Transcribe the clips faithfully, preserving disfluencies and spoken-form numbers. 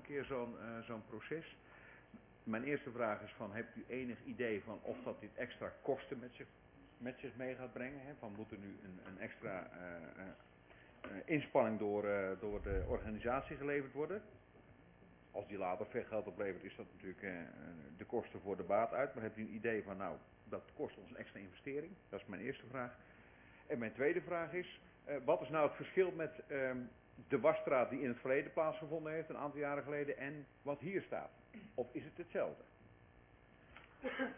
keer zo'n uh, zo'n proces. Mijn eerste vraag is van, hebt u enig idee van of dat dit extra kosten met zich, met zich mee gaat brengen? Hè? Van, moet er nu een, een extra uh, uh, uh, inspanning door, uh, door de organisatie geleverd worden? Als die later veel geld oplevert, is dat natuurlijk uh, de kosten voor de baat uit. Maar hebt u een idee van, nou, dat kost ons een extra investering? Dat is mijn eerste vraag. En mijn tweede vraag is, uh, wat is nou het verschil met uh, de wasstraat die in het verleden plaatsgevonden heeft, een aantal jaren geleden, en wat hier staat? Of is het hetzelfde? Okay.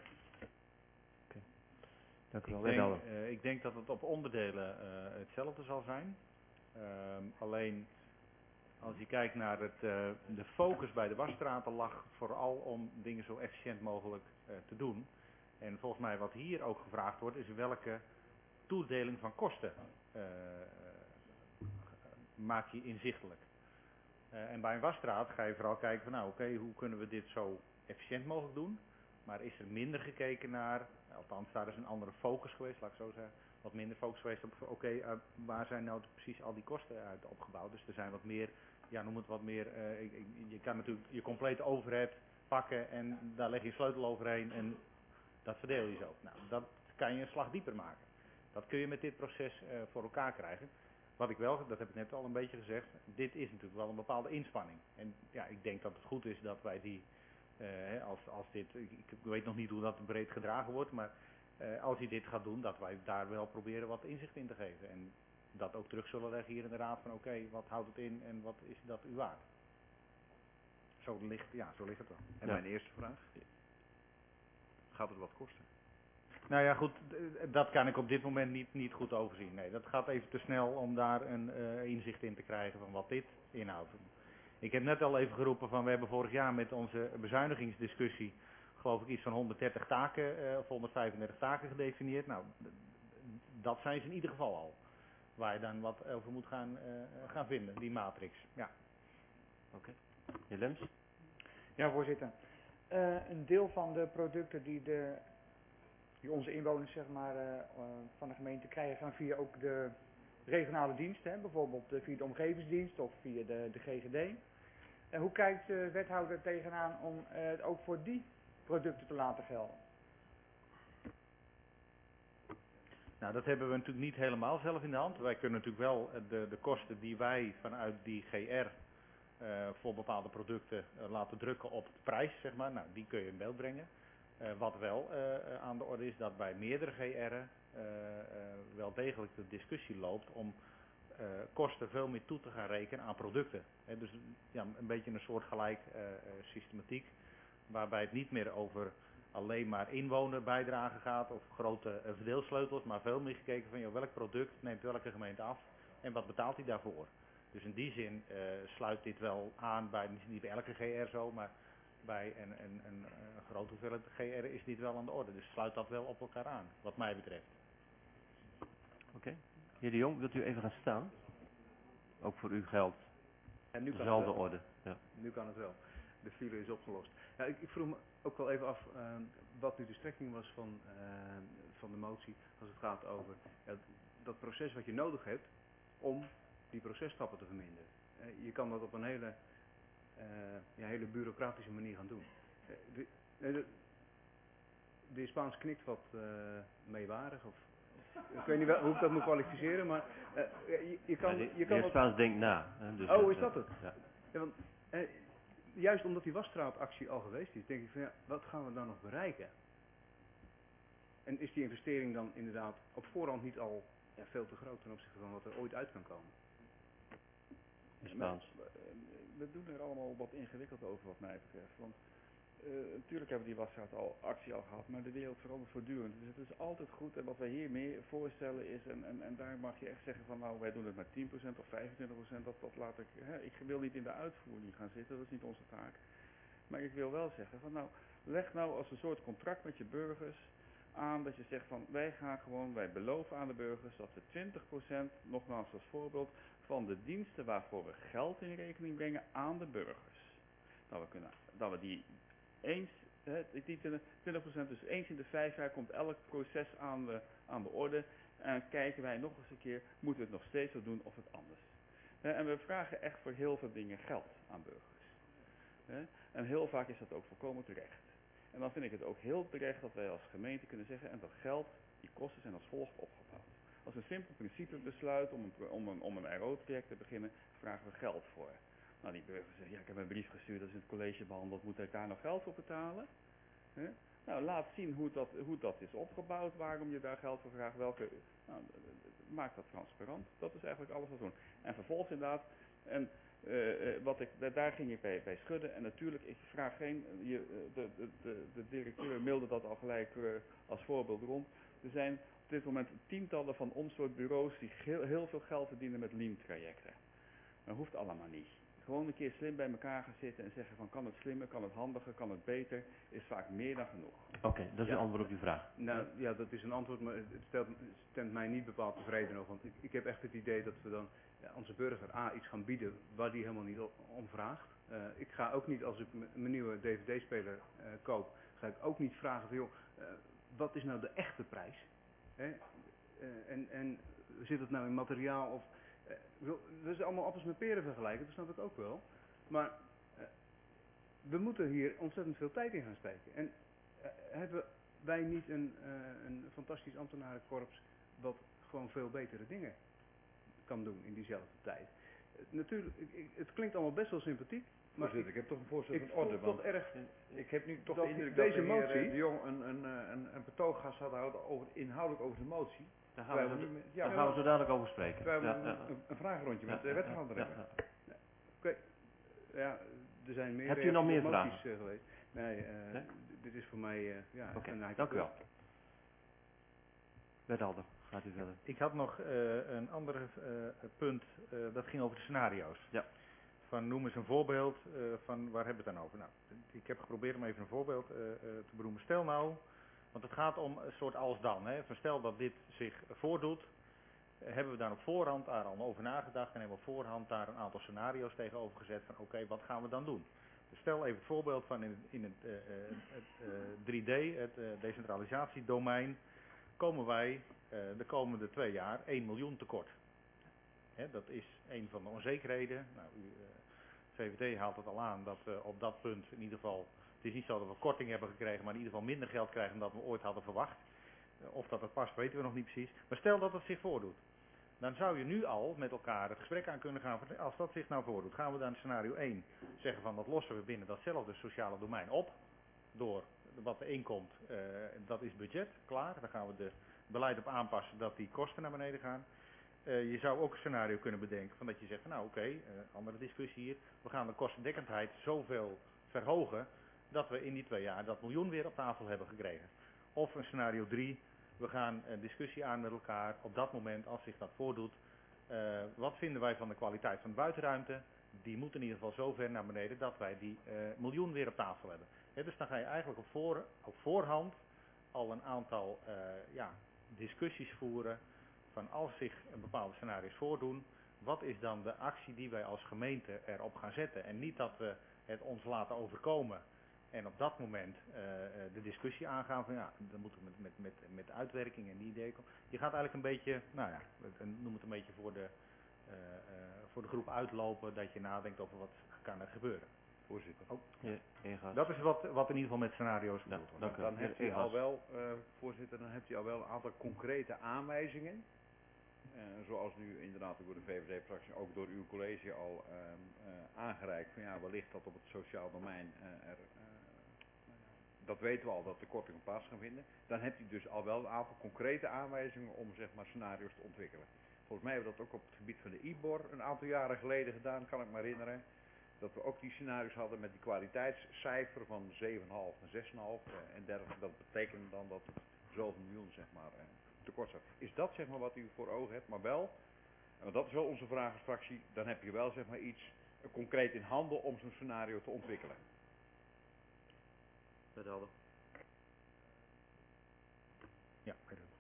Dank u wel. Ik denk, uh, ik denk dat het op onderdelen uh, hetzelfde zal zijn. Uh, alleen als je kijkt naar het, uh, de focus bij de wasstraten lag vooral om dingen zo efficiënt mogelijk uh, te doen. En volgens mij wat hier ook gevraagd wordt is welke toedeling van kosten uh, uh, maak je inzichtelijk. Uh, en bij een wasstraat ga je vooral kijken van nou oké, okay, hoe kunnen we dit zo efficiënt mogelijk doen. Maar is er minder gekeken naar, althans daar is een andere focus geweest, laat ik zo zeggen. Wat minder focus geweest op oké, okay, uh, waar zijn nou precies al die kosten uit opgebouwd. Dus er zijn wat meer, ja noem het wat meer, uh, ik, ik, je kan natuurlijk je complete overhead pakken en daar leg je sleutel overheen en dat verdeel je zo. Nou, dat kan je een slag dieper maken. Dat kun je met dit proces uh, voor elkaar krijgen. Wat ik wel, dat heb ik net al een beetje gezegd, dit is natuurlijk wel een bepaalde inspanning. En ja, ik denk dat het goed is dat wij die, uh, als, als dit, ik, ik weet nog niet hoe dat breed gedragen wordt, maar uh, als hij dit gaat doen, dat wij daar wel proberen wat inzicht in te geven. En dat ook terug zullen leggen hier in de raad van oké, okay, wat houdt het in en wat is dat u waard? Zo ligt, ja, zo ligt het wel. En ja. Mijn eerste vraag, gaat het wat kosten? Nou ja, goed, dat kan ik op dit moment niet, niet goed overzien. Nee, dat gaat even te snel om daar een uh, inzicht in te krijgen van wat dit inhoudt. Ik heb net al even geroepen van, we hebben vorig jaar met onze bezuinigingsdiscussie, geloof ik, iets van honderddertig taken, uh, of honderdvijfendertig taken gedefinieerd. Nou, dat zijn ze in ieder geval al. Waar je dan wat over moet gaan, uh, gaan vinden, die matrix. Ja. Oké. Okay. Heer Lems? Ja, voorzitter. Uh, een deel van de producten die de die onze inwoners zeg maar, uh, uh, van de gemeente krijgen gaan via ook de regionale diensten, hè, bijvoorbeeld uh, via de omgevingsdienst of via de, de G G D. En hoe kijkt de wethouder tegenaan om uh, het ook voor die producten te laten gelden? Nou, dat hebben we natuurlijk niet helemaal zelf in de hand. Wij kunnen natuurlijk wel de, de kosten die wij vanuit die G R uh, voor bepaalde producten uh, laten drukken op de prijs, zeg maar. Nou, die kun je in beeld brengen. Uh, wat wel uh, aan de orde is dat bij meerdere G R'en uh, uh, wel degelijk de discussie loopt om uh, kosten veel meer toe te gaan rekenen aan producten. He, dus ja, een beetje een soortgelijk uh, uh, systematiek waarbij het niet meer over alleen maar inwonerbijdrage gaat of grote uh, verdeelsleutels, maar veel meer gekeken van joh, welk product neemt welke gemeente af en wat betaalt hij daarvoor. Dus in die zin uh, sluit dit wel aan bij, niet bij elke G R zo, maar bij een, een, een, een grote hoeveelheid G R is dit wel aan de orde. Dus sluit dat wel op elkaar aan, wat mij betreft. Oké. Okay. Heer De Jong, wilt u even gaan staan? Ook voor u geldt en nu kan dezelfde het wel. orde. Ja. Nu kan het wel. De file is opgelost. Ja, ik, ik vroeg me ook wel even af uh, wat nu de strekking was van, uh, van de motie als het gaat over uh, dat proces wat je nodig hebt om die processtappen te verminderen. Uh, je kan dat op een hele, uh, ja, hele bureaucratische manier gaan doen. Uh, de, de, de heer Spaans knikt wat uh, meewarig. Of, ik weet niet wel, hoe ik dat moet kwalificeren, maar uh, je, je kan... Ja, de, je kan de heer Spaans denkt na. Hè, dus oh, is dat het? Ja. Ja, want, uh, juist omdat die wasstraatactie al geweest is, denk ik van ja, wat gaan we dan nog bereiken? En is die investering dan inderdaad op voorhand niet al ja, veel te groot ten opzichte van wat er ooit uit kan komen? Spaans. Ja, we doen er allemaal wat ingewikkeld over wat mij betreft. Want uh, natuurlijk hebben we die wasstraat al actie al gehad, maar de wereld verandert voortdurend. Dus het is altijd goed en wat wij hier meer voorstellen is, en, en, en daar mag je echt zeggen van nou wij doen het maar tien procent of vijfentwintig procent, dat, dat laat ik, hè, ik wil niet in de uitvoering gaan zitten, dat is niet onze taak. Maar ik wil wel zeggen van nou, leg nou als een soort contract met je burgers aan dat je zegt van wij gaan gewoon, wij beloven aan de burgers dat we twintig procent, nogmaals als voorbeeld, van de diensten waarvoor we geld in rekening brengen aan de burgers. Dat we, kunnen, dat we die eens, hè, die twintig procent, dus eens in de vijf jaar komt elk proces aan de, aan de orde. En kijken wij nog eens een keer, moeten we het nog steeds zo doen of het anders. En we vragen echt voor heel veel dingen geld aan burgers. Hè? En heel vaak is dat ook volkomen terecht. En dan vind ik het ook heel terecht dat wij als gemeente kunnen zeggen, en dat geld, die kosten zijn als volgt opgebouwd. Als een simpel principe besluit om een, om een, om een R O-project te beginnen, vragen we geld voor. Nou, die burger zegt, ja, ik heb een brief gestuurd, dat is in het college behandeld, moet ik daar nog geld voor betalen? Hè? Nou, laat zien hoe dat, hoe dat is opgebouwd, waarom je daar geld voor vraagt, welke, nou, maak dat transparant. Dat is eigenlijk alles wat we doen. En vervolgens inderdaad, en uh, uh, wat ik, daar ging je bij, bij schudden, en natuurlijk, ik vraag geen, je, de, de, de, de directeur mailde dat al gelijk uh, als voorbeeld rond. Er zijn op dit moment tientallen van ons soort bureaus die heel, heel veel geld verdienen met lean-trajecten. Dat hoeft allemaal niet. Gewoon een keer slim bij elkaar gaan zitten en zeggen van kan het slimmer, kan het handiger, kan het beter, is vaak meer dan genoeg. Oké, okay, dat is ja. een antwoord op uw vraag. Nou ja, dat is een antwoord, maar het stelt, stemt mij niet bepaald tevreden over. Want ik, ik heb echt het idee dat we dan ja, onze burger A iets gaan bieden waar die helemaal niet om vraagt. Uh, ik ga ook niet, als ik mijn nieuwe D V D-speler uh, koop, ga ik ook niet vragen van joh, uh, wat is nou de echte prijs? Hè? Uh, en, en zit het nou in materiaal of... Uh, dat is allemaal appels met peren vergelijken, dat snap ik ook wel. Maar uh, we moeten hier ontzettend veel tijd in gaan steken. En uh, hebben wij niet een, uh, een fantastisch ambtenarenkorps wat gewoon veel betere dingen kan doen in diezelfde tijd. Uh, natuurlijk, ik, ik, het klinkt allemaal best wel sympathiek. Maar voorzitter, ik heb toch een voorstel ik van orde. voel toch Want erg, ik heb nu toch dat de indruk deze dat de heer motie- De Jong een, een, een, een betoog gaat houden over, inhoudelijk over de motie. Daar gaan we, Terwijl zo, niet met- ja, daar gaan we zo dadelijk over spreken. terwijl we Ja, een, ja, een, een vragenrondje met ja, de ja, wethouder ja, hebben. ja. Oké, ja, er zijn meer Hebt u nog meer moties vragen? uh, geweest. Nee, uh, Nee? dit is voor mij, uh, ja, Oké, een eigen dank u punt. wel. Wethouder, gaat u verder. Ik had nog uh, een ander uh, punt, uh, dat ging over de scenario's. Ja. Van noem eens een voorbeeld uh, van waar hebben we het dan over? Nou, ik heb geprobeerd om even een voorbeeld uh, uh, te benoemen. Stel nou, want het gaat om een soort als dan. Hè. Van stel dat dit zich voordoet, uh, hebben we daar op voorhand daar al over nagedacht en hebben we op voorhand daar een aantal scenario's tegenover gezet van oké, okay, wat gaan we dan doen? Dus stel even het voorbeeld van in het, in het, uh, uh, het uh, drie D, het uh, decentralisatiedomein, komen wij uh, de komende twee jaar één miljoen tekort. Hè, dat is een van de onzekerheden. Nou, u, uh, V V D haalt het al aan dat we op dat punt in ieder geval, het is niet zo dat we korting hebben gekregen, maar in ieder geval minder geld krijgen dan we ooit hadden verwacht. Uh, of dat het past, weten we nog niet precies. Maar stel dat het zich voordoet. Dan zou je nu al met elkaar het gesprek aan kunnen gaan, als dat zich nou voordoet, gaan we dan scenario één zeggen van dat lossen we binnen datzelfde sociale domein op, door wat er inkomt, uh, dat is budget, klaar. Dan gaan we de beleid op aanpassen dat die kosten naar beneden gaan. Uh, je zou ook een scenario kunnen bedenken van dat je zegt van nou oké, okay, uh, andere discussie hier, we gaan de kostendekkendheid zoveel verhogen dat we in die twee jaar dat miljoen weer op tafel hebben gekregen. Of een scenario drie, we gaan een discussie aan met elkaar op dat moment als zich dat voordoet. Uh, wat vinden wij van de kwaliteit van de buitenruimte? Die moet in ieder geval zo ver naar beneden dat wij die uh, miljoen weer op tafel hebben. He, dus dan ga je eigenlijk op, voor, op voorhand al een aantal uh, ja, discussies voeren van als zich een bepaalde scenario's voordoen, wat is dan de actie die wij als gemeente erop gaan zetten? En niet dat we het ons laten overkomen en op dat moment uh, de discussie aangaan van ja, dan moeten we met, met, met, met uitwerking en die ideeën komen. Je gaat eigenlijk een beetje, nou ja, noem het een beetje voor de, uh, uh, voor de groep uitlopen dat je nadenkt over wat kan er gebeuren. Voorzitter. Oh, ja, ingaat. Dat is wat, wat in ieder geval met scenario's bedoeld wordt. dank u. Dan hebt u Ingaat. al wel, uh, voorzitter, dan hebt u al wel een aantal concrete aanwijzingen. Uh, zoals nu inderdaad door de V V D-fractie, ook door uw college al uh, uh, aangereikt. Van ja, wellicht dat op het sociaal domein uh, er, uh, dat weten we al, dat tekortingen plaats gaan vinden. Dan hebt u dus al wel een aantal concrete aanwijzingen om zeg maar scenario's te ontwikkelen. Volgens mij hebben we dat ook op het gebied van de I B O R een aantal jaren geleden gedaan, kan ik me herinneren. Dat we ook die scenario's hadden met die kwaliteitscijfer van zeven komma vijf en zes komma vijf uh, en dergelijke. Dat betekent dan dat het zoveel miljoen zeg maar uh, tekort zou. Is dat zeg maar wat u voor ogen hebt, maar wel, en dat is wel onze vragensfractie, dan heb je wel zeg maar iets uh, concreet in handen om zo'n scenario te ontwikkelen. Wethouder. Ja,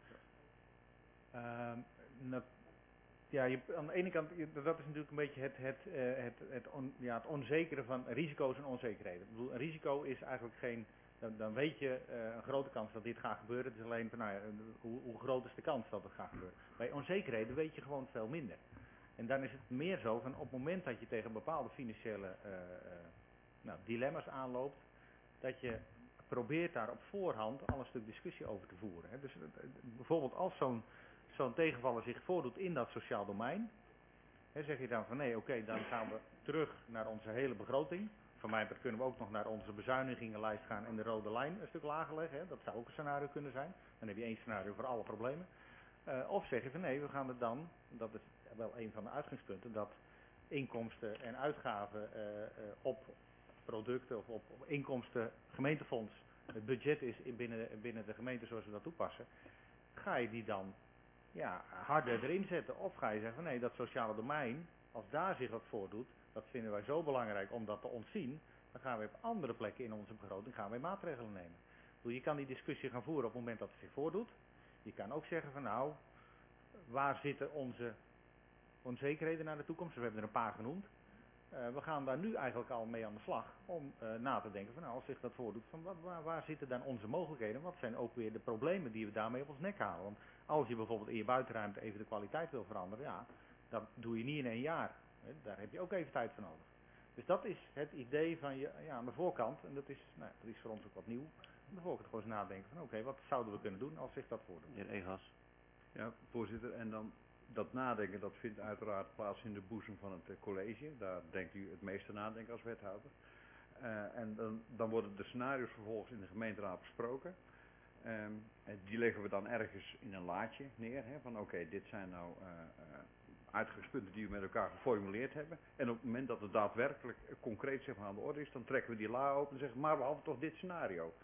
uh, nou, ja je, aan de ene kant, dat is natuurlijk een beetje het, het, uh, het, het, on, ja, het onzekere van risico's en onzekerheden. Ik bedoel, een risico is eigenlijk geen, dan, dan weet je uh, een grote kans dat dit gaat gebeuren. Het is alleen van, nou ja, hoe, hoe groot is de kans dat het gaat gebeuren. Bij onzekerheden weet je gewoon veel minder. En dan is het meer zo van op het moment dat je tegen bepaalde financiële uh, uh, nou, dilemma's aanloopt, dat je probeert daar op voorhand al een stuk discussie over te voeren. Hè. Dus uh, bijvoorbeeld als zo'n zo'n tegenvaller zich voordoet in dat sociaal domein, hè, zeg je dan van nee, oké, okay, dan gaan we terug naar onze hele begroting. Van mij kunnen we ook nog naar onze bezuinigingenlijst gaan en de rode lijn een stuk lager leggen. Hè. Dat zou ook een scenario kunnen zijn. Dan heb je één scenario voor alle problemen. Uh, of zeg je van nee, we gaan het dan, dat is wel een van de uitgangspunten, dat inkomsten en uitgaven uh, uh, op producten of op, op inkomsten gemeentefonds, het budget is in binnen, binnen de gemeente zoals we dat toepassen, ga je die dan ja, harder erin zetten? Of ga je zeggen van nee, dat sociale domein, als daar zich wat voordoet, dat vinden wij zo belangrijk om dat te ontzien, dan gaan we op andere plekken in onze begroting gaan wij maatregelen nemen. Je kan die discussie gaan voeren op het moment dat het zich voordoet. Je kan ook zeggen van nou, waar zitten onze onzekerheden naar de toekomst? We hebben er een paar genoemd. Uh, we gaan daar nu eigenlijk al mee aan de slag om uh, na te denken van nou, als zich dat voordoet, van wat, waar, waar zitten dan onze mogelijkheden? Wat zijn ook weer de problemen die we daarmee op ons nek halen? Want als je bijvoorbeeld in je buitenruimte even de kwaliteit wil veranderen, ja, dat doe je niet in één jaar. Hè? Daar heb je ook even tijd voor nodig. Dus dat is het idee van je ja, aan de voorkant, en dat is, nou, dat is voor ons ook wat nieuw. Aan de voorkant gewoon eens nadenken van oké, okay, wat zouden we kunnen doen als zich dat voordoet? Meneer Egas. Ja, voorzitter, en dan dat nadenken, dat vindt uiteraard plaats in de boezem van het uh, college. Daar denkt u het meeste nadenken als wethouder. Uh, en dan, dan worden de scenario's vervolgens in de gemeenteraad besproken. Um, en die leggen we dan ergens in een laadje neer. Hè, van oké, okay, dit zijn nou uh, uh, uitgangspunten die we met elkaar geformuleerd hebben. En op het moment dat het daadwerkelijk uh, concreet zeg maar, aan de orde is, dan trekken we die la open en zeggen, maar we hadden toch dit scenario.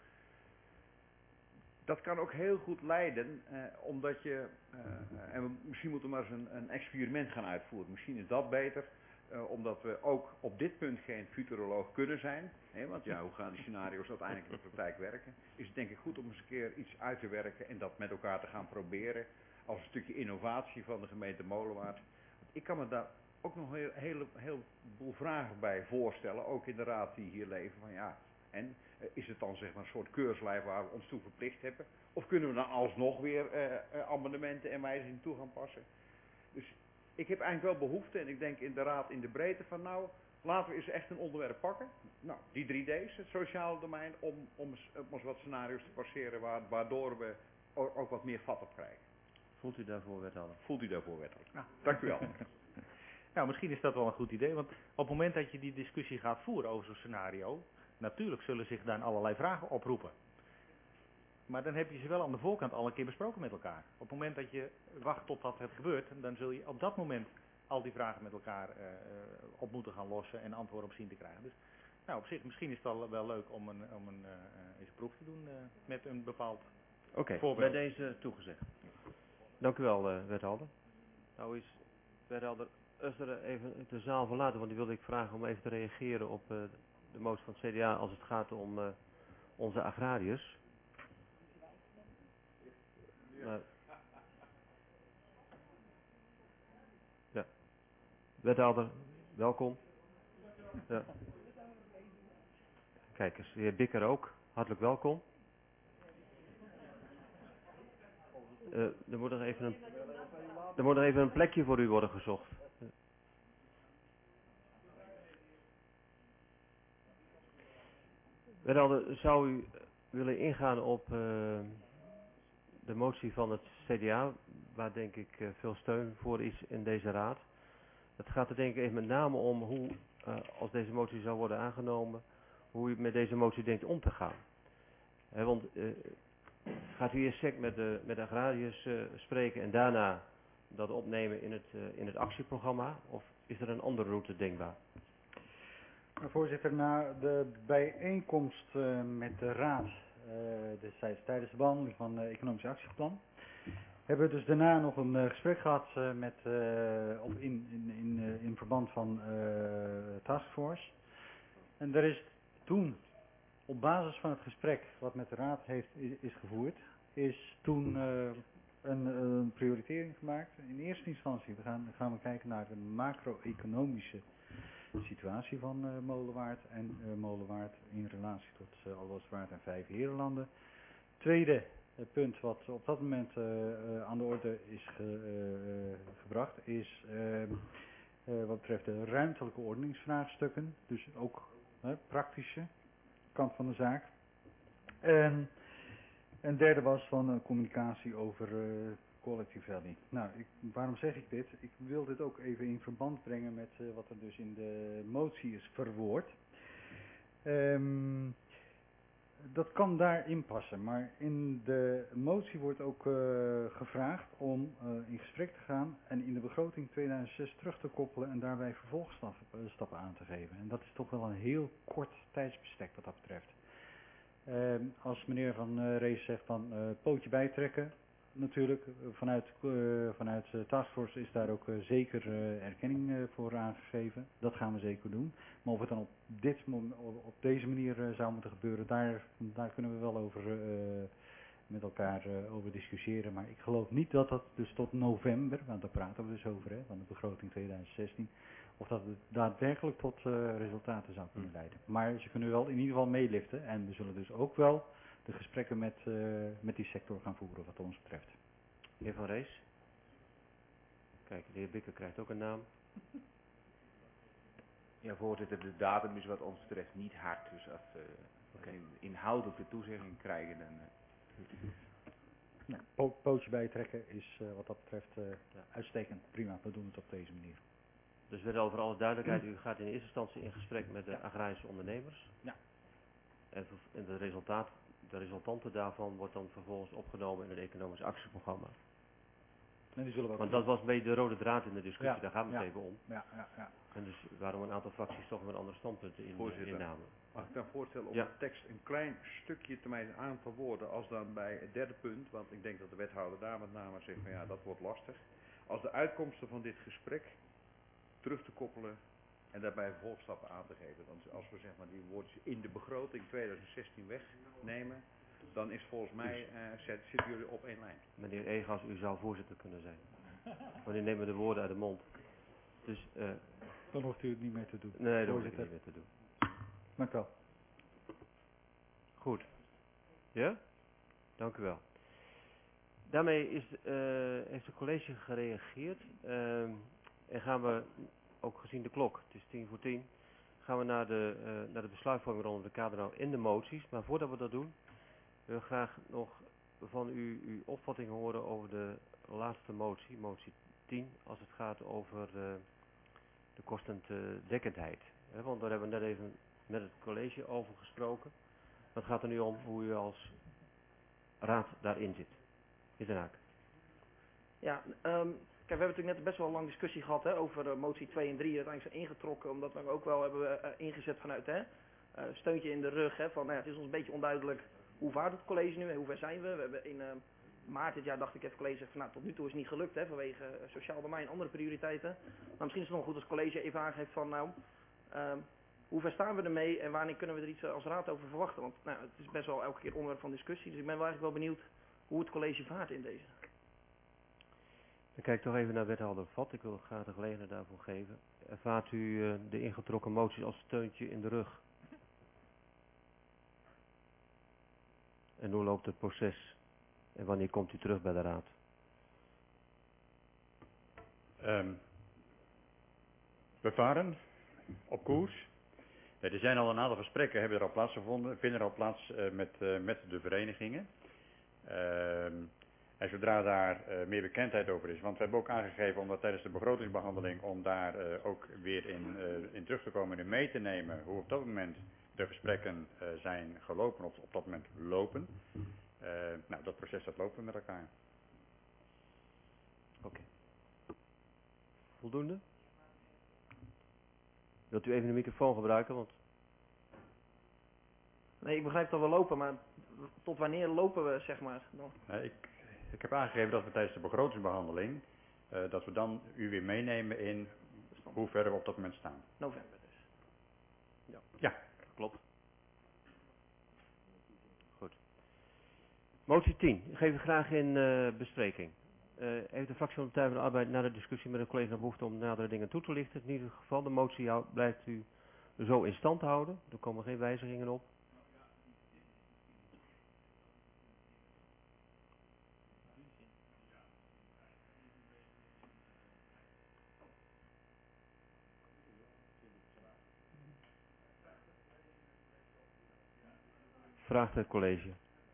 Dat kan ook heel goed leiden, eh, omdat je, uh, uh, en we misschien moeten we maar eens een, een experiment gaan uitvoeren. Misschien is dat beter, uh, omdat we ook op dit punt geen futuroloog kunnen zijn. Hè, want ja, hoe gaan die scenario's uiteindelijk in de praktijk werken? Is het denk ik goed om eens een keer iets uit te werken en dat met elkaar te gaan proberen. Als een stukje innovatie van de gemeente Molenwaard. Ik kan me daar ook nog een hele, heel boel vragen bij voorstellen, ook in de raad die hier leven. Van ja, en uh, is het dan zeg maar een soort keurslijf waar we ons toe verplicht hebben? Of kunnen we dan alsnog weer uh, uh, amendementen en wijzigingen toe gaan passen? Dus ik heb eigenlijk wel behoefte, en ik denk in de raad in de breedte van nou, laten we eens echt een onderwerp pakken. Nou, die drie D's, het sociale domein, om, om, om ons wat scenario's te passeren waar, waardoor we ook, ook wat meer vat op krijgen. Voelt u daarvoor, wethouder? Voelt u daarvoor, wethouder? Ja. Dank u wel. Nou, misschien is dat wel een goed idee, want op het moment dat je die discussie gaat voeren over zo'n scenario, natuurlijk zullen zich dan allerlei vragen oproepen. Maar dan heb je ze wel aan de voorkant al een keer besproken met elkaar. Op het moment dat je wacht totdat het gebeurt, dan zul je op dat moment al die vragen met elkaar uh, op moeten gaan lossen en antwoorden op zien te krijgen. Dus nou, op zich, misschien is het wel, wel leuk om een, om een, uh, eens een proef te doen uh, met een bepaald Oké, okay, voorbeeld. bij deze toegezegd. Dank u wel, uh, wethouder. Nou is wethouder Usler even de zaal verlaten, want die wilde ik vragen om even te reageren op uh, de motie van het C D A als het gaat om uh, onze agrariërs. Maar, ja. Wethouder, welkom. Ja. Kijk eens, de heer Bikker ook, hartelijk welkom. Uh, er moet nog even een, er moet nog even een plekje voor u worden gezocht. Wethouder, zou u willen ingaan op uh, de motie van het C D A, waar denk ik uh, veel steun voor is in deze raad. Het gaat er denk ik even met name om hoe, uh, als deze motie zou worden aangenomen, hoe u met deze motie denkt om te gaan. He, want uh, gaat u eerst sec met de, met de agrariërs uh, spreken en daarna dat opnemen in het, uh, in het actieprogramma? Of is er een andere route denkbaar? Voorzitter, na de bijeenkomst uh, met de raad, uh, destijds tijdens de behandeling van het economisch actieplan, hebben we dus daarna nog een uh, gesprek gehad uh, met, uh, op in, in, in, uh, in verband van uh, Taskforce. En er is toen, op basis van het gesprek wat met de raad heeft, is, is gevoerd, is toen uh, een, een prioritering gemaakt. In eerste instantie we gaan, gaan we kijken naar de macro-economische situatie van uh, Molenwaard en uh, Molenwaard in relatie tot uh, Alblasswaard en Vijf Herenlanden. Tweede uh, punt wat op dat moment uh, uh, aan de orde is ge, uh, gebracht is uh, uh, wat betreft de ruimtelijke ordeningsvraagstukken. Dus ook hè, praktische kant van de zaak. En een derde was van uh, communicatie over uh, quality value. Nou, ik, waarom zeg ik dit? Ik wil dit ook even in verband brengen met uh, wat er dus in de motie is verwoord. Um, dat kan daarin passen, maar in de motie wordt ook uh, gevraagd om uh, in gesprek te gaan en in de begroting tweeduizend zes terug te koppelen en daarbij vervolgstappen uh, stappen aan te geven. En dat is toch wel een heel kort tijdsbestek wat dat betreft. Uh, als meneer Van uh, Rees zegt van uh, pootje bijtrekken, natuurlijk, uh, vanuit, uh, vanuit uh, Taskforce is daar ook uh, zeker uh, erkenning uh, voor aangegeven. Dat gaan we zeker doen. Maar of het dan op, dit, op deze manier uh, zou moeten gebeuren, daar, daar kunnen we wel over uh, met elkaar uh, over discussiëren. Maar ik geloof niet dat dat dus tot november, want daar praten we dus over, hè, van de begroting tweeduizend zestien, of dat het daadwerkelijk tot uh, resultaten zou kunnen leiden. Maar ze kunnen wel in ieder geval meeliften en we zullen dus ook wel de gesprekken met, uh, met die sector gaan voeren wat ons betreft. Heer Van Rees. Kijk, de heer Bikker krijgt ook een naam. Ja, voorzitter, de datum is wat ons betreft niet hard. Dus als we uh, okay. inhoudelijk de toezegging krijgen, dan... Uh... Nou, po pootje bijtrekken is uh, wat dat betreft uh, ja. uitstekend. Prima, we doen het op deze manier. Dus weer over alle duidelijkheid, u gaat in eerste instantie in gesprek met de ja. agrarische ondernemers. Ja. En, en de, resultaat, de resultanten daarvan wordt dan vervolgens opgenomen in het economisch actieprogramma. En die zullen we ook Want dat was een beetje de rode draad in de discussie, ja. daar gaat het ja. even om. Ja, ja, ja. En dus waarom een aantal fracties toch een andere standpunten in, innamen. Mag ik dan voorstellen om ja. de tekst een klein stukje te mij aan te woorden als dan bij het derde punt, want ik denk dat de wethouder daar met name zegt van ja, dat wordt lastig. Als de uitkomsten van dit gesprek terug te koppelen en daarbij vervolgstappen aan te geven. Want als we zeg maar die woordjes in de begroting tweeduizend zestien wegnemen, dan is volgens mij, uh, zit, zitten jullie op één lijn. Meneer Egas, u zou voorzitter kunnen zijn. Want u neemt de woorden uit de mond. Dus, uh, dan hoeft u het niet meer te doen. Nee, dan hoeft u het niet meer te doen. Dank u wel. Goed. Ja? Dank u wel. Daarmee is, uh, heeft het college gereageerd. Uh, en gaan we, ook gezien de klok, het is tien voor tien, gaan we naar de, uh, naar de besluitvorming rond de kader nou in de moties. Maar voordat we dat doen, willen we graag nog van u uw opvatting horen over de laatste motie, motie tien, als het gaat over uh, de kostendekkendheid. He, want daar hebben we net even met het college over gesproken. Het gaat er nu om hoe u als raad daarin zit. Is er haak? Ja, um, kijk, we hebben natuurlijk net best wel een lange discussie gehad hè, over uh, motie twee en drie. Uiteindelijk zijn ingetrokken, omdat we ook wel hebben uh, ingezet vanuit hè, uh, steuntje in de rug. Hè, van, nou ja, het is ons een beetje onduidelijk hoe vaart het college nu en hoe ver zijn we. We hebben in uh, maart dit jaar dacht ik, het college zegt van nou, tot nu toe is het niet gelukt hè, vanwege uh, sociaal domein en andere prioriteiten. Maar misschien is het nog goed als het college even aangeeft van nou, uh, hoe ver staan we ermee en wanneer kunnen we er iets uh, als raad over verwachten. Want nou, het is best wel elke keer onderwerp van discussie, dus ik ben wel eigenlijk wel benieuwd hoe het college vaart in deze. Dan kijk ik toch even naar wethouder Vat. Ik wil graag de gelegenheid daarvoor geven. Ervaart u uh, de ingetrokken moties als steuntje in de rug? En hoe loopt het proces? En wanneer komt u terug bij de raad? Um, we varen op koers. Er zijn al een aantal gesprekken, hebben er al plaatsgevonden, vinden er al plaats uh, met, uh, met de verenigingen. Um, en zodra daar uh, meer bekendheid over is, want we hebben ook aangegeven om dat tijdens de begrotingsbehandeling, om daar uh, ook weer in, uh, in terug te komen en mee te nemen hoe op dat moment de gesprekken uh, zijn gelopen of op dat moment lopen. Uh, nou, dat proces dat lopen we met elkaar. Oké. Okay. Voldoende? Wilt u even de microfoon gebruiken? Want... Nee, ik begrijp dat we lopen, maar tot wanneer lopen we, zeg maar? Dan? Nee, ik, ik heb aangegeven dat we tijdens de begrotingsbehandeling, uh, dat we dan u weer meenemen in hoe ver we op dat moment staan. November dus. Ja, ja. Klopt. Goed. Motie tien. Ik geef het graag in uh, bespreking. Uh, heeft de fractie van de Partij van de Arbeid na de discussie met de collega behoefte om nadere dingen toe te lichten? In ieder geval, de motie houdt, blijft u zo in stand houden. Er komen geen wijzigingen op. Vraagt het college.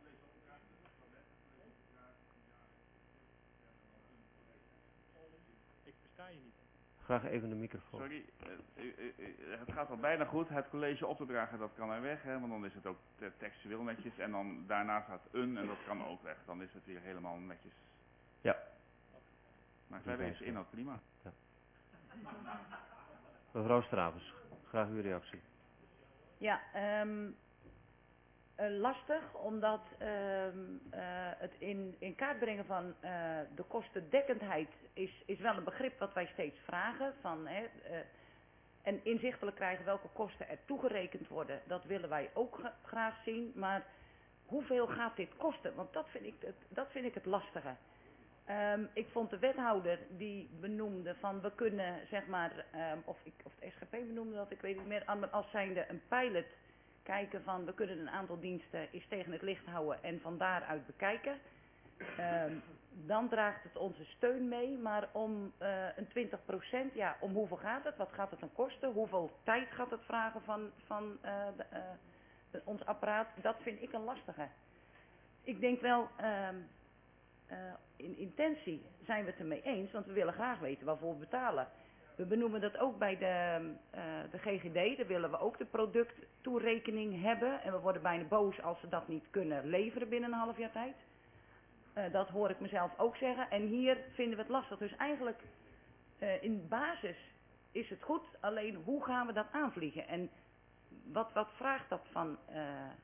Ik versta je niet. Graag even de microfoon. Sorry, uh, uh, uh, uh, het gaat al bijna goed. Het college op te dragen, dat kan er weg, hè, want dan is het ook te textueel netjes. En dan daarna staat een en dat kan ook weg. Dan is het weer helemaal netjes. Ja. Maar verder is de inhoud prima. Ja. Mevrouw Stravens, graag uw reactie. Ja, um, uh, lastig omdat um, uh, het in, in kaart brengen van uh, de kostendekkendheid is, is wel een begrip wat wij steeds vragen. Van, hè, uh, en inzichtelijk krijgen welke kosten er toegerekend worden, dat willen wij ook graag zien. Maar hoeveel gaat dit kosten? Want dat vind ik het, dat vind ik het lastige. Um, ik vond de wethouder die benoemde van we kunnen zeg maar, um, of, ik, of de S G P benoemde dat, ik weet niet meer, als zijnde een pilot kijken van we kunnen een aantal diensten eens tegen het licht houden en van daaruit bekijken. Um, dan draagt het onze steun mee, maar om uh, een twintig procent, ja, om hoeveel gaat het? Wat gaat het dan kosten? Hoeveel tijd gaat het vragen van, van uh, de, uh, de, ons apparaat? Dat vind ik een lastige. Ik denk wel... Um, Uh, in intentie zijn we het ermee eens, want we willen graag weten waarvoor we betalen. We benoemen dat ook bij de, uh, de G G D, daar willen we ook de producttoerekening hebben. En we worden bijna boos als ze dat niet kunnen leveren binnen een half jaar tijd. Uh, dat hoor ik mezelf ook zeggen. En hier vinden we het lastig. Dus eigenlijk uh, in basis is het goed, alleen hoe gaan we dat aanvliegen? En wat, wat vraagt dat van... Uh,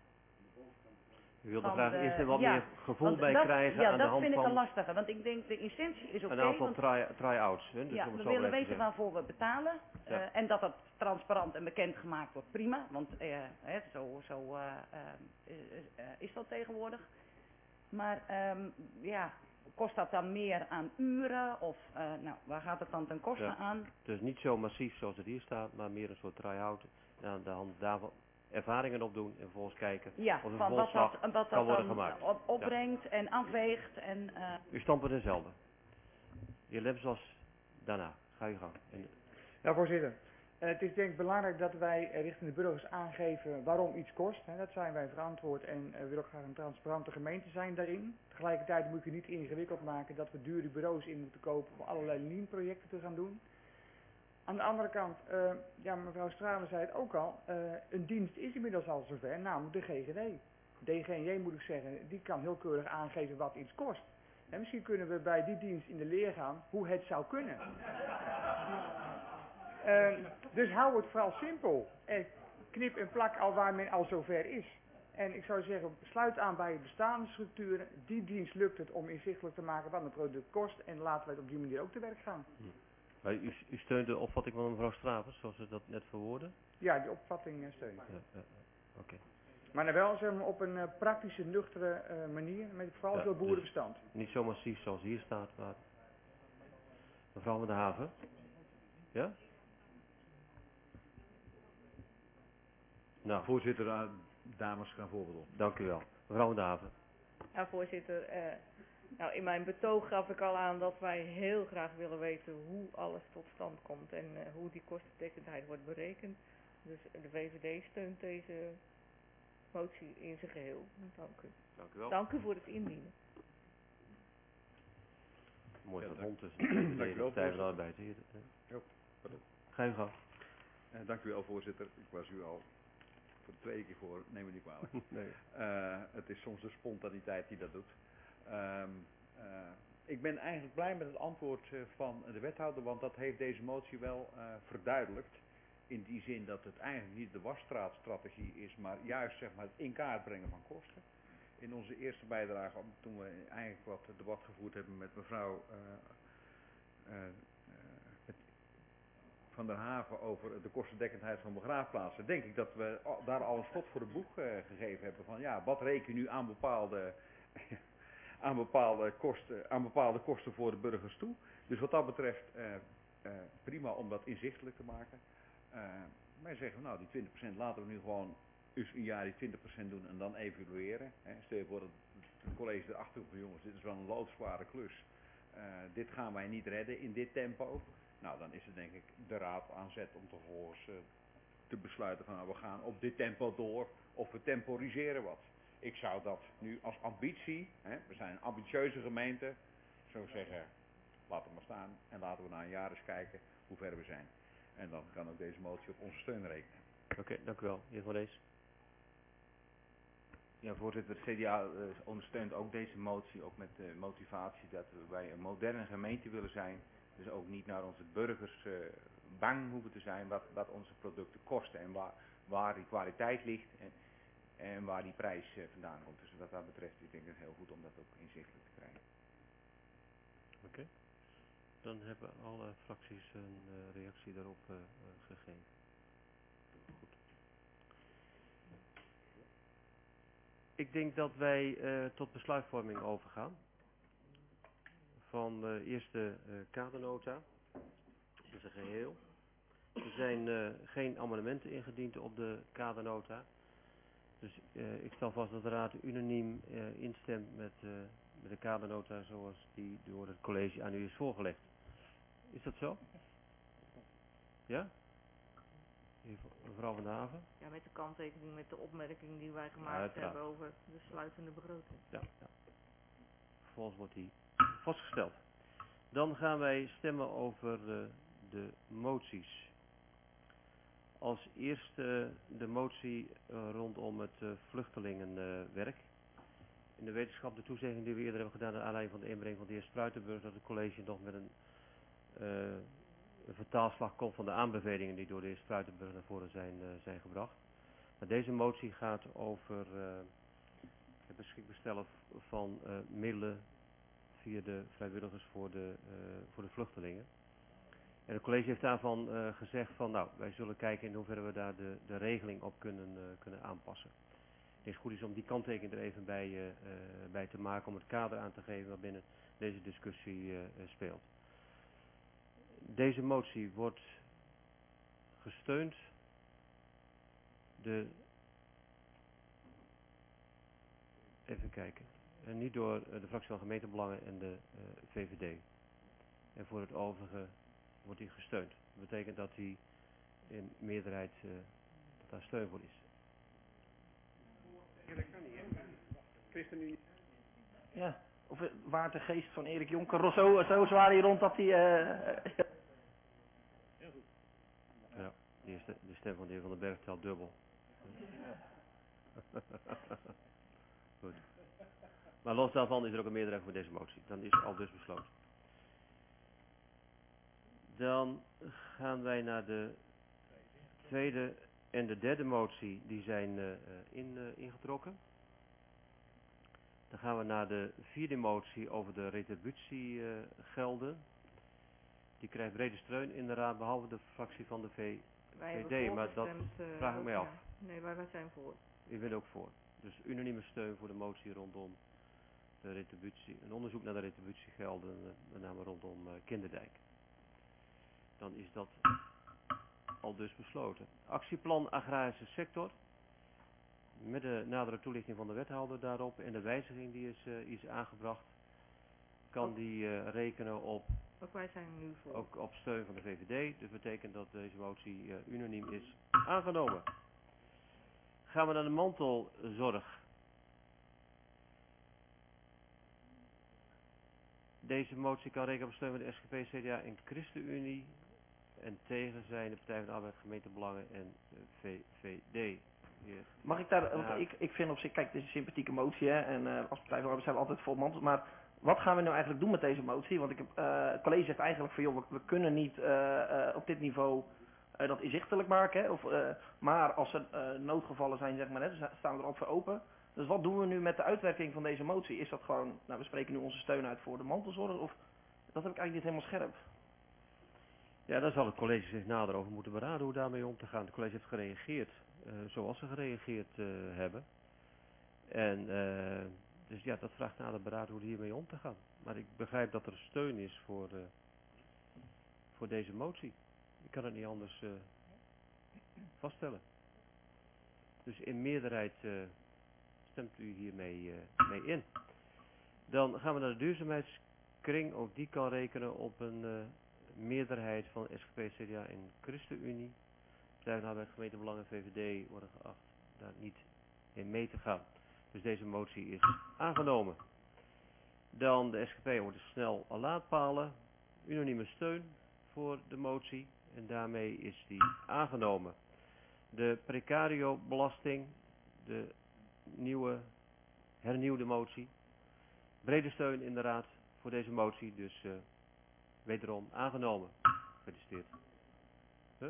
U wilt er van graag de, eerst wat ja, meer gevoel bij dat, krijgen ja, aan de hand van... Ja, dat vind ik van een lastige, want ik denk de intentie is oké. een aantal want, try, try-outs. Hè, dus ja, om het we zo willen maar even weten te waarvoor we betalen uh, Ja. en dat dat transparant en bekend gemaakt wordt, prima. Want uh, hè, zo, zo uh, uh, uh, is dat tegenwoordig. Maar um, ja, kost dat dan meer aan uren of uh, nou, waar gaat het dan ten koste Ja. aan? Dus niet zo massief zoals het hier staat, maar meer een soort try-out. En aan de hand daarvan ervaringen opdoen en vervolgens kijken Ja, of een van wat vervolgslag dat, wat kan dat worden dan gemaakt. op, opbrengt ja. en afweegt. En, uh... Uw standpunt is helder. De heer Leps was daarna. Ga je gang. En... Ja, voorzitter. Uh, het is denk ik belangrijk dat wij uh, richting de burgers aangeven waarom iets kost. Hè. Dat zijn wij verantwoord en uh, we willen ook graag een transparante gemeente zijn daarin. Tegelijkertijd moet je niet ingewikkeld maken dat we dure bureaus in moeten kopen om allerlei lean-projecten te gaan doen. Aan de andere kant, uh, ja, mevrouw Stralen zei het ook al, uh, een dienst is inmiddels al zover, namelijk de G G D. D G N J moet ik zeggen, die kan heel keurig aangeven wat iets kost. En misschien kunnen we bij die dienst in de leer gaan hoe het zou kunnen. Uh, dus hou het vooral simpel. En knip en plak al waar men al zover is. En ik zou zeggen, sluit aan bij bestaande structuren. Die dienst lukt het om inzichtelijk te maken wat een product kost. En laten wij het op die manier ook te werk gaan. Hm. Maar u, u steunt de opvatting van mevrouw Stravens, zoals ze dat net verwoordde? Ja, die opvatting uh, steun ik. Ja, ja, ja. Oké. Okay. Maar dan wel zeg maar, op een uh, praktische, nuchtere uh, manier, met vooral Ja, veel boerenbestand. Dus niet zo massief zoals hier staat, maar... Mevrouw van der Haven? Ja? Nou. Voorzitter, uh, dames gaan voorbeeld. Dank u wel. Mevrouw van der Haven. Ja, voorzitter. Uh, nou, in mijn betoog gaf ik al aan dat wij heel graag willen weten hoe alles tot stand komt en uh, hoe die kostendekkendheid wordt berekend. Dus de V V D steunt deze motie in zijn geheel. Dank u. Dank u wel. Dank u voor het indienen. Mooi ja, dat hond is. Dank u wel, Partij van de Arbeid hier. Ja, pardon. Ga je gang. Uh, dank u wel, voorzitter. Ik was u al voor de tweede keer voor, neem me niet kwalijk. Nee. Uh, het is soms de spontaniteit die dat doet. Um, uh, ik ben eigenlijk blij met het antwoord uh, van de wethouder, want dat heeft deze motie wel uh, verduidelijkt. In die zin dat het eigenlijk niet de wasstraatstrategie is, maar juist zeg maar, het in kaart brengen van kosten. In onze eerste bijdrage, toen we eigenlijk wat debat gevoerd hebben met mevrouw uh, uh, uh, met Van der Haven over de kostendekkendheid van begraafplaatsen, denk ik dat we daar al een schot voor de boeg uh, gegeven hebben van ja, wat reken je nu aan bepaalde, aan, bepaalde kosten, aan bepaalde kosten voor de burgers toe. Dus wat dat betreft uh, uh, prima om dat inzichtelijk te maken. Uh, wij zeggen nou die twintig procent laten we nu gewoon dus een jaar die twintig procent doen en dan evalueren. Hè. Stel je voor dat het college erachter komt van jongens, dit is wel een loodzware klus. Uh, dit gaan wij niet redden in dit tempo. Nou, dan is het denk ik de raad aan zet om vervolgens uh, te besluiten van nou, we gaan op dit tempo door of we temporiseren wat. ik zou dat nu als ambitie, hè, we zijn een ambitieuze gemeente, zo zeggen, laten we maar staan en laten we na een jaar eens kijken hoe ver we zijn. En dan kan ook deze motie op onze steun rekenen. Oké, okay, dank u wel. Heer Van Rees. Ja, voorzitter, het C D A uh, ondersteunt ook deze motie, ook met de motivatie dat wij een moderne gemeente willen zijn. Dus ook niet naar onze burgers uh, bang hoeven te zijn wat, wat onze producten kosten en waar, waar die kwaliteit ligt en, en waar die prijs uh, vandaan komt. Dus wat dat betreft, ik denk het heel goed om dat ook inzichtelijk te krijgen. Oké, okay. Dan hebben alle fracties een uh, reactie daarop uh, uh, gegeven. Goed. Ik denk dat wij uh, tot besluitvorming overgaan. Van uh, eerst de uh, kadernota. Dat is een geheel. Er zijn uh, geen amendementen ingediend op de kadernota. Dus uh, ik stel vast dat de raad unaniem uh, instemt met, uh, met de kadernota zoals die door het college aan u is voorgelegd. Is dat zo? Ja? Mevrouw van der Haven? Ja, met de kanttekening, met de opmerking die wij gemaakt ja, hebben over de sluitende begroting. Ja, ja. Vervolgens wordt die vastgesteld. Dan gaan wij stemmen over uh, de moties. Als eerste de motie uh, rondom het uh, vluchtelingenwerk. Uh, In de wetenschap de toezegging die we eerder hebben gedaan naar aanleiding van de inbreng van de heer Spruitenburg, dat het college nog met een, uh, een vertaalslag komt van de aanbevelingen die door de heer Spruitenburg naar voren zijn, uh, zijn gebracht. Maar deze motie gaat over uh, het beschikbaar stellen van uh, middelen via de vrijwilligers voor de, uh, voor de vluchtelingen. En het college heeft daarvan uh, gezegd van nou, wij zullen kijken in hoeverre we daar de, de regeling op kunnen, uh, kunnen aanpassen. Het is goed is om die kanttekening er even bij, uh, uh, bij te maken, om het kader aan te geven waarbinnen deze discussie uh, uh, speelt. Deze motie wordt gesteund. De, even kijken. En niet door uh, de fractie van gemeentebelangen en de uh, V V D. En voor het overige wordt die gesteund. Dat betekent dat die in meerderheid uh, dat daar steun voor is. Ja, dat kan niet, hè? ChristenUnie. Ja, of waart de geest van Erik Jonker zo, zo zwaar hier rond dat hij... Uh, ja, die is de, de stem van de heer Van den Berg telt dubbel. Goed. Maar los daarvan is er ook een meerderheid voor deze motie. Dan is al dus besloten. Dan gaan wij naar de tweede en de derde motie. Die zijn uh, in, uh, ingetrokken. Dan gaan we naar de vierde motie over de retributiegelden. Uh, die krijgt brede steun in de raad, behalve de fractie van de V V D. Maar dat uh, vraag ik mij af. Nee, wij, wij zijn voor. U bent ook voor. Dus unanieme steun voor de motie rondom de retributie. Een onderzoek naar de retributiegelden, uh, met name rondom uh, Kinderdijk. Dan is dat al dus besloten. Actieplan agrarische sector. Met de nadere toelichting van de wethouder daarop en de wijziging die is, uh, is aangebracht. Kan ook die uh, rekenen op, ook wij zijn nu voor. Ook op steun van de V V D. Dat betekent dat deze motie uh, unaniem is aangenomen. Gaan we naar de mantelzorg. Deze motie kan rekenen op steun van de S G P, C D A en ChristenUnie. En tegen zijn de Partij van de Arbeid, Gemeentebelangen en de V V D. Hier. Mag ik daar, want ik, ik vind op zich, kijk, dit is een sympathieke motie, hè, en uh, als Partij van de Arbeid zijn we altijd voor mantels, maar wat gaan we nou eigenlijk doen met deze motie? Want ik heb, uh, het college zegt eigenlijk van, joh, we, we kunnen niet uh, uh, op dit niveau uh, dat inzichtelijk maken, hè, of, uh, maar als er uh, noodgevallen zijn, zeg maar, hè, dus staan we er ook voor open. Dus wat doen we nu met de uitwerking van deze motie? Is dat gewoon, nou, we spreken nu onze steun uit voor de mantelzorg, of, dat heb ik eigenlijk niet helemaal scherp. Ja, daar zal het college zich nader over moeten beraden hoe daarmee om te gaan. Het college heeft gereageerd uh, zoals ze gereageerd uh, hebben. En uh, dus ja, dat vraagt nader beraden hoe hiermee om te gaan. Maar ik begrijp dat er steun is voor, uh, voor deze motie. Ik kan het niet anders uh, vaststellen. Dus in meerderheid uh, stemt u hiermee uh, mee in. Dan gaan we naar de duurzaamheidskring. Ook die kan rekenen op een... Uh, meerderheid van S G P, C D A en ChristenUnie. Partij van de Arbeid, Gemeentebelangen en V V D worden geacht daar niet in mee te gaan. Dus deze motie is aangenomen. Dan de S G P over de snel- en laadpalen. Unanieme steun voor de motie. En daarmee is die aangenomen. De precario-belasting. De nieuwe, hernieuwde motie. Brede steun in de raad voor deze motie. Dus uh, wederom aangenomen. Gefeliciteerd. Huh?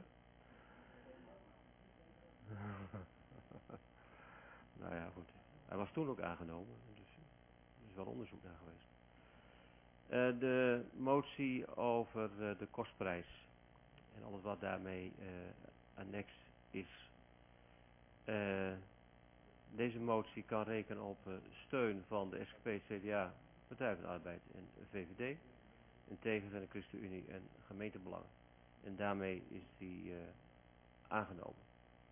Nou ja, goed. Hij was toen ook aangenomen. Dus er is wel onderzoek naar geweest. Uh, de motie over uh, de kostprijs. En alles wat daarmee uh, annex is. Uh, deze motie kan rekenen op uh, steun van de S G P, C D A, Partij van de Arbeid en V V D. En tegen zijn de ChristenUnie en gemeentebelangen. En daarmee is die uh, aangenomen.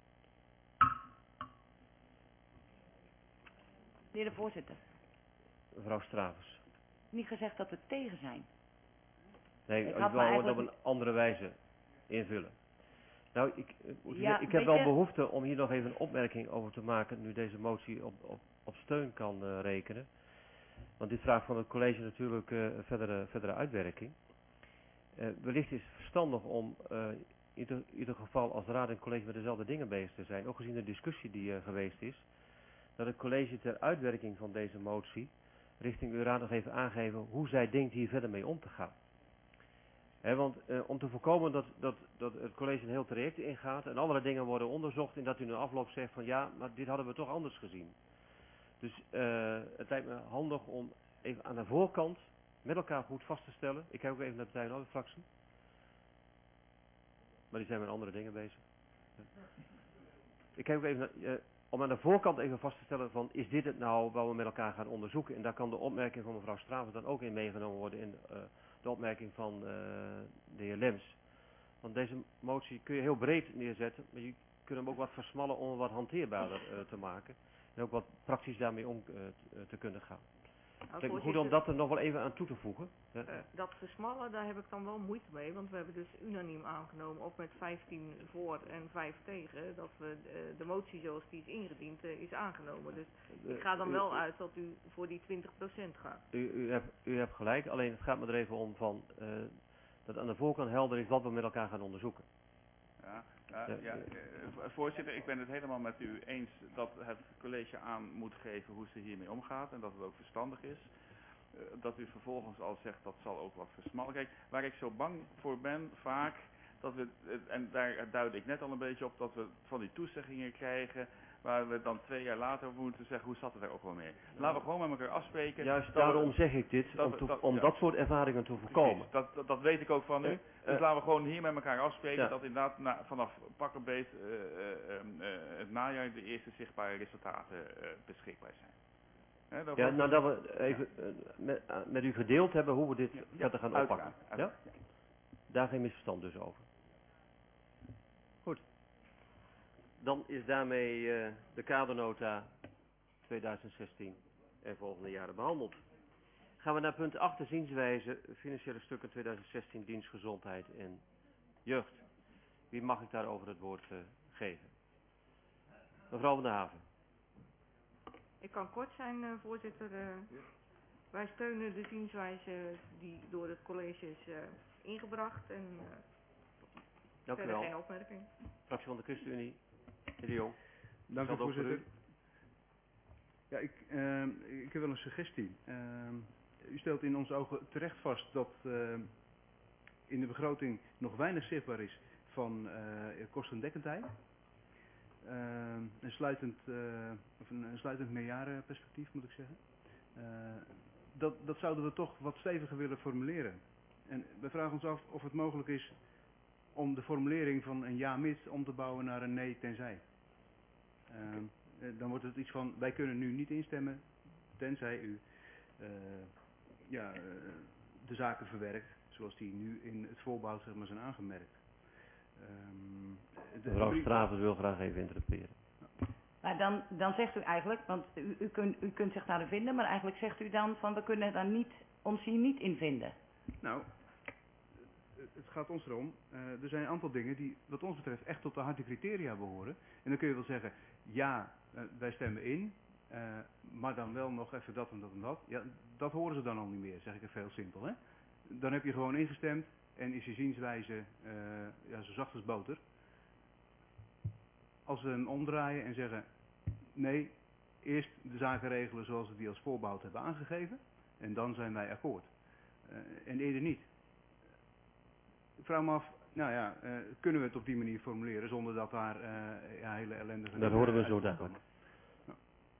Meneer de voorzitter, Mevrouw Stravers. niet gezegd dat we tegen zijn. Nee, Ik ik had wil me het op eigenlijk- een andere wijze invullen. Nou, ik, ik moet Ja, zeggen, ik heb weet wel je- behoefte om hier nog even een opmerking over te maken, nu deze motie op, op, op steun kan uh, rekenen. Want dit vraagt van het college natuurlijk uh, verdere, verdere uitwerking. Uh, wellicht is het verstandig om uh, in ieder, ieder geval als raad en college met dezelfde dingen bezig te zijn, ook gezien de discussie die uh, geweest is, dat het college ter uitwerking van deze motie richting uw raad nog even aangeven hoe zij denkt hier verder mee om te gaan. He, want uh, om te voorkomen dat, dat, dat het college een heel traject ingaat en allerlei dingen worden onderzocht en dat u in de afloop zegt van ja, maar dit hadden we toch anders gezien. Dus uh, het lijkt me handig om even aan de voorkant met elkaar goed vast te stellen. Ik kijk ook even naar de Partij van de fractie. Maar die zijn met andere dingen bezig. Ja. Ik kijk ook even naar, uh, om aan de voorkant even vast te stellen van is dit het nou wat we met elkaar gaan onderzoeken. En daar kan de opmerking van mevrouw Stravers dan ook in meegenomen worden in uh, de opmerking van uh, de heer Lems. Want deze motie kun je heel breed neerzetten, maar je kunt hem ook wat versmallen om hem wat hanteerbaarder uh, te maken. En ook wat praktisch daarmee om uh, te, te kunnen gaan. Nou, Het lijkt me goed voorzitter, om dat er nog wel even aan toe te voegen. Ja. Uh, dat versmallen, daar heb ik dan wel moeite mee, want we hebben dus unaniem aangenomen, ook met vijftien voor en vijf tegen, dat we uh, de motie zoals die is ingediend uh, is aangenomen. Dus Uh, ik ga dan u- wel u- uit dat u voor die twintig procent gaat. U, u, hebt, u hebt gelijk, alleen het gaat me er even om van, uh, dat aan de voorkant helder is wat we met elkaar gaan onderzoeken. Ja, ja, Ja, ja, ja. eh, voorzitter, ik ben het helemaal met u eens dat het college aan moet geven hoe ze hiermee omgaat en dat het ook verstandig is. Uh, dat u vervolgens al zegt dat zal ook wat versmallen. Kijk, waar ik zo bang voor ben vaak, dat we, uh, en daar duidde ik net al een beetje op, dat we van die toezeggingen krijgen waar we dan twee jaar later over moeten zeggen hoe zat het er ook wel mee. Laten we gewoon met elkaar afspreken. Juist dat daarom we, zeg ik dit, dat om, we- te- dat- om ja. dat soort ervaringen te voorkomen. Precies, dat, dat, dat weet ik ook van u. Uh, Dus uh, laten we gewoon hier met elkaar afspreken ja. dat inderdaad na, vanaf pakkenbeet uh, uh, uh, het najaar de eerste zichtbare resultaten uh, beschikbaar zijn. Hè, dat Ja, wordt- nou dat we even uh, met, uh, met u gedeeld hebben hoe we dit Ja, ja, verder gaan uiteraard, oppakken. Ja? uiteraard, ja. Daar geen misverstand dus over. Goed. Dan is daarmee uh, de kadernota tweeduizend zestien en volgende jaren behandeld. Gaan we naar punt acht, de zienswijze, financiële stukken tweeduizend zestien, dienst, gezondheid en jeugd. Wie mag ik daarover het woord uh, geven? Mevrouw van der Haven. Ik kan kort zijn, uh, voorzitter. Uh, wij steunen de zienswijze die door het college is uh, ingebracht en uh, Dank u verder wel. geen opmerking. Fractie van de ChristenUnie, heer De Jong. Dank u, Geldt ook voor voorzitter. Ja, ik, uh, ik heb wel een suggestie. Uh, u stelt in onze ogen terecht vast dat uh, in de begroting nog weinig zichtbaar is van uh, kostendekkendheid. Uh, een sluitend, uh, of een, een sluitend meerjarenperspectief moet ik zeggen. Uh, dat, dat zouden we toch wat steviger willen formuleren. En we vragen ons af of het mogelijk is om de formulering van een ja mits om te bouwen naar een nee tenzij. Uh, dan wordt het iets van wij kunnen nu niet instemmen tenzij u uh, ja, uh, de zaken verwerkt zoals die nu in het voorbouw zeg maar, zijn aangemerkt. Um, de, Mevrouw de, Stravers wil graag even interpreteren. Maar dan, dan zegt u eigenlijk, want u, u, kunt, u kunt zich daarin vinden, maar eigenlijk zegt u dan van we kunnen daar niet, ons hier niet in vinden. Nou, het gaat ons erom, uh, er zijn een aantal dingen die wat ons betreft echt tot de harde criteria behoren. En dan kun je wel zeggen, ja, uh, wij stemmen in, Uh, maar dan wel nog even dat en dat en dat. Ja, dat horen ze dan al niet meer, zeg ik even heel simpel. Hè? Dan heb je gewoon ingestemd en is je zienswijze uh, ja, zo zacht als boter. Als we hem omdraaien en zeggen, nee, eerst de zaken regelen zoals we die als voorbouw hebben aangegeven. En dan zijn wij akkoord. Uh, en eerder niet. Ik vraag me af, nou ja, uh, kunnen we het op die manier formuleren zonder dat daar uh, ja, hele ellendige... Dat horen we zo dadelijk. Ja.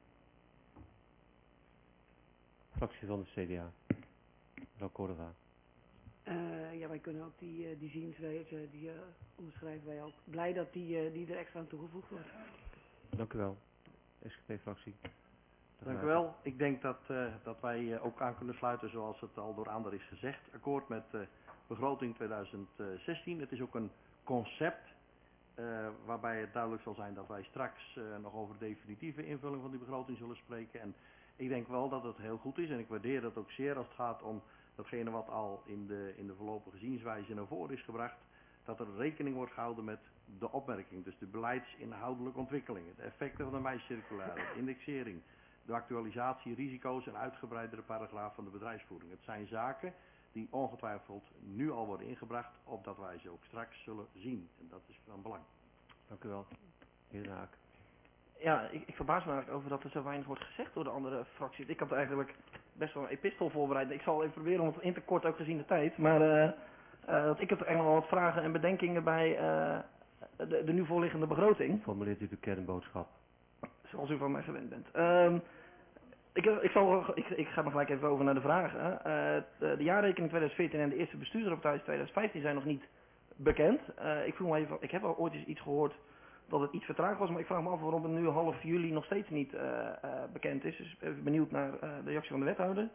Fractie van de C D A. Mevrouw Cordova. Uh, ja, wij kunnen ook die, uh, die zienswijze, die uh, onderschrijven wij ook. Blij dat die, uh, die er extra aan toegevoegd wordt. Dank u wel. S G P-fractie. Dank u wel. Ik denk dat, uh, dat wij uh, ook aan kunnen sluiten zoals het al door anderen is gezegd. Akkoord met uh, begroting tweeduizend zestien. Het is ook een concept uh, waarbij het duidelijk zal zijn dat wij straks uh, nog over de definitieve invulling van die begroting zullen spreken. En ik denk wel dat het heel goed is en ik waardeer dat ook zeer als het gaat om datgene wat al in de, in de voorlopige zienswijze naar voren is gebracht. Dat er rekening wordt gehouden met de opmerking. Dus de beleidsinhoudelijke ontwikkelingen, de effecten van de meicirculaire, de indexering, de actualisatie, risico's en uitgebreidere paragraaf van de bedrijfsvoering. Het zijn zaken die ongetwijfeld nu al worden ingebracht, opdat wij ze ook straks zullen zien. En dat is van belang. Dank u wel. Heer de Haak. Ja, ik, ik verbaas me eigenlijk over dat er zo weinig wordt gezegd door de andere fracties. Ik had eigenlijk best wel een epistel voorbereid. Ik zal even proberen om het in te kort ook gezien de tijd. Maar uh, uh, dat ik heb eigenlijk wel wat vragen en bedenkingen bij uh, de, de nu voorliggende begroting. Formuleert u de kernboodschap. Zoals u van mij gewend bent. Um, ik, ik, zal, ik, ik ga nog gelijk even over naar de vragen. Uh, de, de jaarrekening tweeduizend veertien en de eerste bestuursrapportage tweeduizend vijftien zijn nog niet bekend. Uh, ik, vroeg me even, ik heb al ooit eens iets gehoord dat het iets vertraagd was, maar ik vraag me af waarom het nu half juli nog steeds niet uh, uh, bekend is. Dus even benieuwd naar uh, de reactie van de wethouder.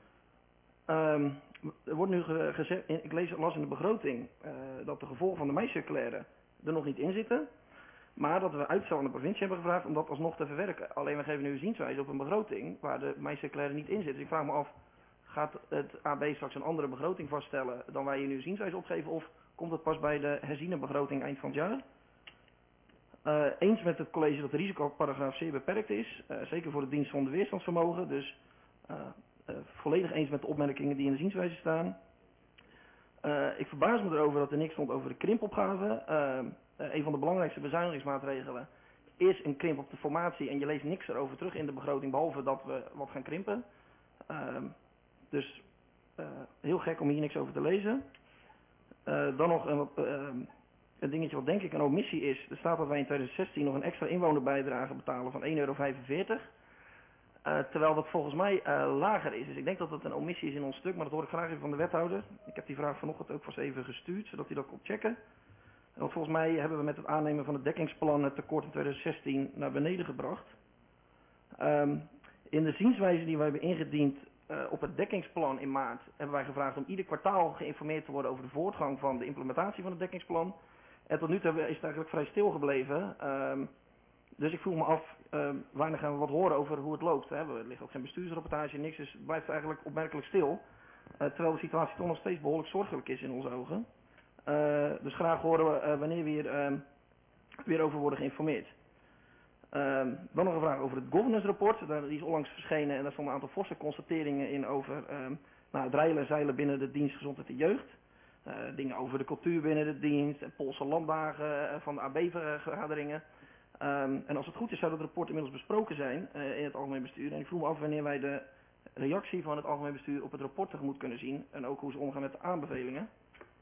Um, er wordt nu ge gezegd, ik lees, las in de begroting, uh, dat de gevolgen van de meicirculaire er nog niet in zitten. Maar dat we uitstel aan de provincie hebben gevraagd om dat alsnog te verwerken. Alleen we geven nu een zienswijze op een begroting waar de meicirculaire niet in zit. Dus ik vraag me af, gaat het A B straks een andere begroting vaststellen dan wij hier nu een zienswijze opgeven? Of komt het pas bij de herziene begroting eind van het jaar? Uh, eens met het college dat de risicoparagraaf zeer beperkt is. Uh, zeker voor de dienst van de weerstandsvermogen. Dus uh, uh, volledig eens met de opmerkingen die in de zienswijze staan. Uh, ik verbaas me erover dat er niks stond over de krimpopgave. Uh, uh, een van de belangrijkste bezuinigingsmaatregelen is een krimp op de formatie. En je leest niks erover terug in de begroting, behalve dat we wat gaan krimpen. Uh, dus uh, heel gek om hier niks over te lezen. Uh, dan nog een, uh, een dingetje wat denk ik een omissie is. Er staat dat wij in tweeduizend zestien nog een extra inwonerbijdrage betalen van één euro vijfenveertig. Uh, terwijl dat volgens mij uh, lager is. Dus ik denk dat dat een omissie is in ons stuk, maar dat hoor ik graag even van de wethouder. Ik heb die vraag vanochtend ook vast even gestuurd, zodat hij dat kon checken. Want volgens mij hebben we met het aannemen van het dekkingsplan het tekort in tweeduizend zestien naar beneden gebracht. Um, in de zienswijze die we hebben ingediend uh, op het dekkingsplan in maart, hebben wij gevraagd om ieder kwartaal geïnformeerd te worden over de voortgang van de implementatie van het dekkingsplan. En tot nu toe is het eigenlijk vrij stil gebleven. Um, dus ik vroeg me af, uh, wanneer gaan we wat horen over hoe het loopt. Hè? Er ligt ook geen bestuursrapportage, niks, dus het blijft eigenlijk opmerkelijk stil. Uh, terwijl de situatie toch nog steeds behoorlijk zorgelijk is in onze ogen. Uh, dus graag horen we uh, wanneer we hier uh, weer over worden geïnformeerd. Uh, dan nog een vraag over het governance rapport. Daar, die is onlangs verschenen en daar stonden een aantal forse constateringen in over uh, nou, het reilen en zeilen binnen de dienst Gezondheid en Jeugd. Uh, dingen over de cultuur binnen de dienst en Poolse landdagen uh, van de A B-vergaderingen. Um, en als het goed is zou dat rapport inmiddels besproken zijn uh, in het algemeen bestuur. En ik vroeg me af wanneer wij de reactie van het algemeen bestuur op het rapport tegemoet kunnen zien. En ook hoe ze omgaan met de aanbevelingen.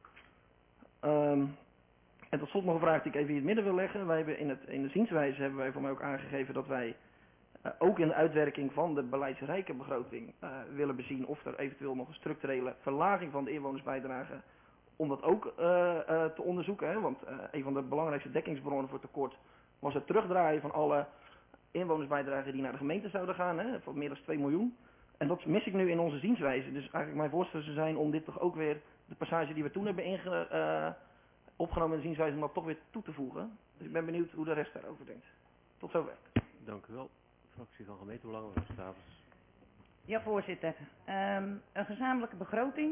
Um, en tot slot nog een vraag die ik even in het midden wil leggen. Wij hebben in, het, in de zienswijze hebben wij voor mij ook aangegeven dat wij uh, ook in de uitwerking van de beleidsrijke begroting uh, willen bezien of er eventueel nog een structurele verlaging van de inwonersbijdrage, om dat ook uh, uh, te onderzoeken. Hè? Want uh, een van de belangrijkste dekkingsbronnen voor tekort was het terugdraaien van alle inwonersbijdragen die naar de gemeente zouden gaan, hè, van meer dan twee miljoen. En dat mis ik nu in onze zienswijze. Dus eigenlijk mijn voorstel zou zijn om dit toch ook weer, de passage die we toen hebben inge, uh, opgenomen in de zienswijze, om dat toch weer toe te voegen. Dus ik ben benieuwd hoe de rest daarover denkt. Tot zover. Dank u wel. Fractie van Gemeentebelangen, Stavers. Ja, voorzitter. Um, een gezamenlijke begroting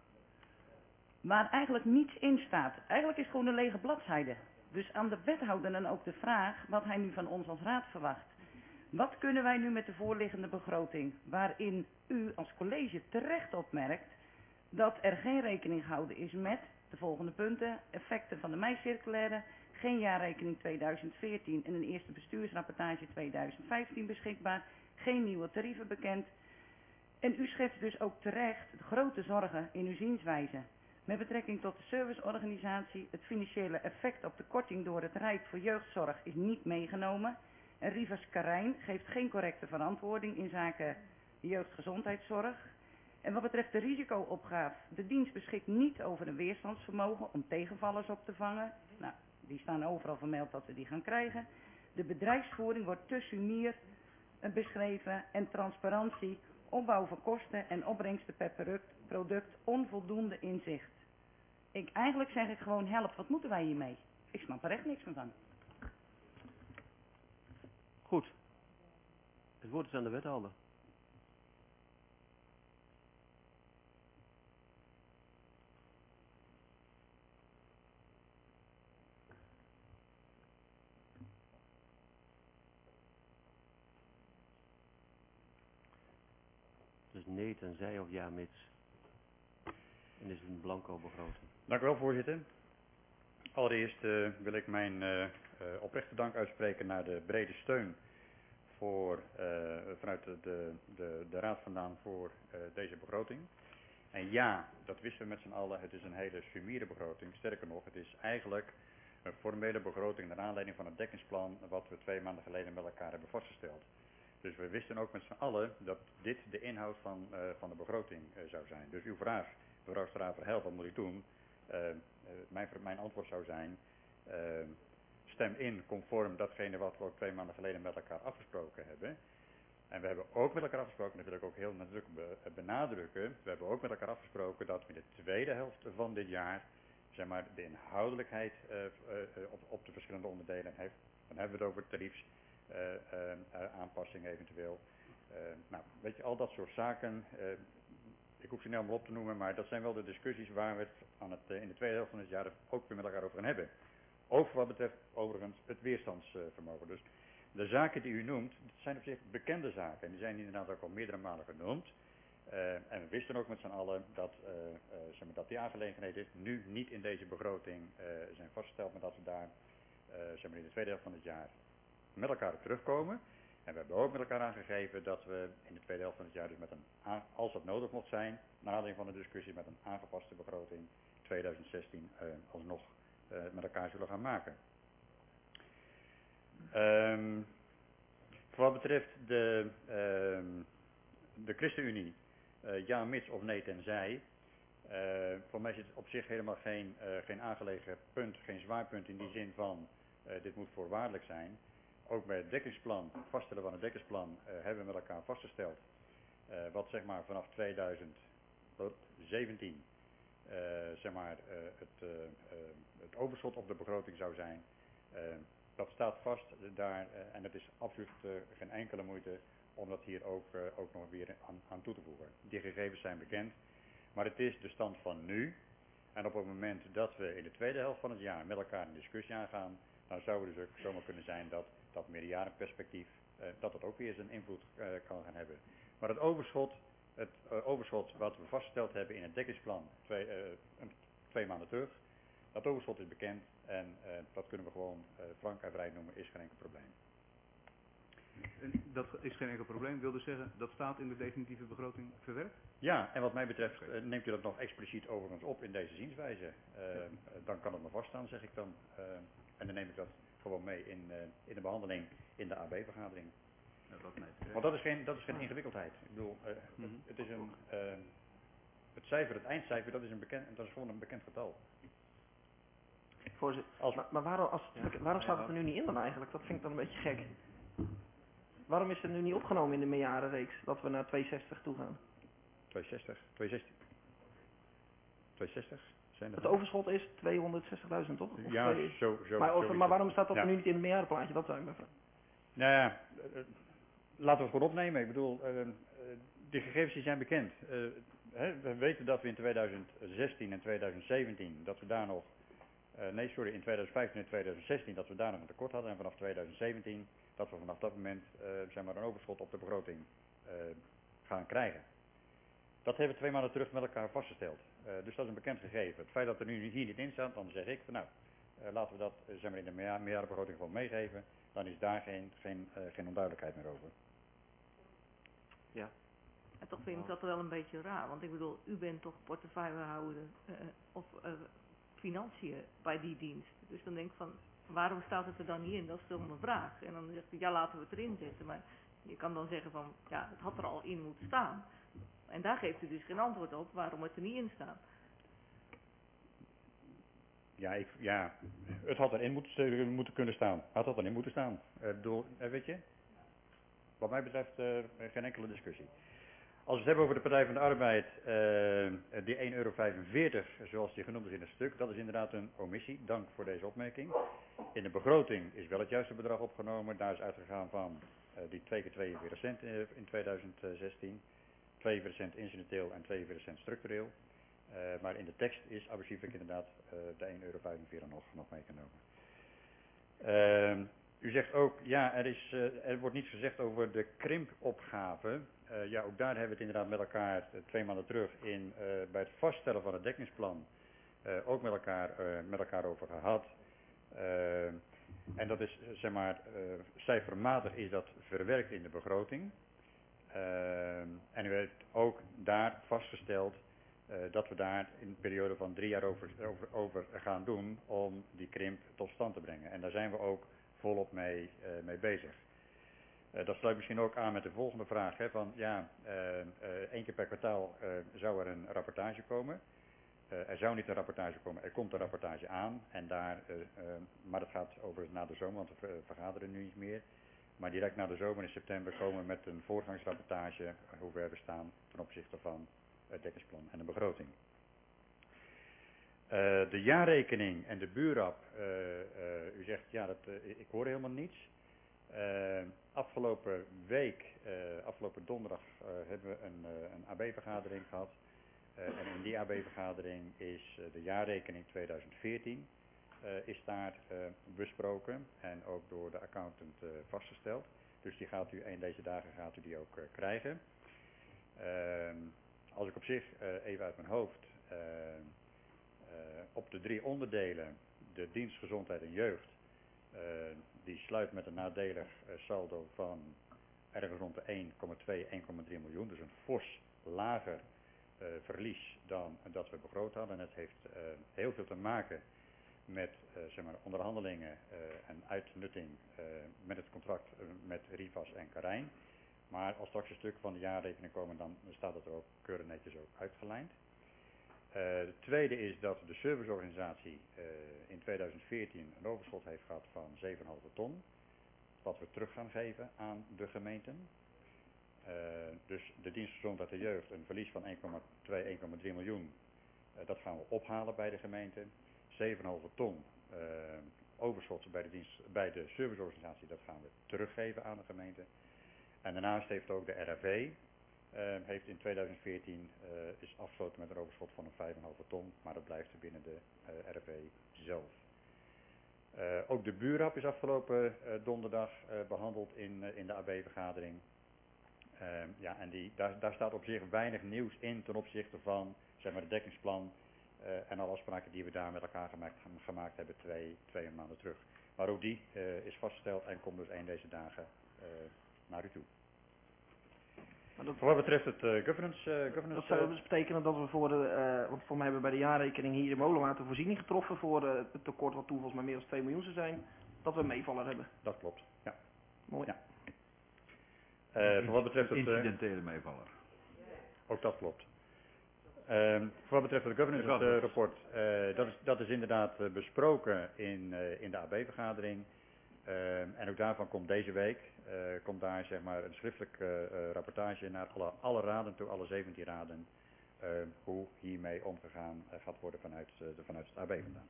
waar eigenlijk niets in staat. Eigenlijk is het gewoon een lege bladzijde. Dus aan de wethouder dan ook de vraag wat hij nu van ons als raad verwacht. Wat kunnen wij nu met de voorliggende begroting, waarin u als college terecht opmerkt dat er geen rekening gehouden is met de volgende punten: effecten van de meicirculaire, geen jaarrekening tweeduizend veertien en een eerste bestuursrapportage tweeduizend vijftien beschikbaar, geen nieuwe tarieven bekend. En u schetst dus ook terecht de grote zorgen in uw zienswijze. Met betrekking tot de serviceorganisatie, het financiële effect op de korting door het Rijk voor jeugdzorg is niet meegenomen. En Rivas Karijn geeft geen correcte verantwoording in zaken jeugdgezondheidszorg. En wat betreft de risicoopgave, de dienst beschikt niet over een weerstandsvermogen om tegenvallers op te vangen. Nou, die staan overal vermeld dat we die gaan krijgen. De bedrijfsvoering wordt te sumier beschreven en transparantie, opbouw van kosten en opbrengsten per product, product onvoldoende inzicht. Ik, eigenlijk zeg ik gewoon help, wat moeten wij hiermee? Ik snap er echt niks meer van. Goed. Het woord is aan de wethouder. Dus nee tenzij of ja mits. En is het een blanco begroting. Dank u wel, voorzitter. Allereerst uh, wil ik mijn uh, uh, oprechte dank uitspreken naar de brede steun voor, uh, vanuit de, de, de, de raad vandaan voor uh, deze begroting. En ja, dat wisten we met z'n allen, het is een hele sumiere begroting. Sterker nog, het is eigenlijk een formele begroting naar aanleiding van het dekkingsplan wat we twee maanden geleden met elkaar hebben vastgesteld. Dus we wisten ook met z'n allen dat dit de inhoud van, uh, van de begroting uh, zou zijn. Dus uw vraag, mevrouw Straver-Help, wat moet ik doen? Uh, uh, mijn, mijn antwoord zou zijn, uh, stem in conform datgene wat we ook twee maanden geleden met elkaar afgesproken hebben. En we hebben ook met elkaar afgesproken, dat wil ik ook heel nadrukkelijk be, benadrukken, we hebben ook met elkaar afgesproken dat we in de tweede helft van dit jaar, zeg maar, de inhoudelijkheid uh, uh, op, op de verschillende onderdelen heeft. Dan hebben we het over tariefs. Uh, uh, uh, aanpassing eventueel. Uh, nou, weet je, al dat soort zaken, uh, ik hoef ze niet allemaal op te noemen, maar dat zijn wel de discussies waar we het, aan het uh, in de tweede helft van het jaar ook weer met elkaar over gaan hebben. Ook wat betreft overigens het weerstandsvermogen. Dus de zaken die u noemt, dat zijn op zich bekende zaken en die zijn inderdaad ook al meerdere malen genoemd. Uh, en we wisten ook met z'n allen dat, uh, uh, zeg maar, dat die aangelegenheden nu niet in deze begroting uh, zijn vastgesteld, maar dat we daar uh, zeg maar in de tweede helft van het jaar met elkaar terugkomen. En we hebben ook met elkaar aangegeven dat we in de tweede helft van het jaar dus met een, als dat nodig mocht zijn, naar aanleiding van de discussie met een aangepaste begroting tweeduizend zestien uh, alsnog uh, met elkaar zullen gaan maken. Um, voor wat betreft de, um, de ChristenUnie, uh, ja mits of nee tenzij, uh, voor mij is het op zich helemaal geen, uh, geen aangelegen punt, geen zwaar punt in die zin van uh, dit moet voorwaardelijk zijn. Ook bij het dekkingsplan, het vaststellen van het dekkingsplan, uh, hebben we met elkaar vastgesteld uh, wat zeg maar vanaf tweeduizend zeventien uh, zeg maar, uh, het, uh, uh, het overschot op de begroting zou zijn. Uh, dat staat vast daar uh, en het is absoluut uh, geen enkele moeite om dat hier ook, uh, ook nog weer aan, aan toe te voegen. Die gegevens zijn bekend, maar het is de stand van nu. En op het moment dat we in de tweede helft van het jaar met elkaar een discussie aangaan, dan zou het dus ook zomaar kunnen zijn dat dat meerjarenperspectief, uh, dat het ook weer zijn invloed uh, kan gaan hebben. Maar het overschot, het uh, overschot wat we vastgesteld hebben in het dekkingsplan twee, uh, twee maanden terug, dat overschot is bekend en uh, dat kunnen we gewoon uh, frank en vrij noemen, is geen enkel probleem. En dat is geen enkel probleem, wil dus zeggen, dat staat in de definitieve begroting verwerkt? Ja, en wat mij betreft uh, neemt u dat nog expliciet overigens op in deze zienswijze. Uh, ja. Dan kan het maar vaststaan, zeg ik dan. Uh, en dan neem ik dat gewoon mee in, uh, in de behandeling in de A B-vergadering. Ja, dat nee. Want dat is geen, dat is geen ingewikkeldheid. Ik bedoel, uh, mm-hmm. het, het is een, uh, het cijfer, het eindcijfer, dat is, een bekend, dat is gewoon een bekend getal. Voorzitter, als, maar, maar waarom, als, ja, waarom staat het er nu niet in dan eigenlijk? Dat vind ik dan een beetje gek. Waarom is het nu niet opgenomen in de meerjarenreeks, dat we naar tweehonderdzestig toe gaan? tweehonderdzestig, tweehonderdzestig. tweehonderdzestig. Het overschot is tweehonderdzestigduizend, toch? Of ja, twee... zo, zo, maar, over, zo maar waarom staat dat ja. er nu niet in het meerjarenplaatje? Dat zou ik me vragen. Nou ja, uh, laten we het gewoon opnemen. Ik bedoel, uh, uh, die gegevens die zijn bekend. Uh, hè, we weten dat we in tweeduizend zestien en tweeduizend zeventien, dat we daar nog, uh, nee sorry, in tweeduizend vijftien en tweeduizend zestien, dat we daar nog een tekort hadden. En vanaf tweeduizend zeventien dat we vanaf dat moment uh, zeg maar een overschot op de begroting uh, gaan krijgen. Dat hebben we twee maanden terug met elkaar vastgesteld. Uh, dus dat is een bekend gegeven. Het feit dat er nu hier niet in staat, dan zeg ik van nou, uh, laten we dat uh, zeg maar in de meerja- meerjarenbegroting gewoon meegeven. Dan is daar geen, geen, uh, geen onduidelijkheid meer over. Ja. En toch vind ik dat wel een beetje raar, want ik bedoel, u bent toch portefeuillehouder uh, of uh, financiën bij die dienst. Dus dan denk ik van, waarom staat het er dan niet in? Dat is toch mijn vraag. En dan zegt u, ja, laten we het erin zetten. Maar je kan dan zeggen van, ja, het had er al in moeten staan. En daar geeft u dus geen antwoord op waarom het er niet in staat. Ja, ik, ja, het had erin moeten, moeten kunnen staan. Had dat erin moeten staan. Uh, bedoel, uh, weet je, wat mij betreft uh, geen enkele discussie. Als we het hebben over de Partij van de Arbeid, uh, die één euro vijfenveertig, zoals die genoemd is in het stuk, dat is inderdaad een omissie. Dank voor deze opmerking. In de begroting is wel het juiste bedrag opgenomen. Daar is uitgegaan van uh, die twee keer tweeënveertig cent uh, in tweeduizend zestien. tweeënveertig cent incidenteel en tweeënveertig cent structureel. Uh, maar in de tekst is abusieflijk inderdaad uh, de één euro vijfenveertig nog, nog meegenomen. Uh, u zegt ook, ja, er, is, uh, er wordt niets gezegd over de krimpopgave. Uh, ja, ook daar hebben we het inderdaad met elkaar uh, twee maanden terug in, uh, bij het vaststellen van het dekkingsplan uh, ook met elkaar, uh, met elkaar over gehad. Uh, en dat is, zeg maar, uh, cijfermatig is dat verwerkt in de begroting. Uh, en u heeft ook daar vastgesteld uh, dat we daar in een periode van drie jaar over, over, over gaan doen om die krimp tot stand te brengen. En daar zijn we ook volop mee, uh, mee bezig. Uh, dat sluit misschien ook aan met de volgende vraag. Hè, van, ja, uh, uh, één keer per kwartaal uh, zou er een rapportage komen. Uh, er zou niet een rapportage komen, er komt een rapportage aan. En daar, uh, uh, maar dat gaat over na de zomer, want we vergaderen nu niet meer. Maar direct na de zomer in september komen we met een voorgangsrapportage hoe ver we staan ten opzichte van het dekkingsplan en de begroting. Uh, de jaarrekening en de buurrap, uh, uh, u zegt ja, dat, uh, ik hoor helemaal niets. Uh, afgelopen week, uh, afgelopen donderdag, uh, hebben we een, uh, een A B-vergadering gehad. Uh, en in die A B-vergadering is uh, de jaarrekening tweeduizend veertien uh, is daar uh, besproken en ook door de accountant uh, vastgesteld. Dus die gaat u, een deze dagen gaat u die ook uh, krijgen. Uh, als ik op zich uh, even uit mijn hoofd uh, uh, op de drie onderdelen, de dienst gezondheid en jeugd, uh, die sluit met een nadelig uh, saldo van ergens rond de één komma twee, één komma drie miljoen, dus een fors lager uh, verlies dan dat we begroot hadden. En het heeft uh, heel veel te maken met uh, zeg maar onderhandelingen uh, en uitnutting uh, met het contract uh, met Rivas en Karijn. Maar als straks een stuk van de jaarrekening komen, dan staat het er ook keurig netjes ook uitgelijnd. Uh, de tweede is dat de serviceorganisatie uh, in tweeduizend veertien een overschot heeft gehad van zeven komma vijf ton. Wat we terug gaan geven aan de gemeenten. Uh, dus de dienst gezondheid en jeugd, een verlies van één komma twee, één komma drie miljoen. Uh, dat gaan we ophalen bij de gemeenten. zeven komma vijf ton uh, overschot bij de, dienst, bij de serviceorganisatie, dat gaan we teruggeven aan de gemeente. En daarnaast heeft ook de R A V uh, heeft in tweeduizend veertien uh, is afgesloten met een overschot van een vijf komma vijf ton, maar dat blijft er binnen de uh, R A V zelf. Uh, ook de buurrap is afgelopen uh, donderdag uh, behandeld in, uh, in de A B-vergadering. Uh, ja, en die, daar, daar staat op zich weinig nieuws in ten opzichte van zeg maar, het dekkingsplan uh, en alle afspraken die we daar met elkaar gemaakt, gemaakt hebben twee, twee maanden terug. Maar ook die uh, is vastgesteld en komt dus één deze dagen uh, naar u toe. Dat, voor wat betreft het uh, governance... Uh, governance dat zou dus betekenen dat we voor de, uh, want voor mij hebben we bij de jaarrekening hier in Molenmaat een voorziening getroffen voor uh, het tekort wat toen volgens mij meer dan twee miljoen zou zijn, dat we een meevaller hebben. Dat klopt, ja. Mooi. Ja. Uh, voor wat betreft het... Uh, incidentele meevaller. Ook dat klopt. Uh, voor wat betreft het governance uh, rapport, uh, dat, is, dat is inderdaad uh, besproken in, uh, in de A B-vergadering. Uh, en ook daarvan komt deze week uh, komt daar zeg maar een schriftelijke uh, uh, rapportage naar alle, alle raden toe, alle zeventien raden, uh, hoe hiermee omgegaan uh, gaat worden vanuit, uh, de, vanuit het A B vandaan.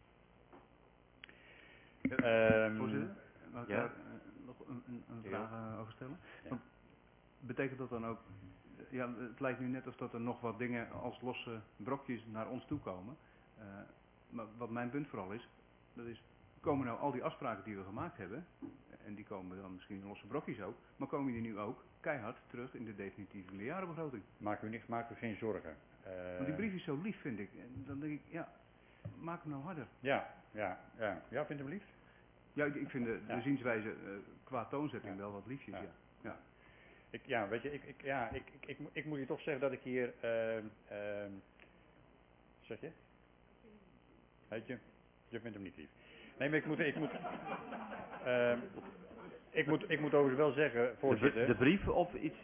Uh, Voorzitter, mag ik ja? daar uh, nog een, een, een vraag uh, over stellen? Ja. Want betekent dat dan ook, ja, het lijkt nu net alsof dat er nog wat dingen als losse brokjes naar ons toe komen. Uh, maar wat mijn punt vooral is, dat is, komen nou al die afspraken die we gemaakt hebben, en die komen dan misschien in losse brokjes ook, maar komen die nu ook keihard terug in de definitieve meerjarenbegroting. Maak u, niet, maak u geen zorgen. Uh, Want die brief is zo lief, vind ik. En dan denk ik, ja, maak hem nou harder. Ja, ja, ja. Ja, vindt u hem lief? Ja, ik, ik vind de, de ja. zienswijze uh, qua toonzetting ja. wel wat liefjes, ja. ja. ja. Ik, ja, weet je, ik, ik, ja, ik, ik, ik, ik moet je toch zeggen dat ik hier, uh, uh, zeg je? Weet je, je vindt hem niet lief. Nee, maar ik moet, ik moet, uh, ik moet, ik moet overigens wel zeggen, voorzitter. De, de brief of iets?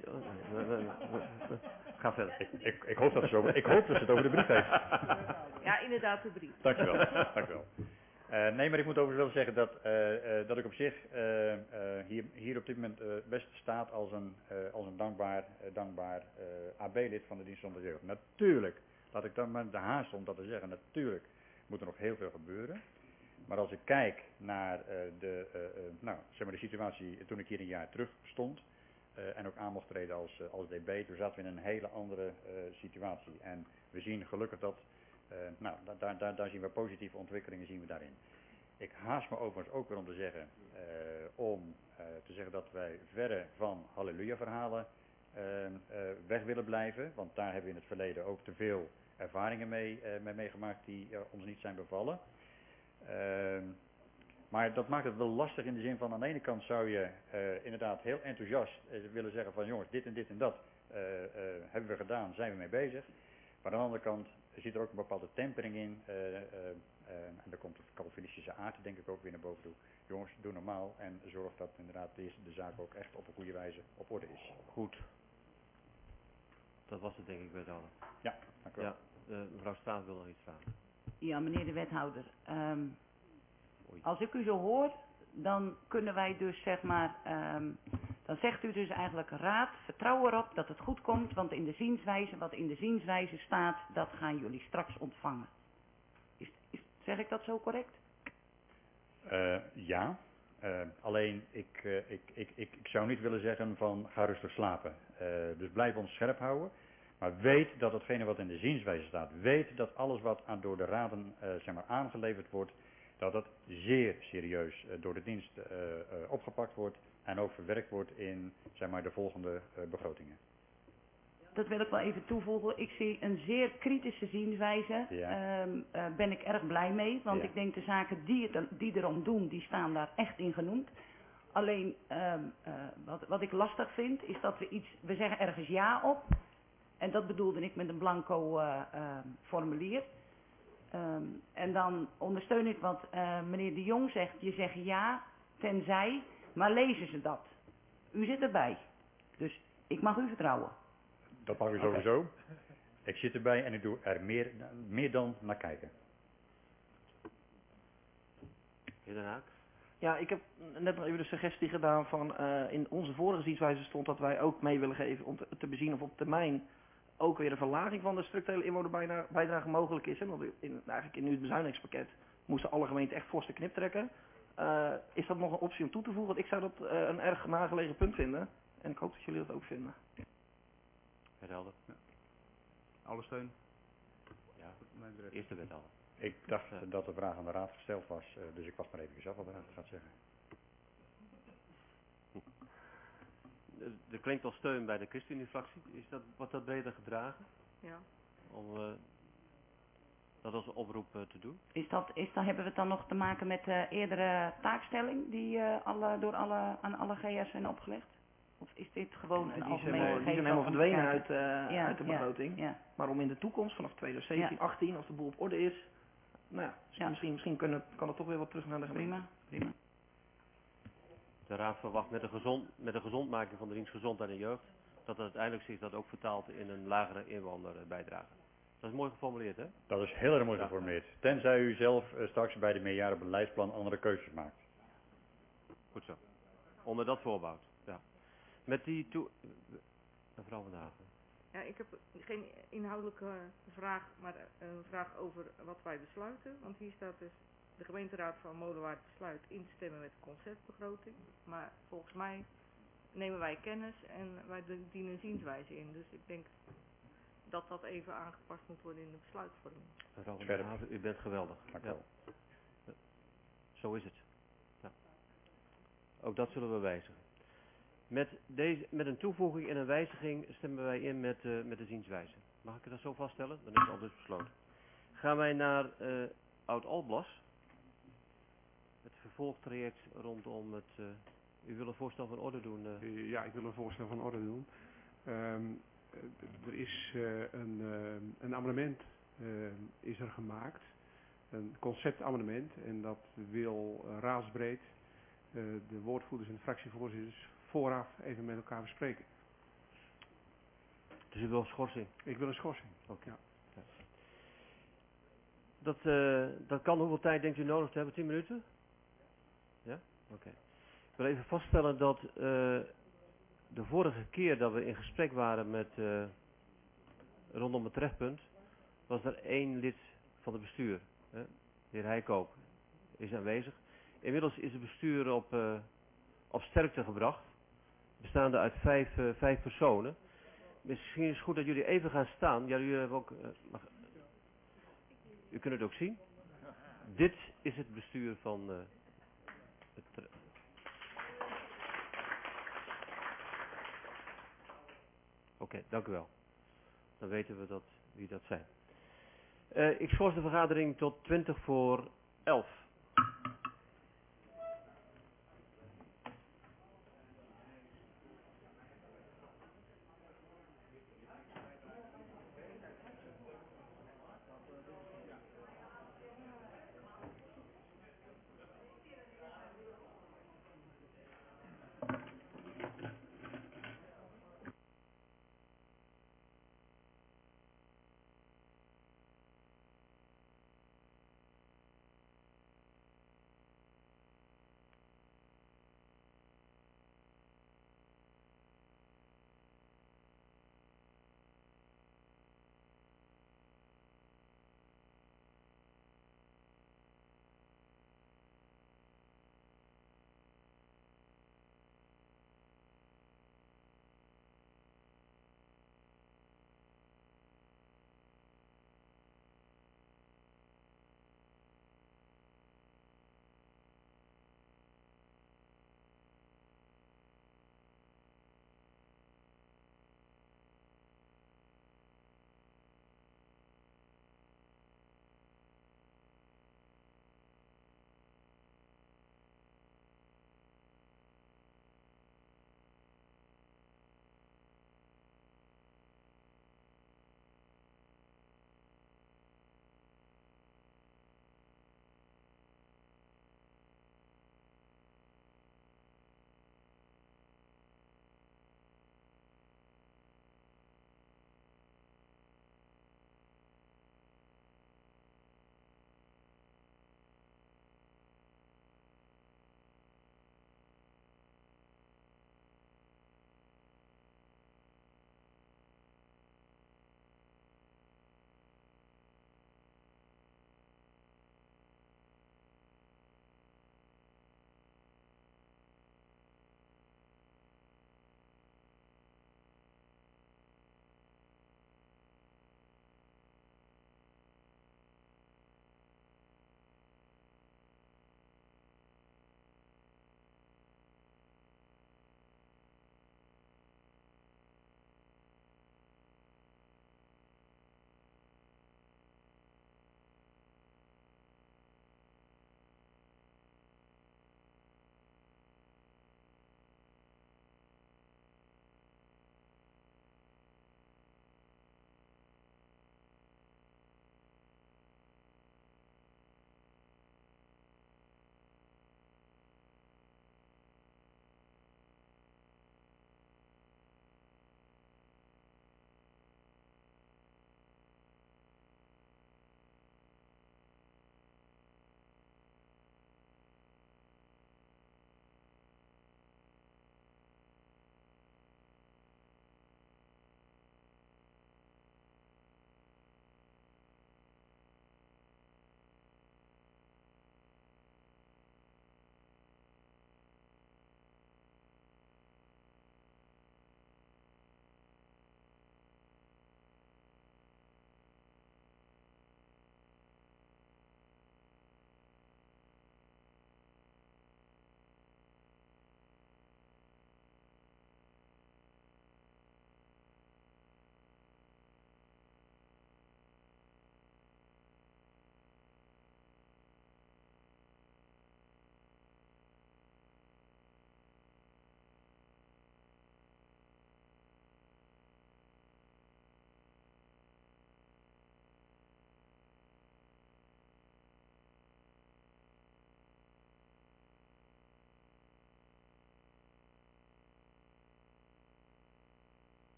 Ga verder. Ik, ik, ik, hoop dat ze over, ik hoop dat ze het over de brief heeft. Ja, inderdaad, de brief. Dankjewel, dankjewel. Uh, nee, maar ik moet overigens wel zeggen dat, uh, uh, dat ik op zich uh, uh, hier, hier op dit moment uh, best staat als een, uh, als een dankbaar, uh, dankbaar uh, A B-lid van de dienst van de jeugd. Natuurlijk, laat ik dan maar de haast om dat te zeggen, natuurlijk moet er nog heel veel gebeuren. Maar als ik kijk naar uh, de, uh, uh, nou, zeg maar de situatie toen ik hier een jaar terug stond uh, en ook aan mocht treden als, uh, als D B, toen zaten we in een hele andere uh, situatie. En we zien gelukkig dat Uh, nou, daar, daar, daar zien we positieve ontwikkelingen zien we daarin. Ik haast me overigens ook weer om te zeggen, uh, om uh, te zeggen dat wij verre van halleluja verhalen uh, uh, weg willen blijven. Want daar hebben we in het verleden ook te veel ervaringen mee, uh, mee meegemaakt die uh, ons niet zijn bevallen. Uh, maar dat maakt het wel lastig in de zin van aan de ene kant zou je uh, inderdaad heel enthousiast uh, willen zeggen van jongens dit en dit en dat uh, uh, hebben we gedaan, zijn we mee bezig. Maar aan de andere kant zit er ook een bepaalde tempering in. Uh, uh, uh, en dan komt de Calvinistische aard denk ik ook weer naar boven toe. Jongens, doe normaal en zorg dat inderdaad de, de zaak ook echt op een goede wijze op orde is. Goed. Dat was het denk ik wethouder. Ja, dank u wel. Ja, uh, mevrouw Staat wil nog iets vragen. Ja, meneer de wethouder. Um, als ik u zo hoor, dan kunnen wij dus zeg maar... Um, Dan zegt u dus eigenlijk raad, vertrouw erop dat het goed komt, want in de zienswijze, wat in de zienswijze staat, dat gaan jullie straks ontvangen. Is, is, zeg ik dat zo correct? Uh, ja, uh, alleen ik, uh, ik, ik, ik, ik zou niet willen zeggen van ga rustig slapen. Uh, dus blijf ons scherp houden. Maar weet dat hetgene wat in de zienswijze staat, weet dat alles wat aan, door de raden uh, zeg maar aangeleverd wordt, dat dat zeer serieus uh, door de dienst uh, uh, opgepakt wordt. En ook verwerkt wordt in zeg maar, de volgende uh, begrotingen. Dat wil ik wel even toevoegen. Ik zie een zeer kritische zienswijze. Ja. Um, uh, ben ik erg blij mee. Want Ja. ik denk de zaken die, het, die erom doen, die staan daar echt in genoemd. Alleen um, uh, wat, wat ik lastig vind, is dat we iets... We zeggen ergens ja op. En dat bedoelde ik met een blanco uh, uh, formulier. Um, en dan ondersteun ik wat uh, meneer de Jong zegt. Je zegt ja, tenzij... Maar lezen ze dat? U zit erbij. Dus ik mag u vertrouwen. Dat mag u sowieso. Okay. Ik zit erbij en ik doe er meer, meer dan naar kijken. Heer Den Haak? Ja, ik heb net nog even de suggestie gedaan van uh, in onze vorige zienswijze stond dat wij ook mee willen geven om te, te bezien of op termijn ook weer een verlaging van de structurele inwonerbijdrage mogelijk is. Hè? Want in, eigenlijk in nu het bezuinigingspakket moesten alle gemeenten echt fors de knip trekken. Uh, is dat nog een optie om toe te voegen? Want ik zou dat uh, een erg nagelegen punt vinden. En ik hoop dat jullie dat ook vinden. Wethouder. Ja. Alle steun? Ja, eerste wethouder. Ik dacht ja. dat de vraag aan de raad gesteld was, uh, dus ik wacht maar even zelf wat de raad gaat zeggen. Er klinkt al steun bij de ChristenUnie-fractie. Is dat, wordt dat breder gedragen? Ja. Om uh, dat als een oproep uh, te doen? Is dat, is dat, hebben we het dan nog te maken met de eerdere taakstelling die uh, alle, door alle, aan alle G R's zijn opgelegd? Of is dit gewoon een algemene gegeven? Die zijn helemaal verdwenen uit, uh, ja, uit de begroting. Ja, ja. Maar om in de toekomst, vanaf twintig zeventien, Ja. achttien, als de boel op orde is, nou ja, Ja. misschien, misschien kunnen, kan het toch weer wat terug naar de gemeente. Prima, prima. De raad verwacht met de, gezond, met de gezondmaking van de dienst gezondheid en jeugd dat het uiteindelijk zich dat ook vertaalt in een lagere inwonerbijdrage. Dat is mooi geformuleerd, hè? Dat is heel erg mooi geformuleerd. Tenzij u zelf uh, straks bij de meerjarenbeleidsplan andere keuzes maakt. Goed zo. Onder dat voorbehoud, ja. Met die toe... Mevrouw van der Haven. Ja, ik heb geen inhoudelijke vraag, maar een vraag over wat wij besluiten. Want hier staat dus, de gemeenteraad van Molenwaard besluit in te stemmen met de conceptbegroting. Maar volgens mij nemen wij kennis en wij dienen een zienswijze in. Dus ik denk dat dat even aangepast moet worden in de besluitvorming. Mevrouw van der Haven, u bent geweldig. Dank ja. Zo is het. Ja. Ook dat zullen we wijzigen. Met, deze, met een toevoeging en een wijziging stemmen wij in met, uh, met de zienswijze. Mag ik dat zo vaststellen? Dan is het al dus besloten. Gaan wij naar uh, Oud-Alblas. Het vervolgtraject rondom het... Uh, u wil een voorstel van orde doen? Uh. Ja, ik wil een voorstel van orde doen. Um, er is uh, een, uh, een amendement uh, is er gemaakt. Een conceptamendement. En dat wil uh, raadsbreed uh, de woordvoerders en de fractievoorzitters vooraf even met elkaar bespreken. Dus u wil een schorsing? Ik wil een schorsing. Oké. Okay. Ja. Dat, uh, dat kan. Hoeveel tijd denkt u nodig te hebben? tien minuten? Ja? Oké. Okay. Ik wil even vaststellen dat uh, de vorige keer dat we in gesprek waren met uh, rondom het trefpunt, was er één lid van het bestuur. Hè? De heer Heikoop is aanwezig. Inmiddels is het bestuur op, uh, op sterkte gebracht. Bestaande uit vijf, uh, vijf personen. Misschien is het goed dat jullie even gaan staan. Ja, jullie hebben ook... Uh, mag, u kunt het ook zien. Dit is het bestuur van uh, het... Oké, okay, dank u wel. Dan weten we dat, wie dat zijn. Uh, ik schors de vergadering tot twintig voor elf.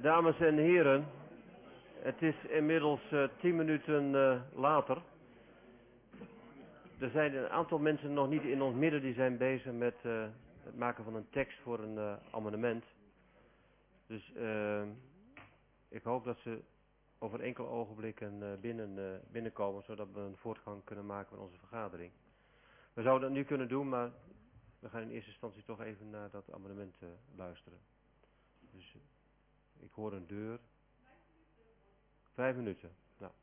Dames en heren, het is inmiddels uh, tien minuten uh, later. Er zijn een aantal mensen nog niet in ons midden die zijn bezig met uh, het maken van een tekst voor een uh, amendement. Dus uh, ik hoop dat ze over enkele ogenblikken uh, binnen, uh, binnenkomen, zodat we een voortgang kunnen maken met onze vergadering. We zouden dat nu kunnen doen, maar we gaan in eerste instantie toch even naar dat amendement uh, luisteren. Dus uh, ik hoor een deur. Vijf minuten. Nou.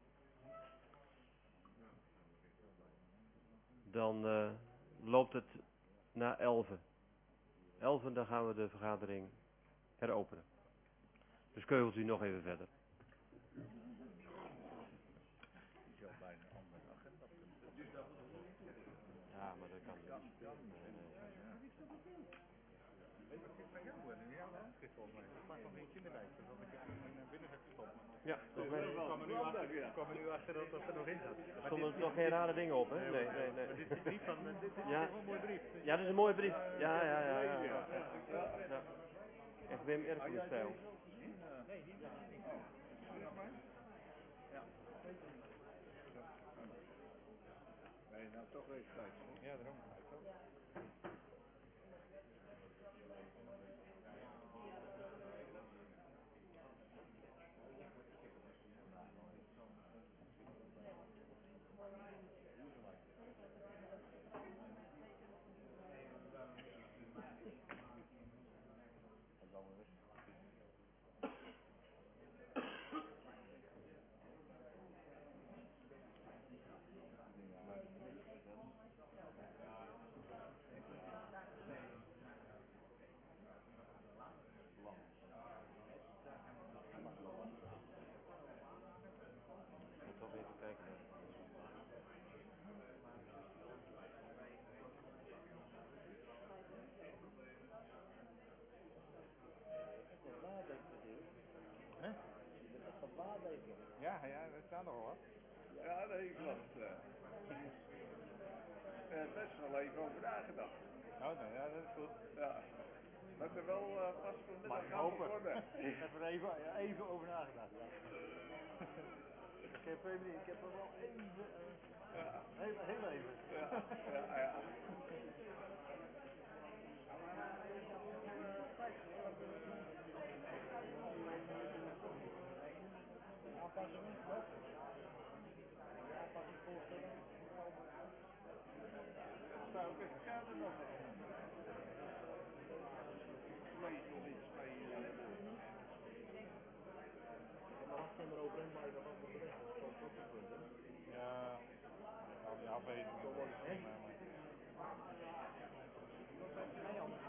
Dan uh, loopt het naar elven. Elven, dan gaan we de vergadering heropenen. Dus keuvelt u nog even verder. Ja, maar dat kan niet. Nee, nee. Ja, toch nee. Ik kwam er nu achter, ik kwam er nu achter dat dat er nog in zat. Er stonden toch geen rare dingen op, hè? Nee, nee, nee. nee. Dit is niet van, dit is ja. Een mooie brief. Ja, dit is een mooie brief. Ja, ja, ja. ja, ja. ja. Echt Wim Erkens stijl. Nee, niet. Ja. Nee, nou toch weer tijd. Ja, daarom. Ja, ja, dat staat nog wel. Ja, nee, klopt. Uh, uh, best wel even over nagedacht. Oh, nee, ja, dat is goed. Ja. Dat er wel uh, pas vanmiddag gaan worden. Ik heb er even, even over nagedacht. Ja. ik, heb even, ik heb er wel even, uh, ja. heel, heel even. Ja, ja, ja. Aanpassingen, wat? Aanpassingen voorstellen? Zou ik het kader nog lees nog iets bij je? Maar had hem erover in, maar dat was de rest van het kostenpunt, hè? Ja, nou die afweging. Nee, anders.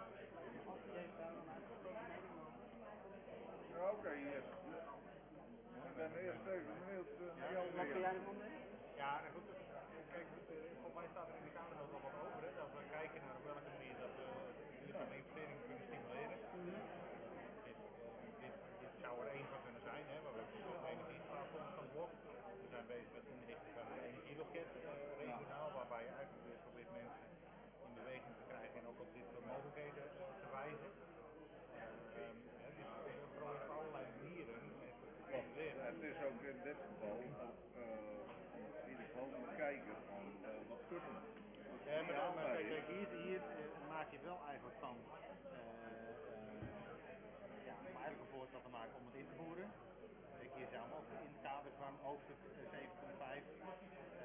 Ja, oké, yes. Ik ben eerst even benieuwd. Uh, ja, wat kun jij ervan denken? Ja, nou goed. Kijk, volgens mij staat er in de Kamer ook al wat over, hè, dat we kijken naar op welke manier dat we duurzame investeringen kunnen stimuleren. Mm-hmm. dit, dit, dit zou er één van kunnen zijn, hè, waar we hebben een energiespaarfonds van Blok. We zijn bezig met het inrichten van een energieloket uh, regionaal, waarbij je eigenlijk weer probeert mensen in beweging te krijgen en ook op dit soort mogelijkheden uh, te wijzen. Uh, um, hè, dus we proberen op allerlei manieren te stimuleren. Het is ook in dit geval uh, in ieder geval bekijken van uh, wat kunnen we. Ja, maar, dan, maar kijk, kijk, hier, hier uh, maak je wel eigenlijk van, uh, uh, ja, om eigenlijk een voorstel te maken om het in te voeren. Kijk, hier zijn we ook in het kader van hoofdstuk zeven punt vijf uh, uh,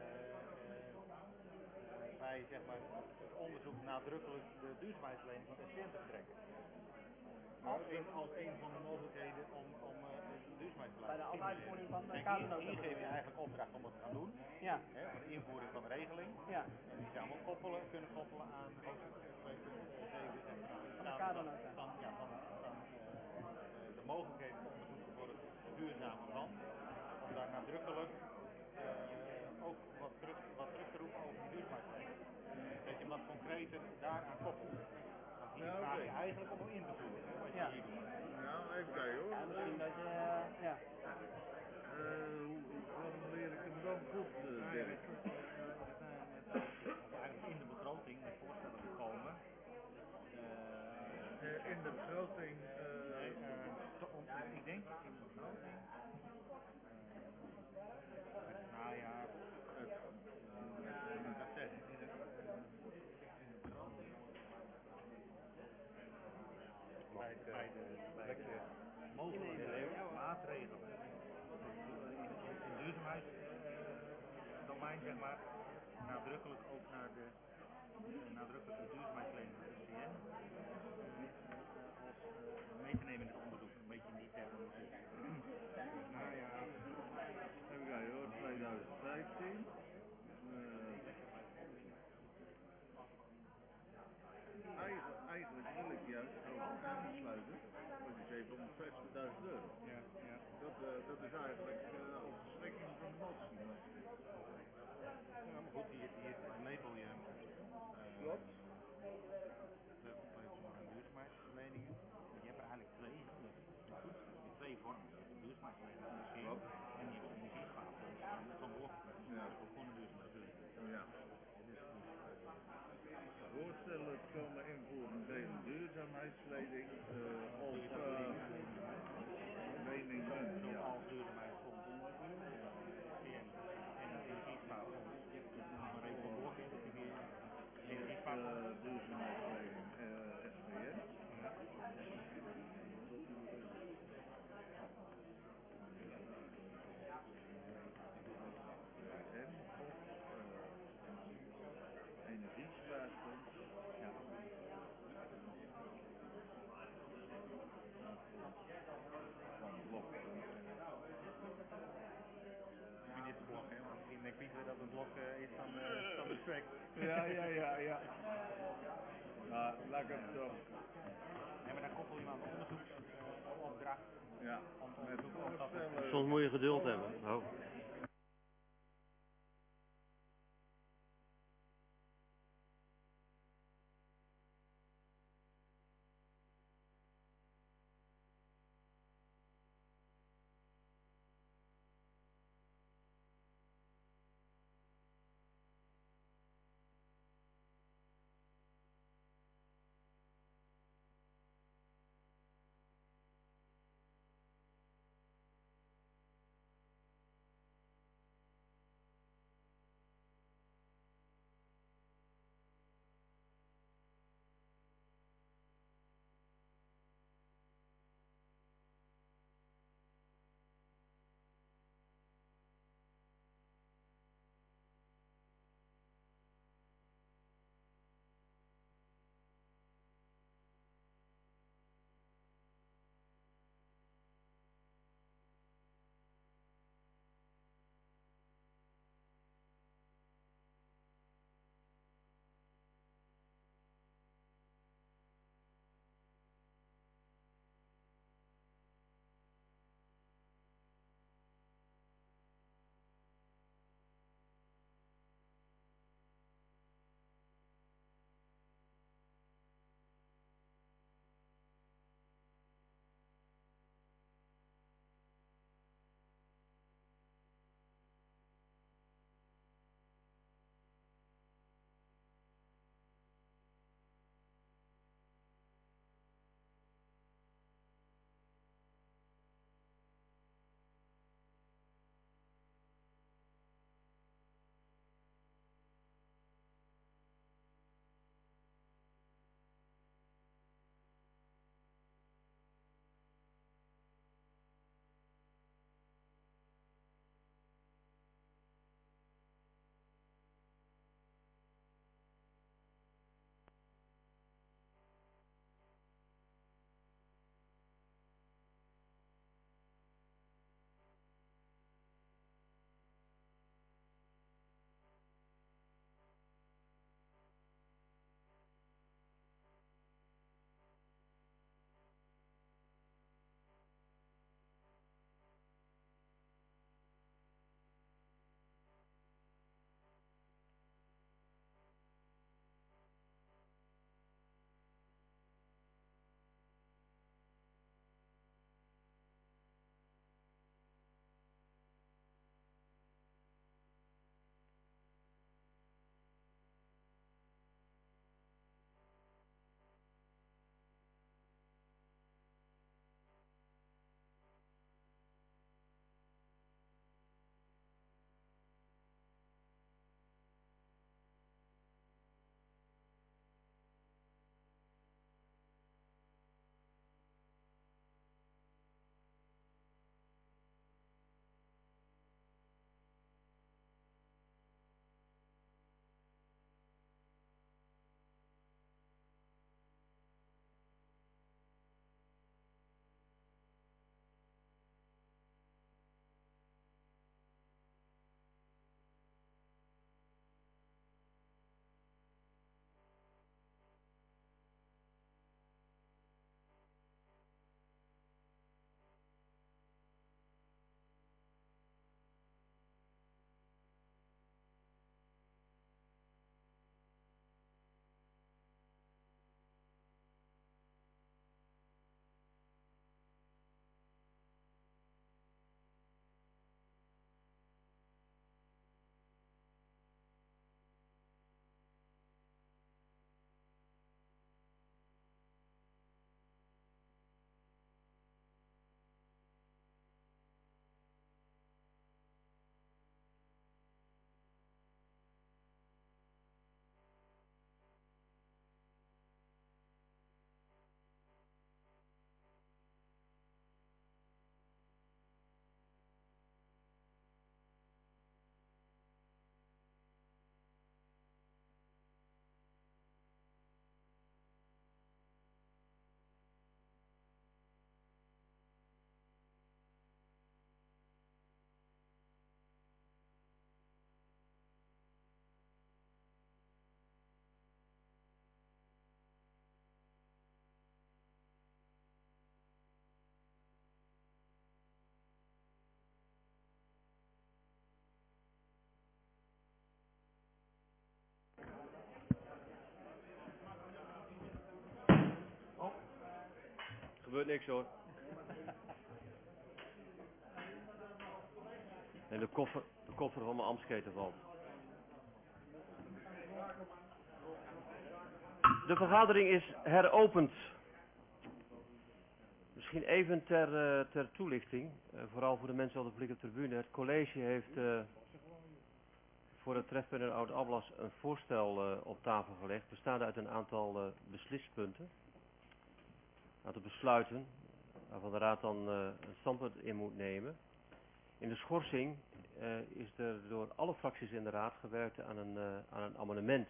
uh, bij zeg maar, het onderzoek nadrukkelijk de duurzaamheidsverlening van de S V M te betrekken. Als een, als een van de mogelijkheden om, om uh, de duurzaamheidsbeleid te stimuleren. Bij de uitvoering van de kadernota. Hier geef je eigenlijk opdracht om het te gaan doen. Ja. Hè, voor de invoering van de regeling. Ja. En die zou ook koppelen, kunnen koppelen aan hoofdstuk twee punt zeven van de kadernota. Van, ja, van, van uh, de mogelijkheden te onderzoeken voor het duurzame land. Om daar nadrukkelijk uh, ook wat terug, wat terug te roepen over die duurzaamheidsbeleid. Dat je wat concreter daaraan koppelt. Hier ja, vraag je okay. eigenlijk om in te voeren, hè, wat je ja. hier doet. Ja, even kijken hoor. Ja, misschien dat je, uh, ja. Uh, waarom leer ik hem dan goed, uh, Dirk? Of eigenlijk in de begroting met voorstellen gekomen. Uh, uh, in de begroting? Uh, nee, uh, te om, ik denk in de begroting, uh, het najaar, het, uh, dat zeg ik, in de, in de begroting, bij, bij de, bij de mogelijke maatregelen in het duurzaamheidsdomein, zeg maar, nadrukkelijk ook naar de uh, nadrukkelijk de duurzaamheidslening van de U C N uh, als uh, mee te nemen in het onderzoek, een beetje in die termen moet zitten. Nou ja, even kijken hoor, twintig vijftien. Uh, Eigen, eigenlijk wil ik juist ook aansluiten, want je zegt honderdvijftigduizend euro. Ja, ja. Dat, uh, dat is eigenlijk uh, op de strekking van de motie. Ja, maar goed, hier, hier label je uh, Klopt. de opleiding van duurzaamheidsleningen. Je hebt er eigenlijk twee, dat is goed. Je hebt twee vormen. Je hebt de duurzaamheidslening en je hebt de energiespaarfonds van blok. Ja. Dat is ook gewoon een duurzaamheidslening. Ja. Voorstellen komen invoeren deze duurzaamheidslening uh, op uh, leningen. Zoals duurzaamheidsfonds en het energiespaarfonds. Maar even een blok in dat je weer energiespaarfonds. Duurzaamheidslening uh, S V N. En of uh, energiespaarfonds. Ja. Van blok. Ministerblok, hè? Want misschien denkt Pieter dat het blok uh, is van, uh, van de spek. Ja, ja, ja, ja. Nou, laat ik het zo. Nee, maar dan koppel je aan de onderzoeksopdracht. Ja, met voorstellen. Soms moet je geduld hebben. Oh. gebeurt niks hoor. En de koffer, de koffer van mijn ambtsketen valt. De vergadering is heropend. Misschien even ter, uh, ter toelichting, uh, vooral voor de mensen op de publieke tribune. Het college heeft uh, voor het trefpunt in Oud-Alblas een voorstel uh, op tafel gelegd, bestaande uit een aantal uh, beslispunten, een aantal besluiten, waarvan de raad dan uh, een standpunt in moet nemen. In de schorsing uh, is er door alle fracties in de raad gewerkt aan een, uh, aan een amendement,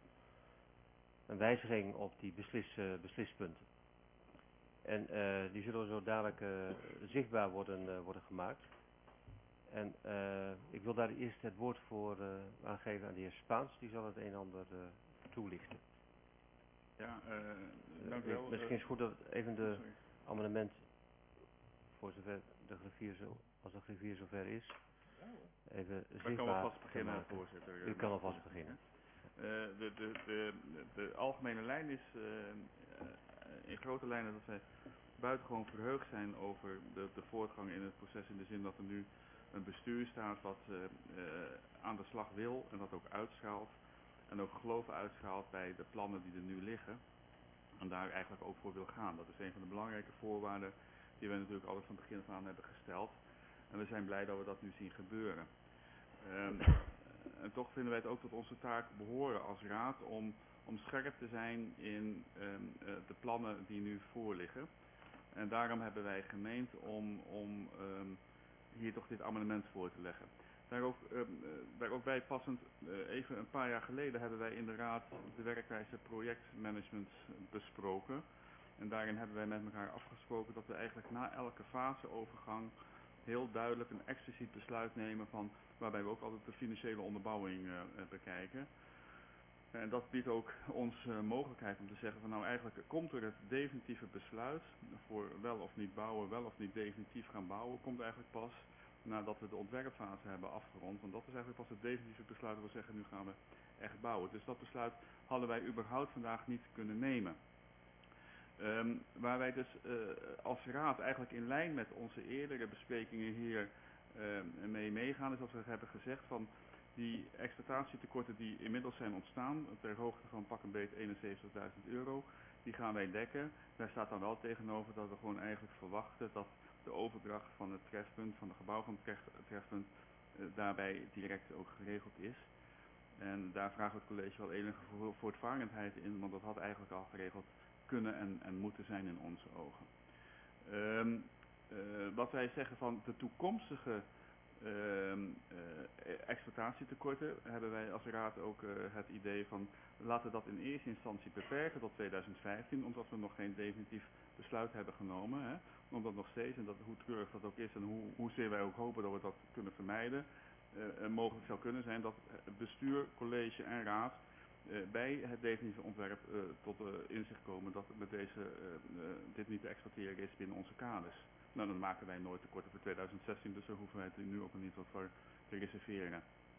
een wijziging op die beslis, uh, beslispunten. En uh, die zullen zo dadelijk uh, zichtbaar worden, uh, worden gemaakt. En uh, ik wil daar eerst het woord voor uh, aangeven aan de heer Spaans. Die zal het een en ander uh, toelichten. Ja, uh, dank u wel. Uh, misschien is het goed dat even de amendement, voor zover de griffier zo, als de griffier zover is, even zichtbaar. Ik kan alvast beginnen, voorzitter. U kan alvast beginnen. Uh, de, de, de, de algemene lijn is uh, uh, in grote lijnen dat wij buitengewoon verheugd zijn over de, de voortgang in het proces, in de zin dat er nu een bestuur staat wat uh, uh, aan de slag wil en dat ook uitschaalt en ook geloof uitschaalt bij de plannen die er nu liggen en daar eigenlijk ook voor wil gaan. Dat is een van de belangrijke voorwaarden die wij natuurlijk altijd van begin af aan hebben gesteld en we zijn blij dat we dat nu zien gebeuren. Um, en toch vinden wij het ook tot onze taak behoren als raad om, om scherp te zijn in um, uh, de plannen die nu voorliggen. En daarom hebben wij gemeend om, om um, hier toch dit amendement voor te leggen. Daar ook, um, uh, daar ook bij passend, uh, even een paar jaar geleden hebben wij in de raad de werkwijze projectmanagement besproken. En daarin hebben wij met elkaar afgesproken dat we eigenlijk na elke faseovergang heel duidelijk een expliciet besluit nemen van waarbij we ook altijd de financiële onderbouwing uh, bekijken. En dat biedt ook ons uh, mogelijkheid om te zeggen van nou eigenlijk komt er het definitieve besluit voor wel of niet bouwen, wel of niet definitief gaan bouwen, komt eigenlijk pas nadat we de ontwerpfase hebben afgerond. Want dat is eigenlijk pas het definitieve besluit dat we zeggen nu gaan we echt bouwen. Dus dat besluit hadden wij überhaupt vandaag niet kunnen nemen. Um, waar wij dus uh, als raad eigenlijk in lijn met onze eerdere besprekingen hier uh, mee meegaan, is dat we hebben gezegd van die exploitatietekorten die inmiddels zijn ontstaan, ter hoogte van pak een beet eenenzeventigduizend euro, die gaan wij dekken. Daar staat dan wel tegenover dat we gewoon eigenlijk verwachten dat de overdracht van het trefpunt, van het gebouw van het trefpunt, uh, daarbij direct ook geregeld is. En daar vragen we het college wel enige voortvarendheid in, want dat had eigenlijk al geregeld kunnen en, en moeten zijn in onze ogen. Um, uh, wat wij zeggen van de toekomstige uh, uh, exploitatietekorten, hebben wij als raad ook uh, het idee van laten we dat in eerste instantie beperken tot tweeduizend vijftien, omdat we nog geen definitief besluit hebben genomen. Hè, omdat nog steeds, en dat, hoe treurig dat ook is en hoe, hoezeer wij ook hopen dat we dat kunnen vermijden, uh, mogelijk zou kunnen zijn dat bestuur, college en raad Uh, bij het definitieve ontwerp uh, tot uh, inzicht komen dat met deze, uh, uh, dit niet te exploiteren is binnen onze kaders. Nou, dan maken wij nooit tekorten voor tweeduizend zestien, dus daar hoeven wij het nu ook nog niet wat voor te reserveren.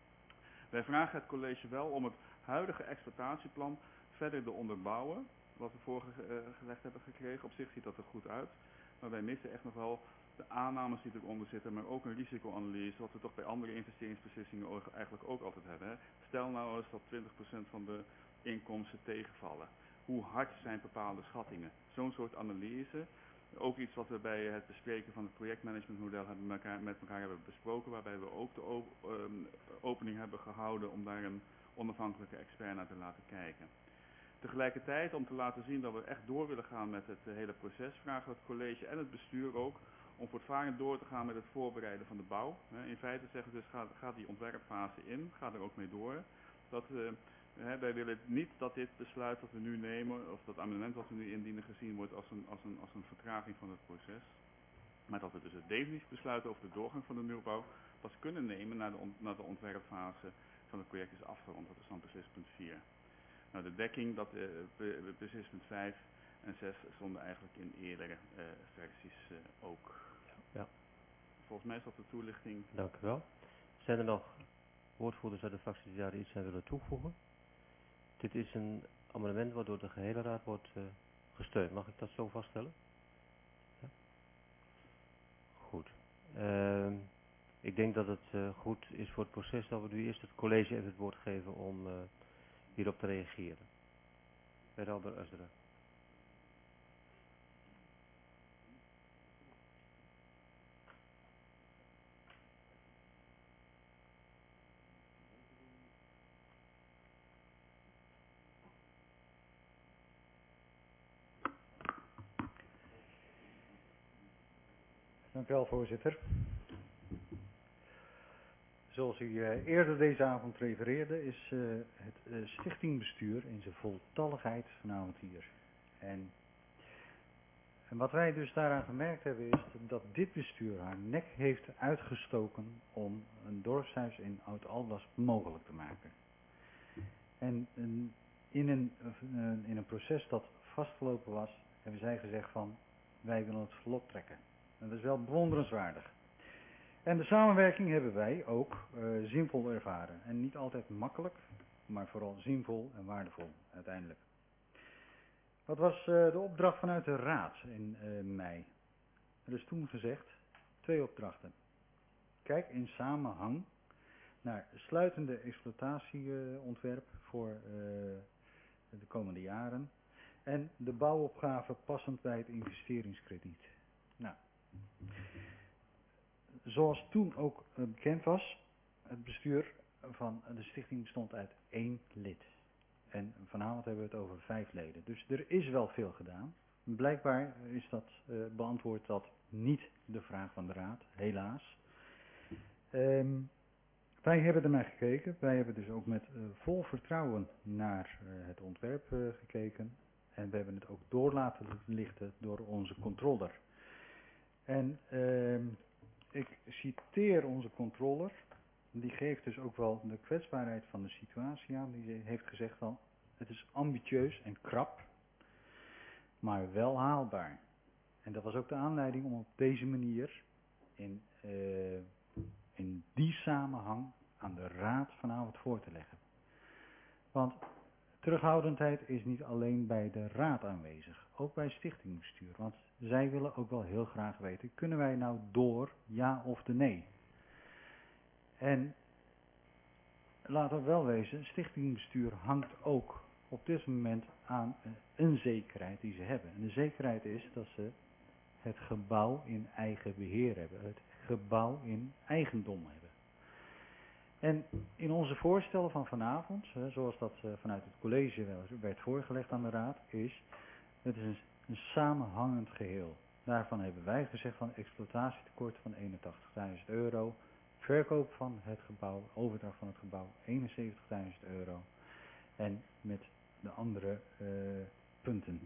Wij vragen het college wel om het huidige exploitatieplan verder te onderbouwen, wat we voorgelegd hebben gekregen. Op zich ziet dat er goed uit, maar wij missen echt nog wel de aannames die eronder zitten, maar ook een risicoanalyse, wat we toch bij andere investeringsbeslissingen eigenlijk ook altijd hebben. Hè. Stel nou eens dat twintig procent van de inkomsten tegenvallen. Hoe hard zijn bepaalde schattingen? Zo'n soort analyse, ook iets wat we bij het bespreken van het projectmanagementmodel hebben met elkaar, met elkaar hebben besproken, waarbij we ook de op, um, opening hebben gehouden om daar een onafhankelijke expert naar te laten kijken. Tegelijkertijd, om te laten zien dat we echt door willen gaan met het uh, hele proces, vragen we het college en het bestuur ook om voortvarend door te gaan met het voorbereiden van de bouw. In feite zeggen we dus, ga, ga die ontwerpfase in, ga er ook mee door. Dat, uh, hè, wij willen niet dat dit besluit dat we nu nemen, of dat amendement dat we nu indienen, gezien wordt als een, als een, als een vertraging van het proces. Maar dat we dus het definitief besluit over de doorgang van de nieuwbouw pas kunnen nemen na de, on, na de ontwerpfase van het project is afgerond. Dat is dan beslispunt vier. Nou, de dekking, dat uh, beslispunt vijf en zes stonden eigenlijk in eerdere uh, versies uh, ook. Ja. Volgens mij is dat de toelichting. Dank u wel. Zijn er nog woordvoerders uit de fractie die daar iets aan willen toevoegen? Dit is een amendement waardoor de gehele raad wordt uh, gesteund. Mag ik dat zo vaststellen? Ehm, ik denk dat het uh, goed is voor het proces dat we nu eerst het college even het woord geven om uh, hierop te reageren. Beralder Asdra. Dank u wel, voorzitter. Zoals u uh, eerder deze avond refereerde, is uh, het uh, stichtingbestuur in zijn voltalligheid vanavond hier. En, en wat wij dus daaraan gemerkt hebben is dat dit bestuur haar nek heeft uitgestoken om een dorpshuis in Oud-Alblas mogelijk te maken. En een, in, een, uh, in een proces dat vastgelopen was, hebben zij gezegd van wij willen het vlot trekken. En dat is wel bewonderenswaardig. En de samenwerking hebben wij ook uh, zinvol ervaren. En niet altijd makkelijk, maar vooral zinvol en waardevol uiteindelijk. Wat was uh, de opdracht vanuit de raad in uh, mei? Er is toen gezegd, twee opdrachten. Kijk in samenhang naar sluitende exploitatieontwerp uh, voor uh, de komende jaren. En de bouwopgave passend bij het investeringskrediet. Nou, zoals toen ook uh, bekend was, het bestuur van de stichting bestond uit één lid. En vanavond hebben we het over vijf leden. Dus er is wel veel gedaan. Blijkbaar is dat uh, beantwoord dat niet de vraag van de raad, helaas. Um, wij hebben ernaar gekeken. Wij hebben dus ook met uh, vol vertrouwen naar uh, het ontwerp uh, gekeken. En we hebben het ook door laten lichten door onze controller. En uh, ik citeer onze controller. Die geeft dus ook wel de kwetsbaarheid van de situatie aan. Die heeft gezegd van, het is ambitieus en krap, maar wel haalbaar. En dat was ook de aanleiding om op deze manier, in, uh, in die samenhang, aan de raad vanavond voor te leggen. Want terughoudendheid is niet alleen bij de raad aanwezig, ook bij stichtingbestuur. Want zij willen ook wel heel graag weten, kunnen wij nou door, ja of de nee? En laten we wel wezen, stichtingbestuur hangt ook op dit moment aan een zekerheid die ze hebben. En de zekerheid is dat ze het gebouw in eigen beheer hebben, het gebouw in eigendom hebben. En in onze voorstellen van vanavond, zoals dat vanuit het college werd voorgelegd aan de raad, is het is een, een samenhangend geheel. Daarvan hebben wij gezegd van exploitatietekort van eenentachtigduizend euro, verkoop van het gebouw, overdracht van het gebouw eenenzeventigduizend euro en met de andere uh, punten.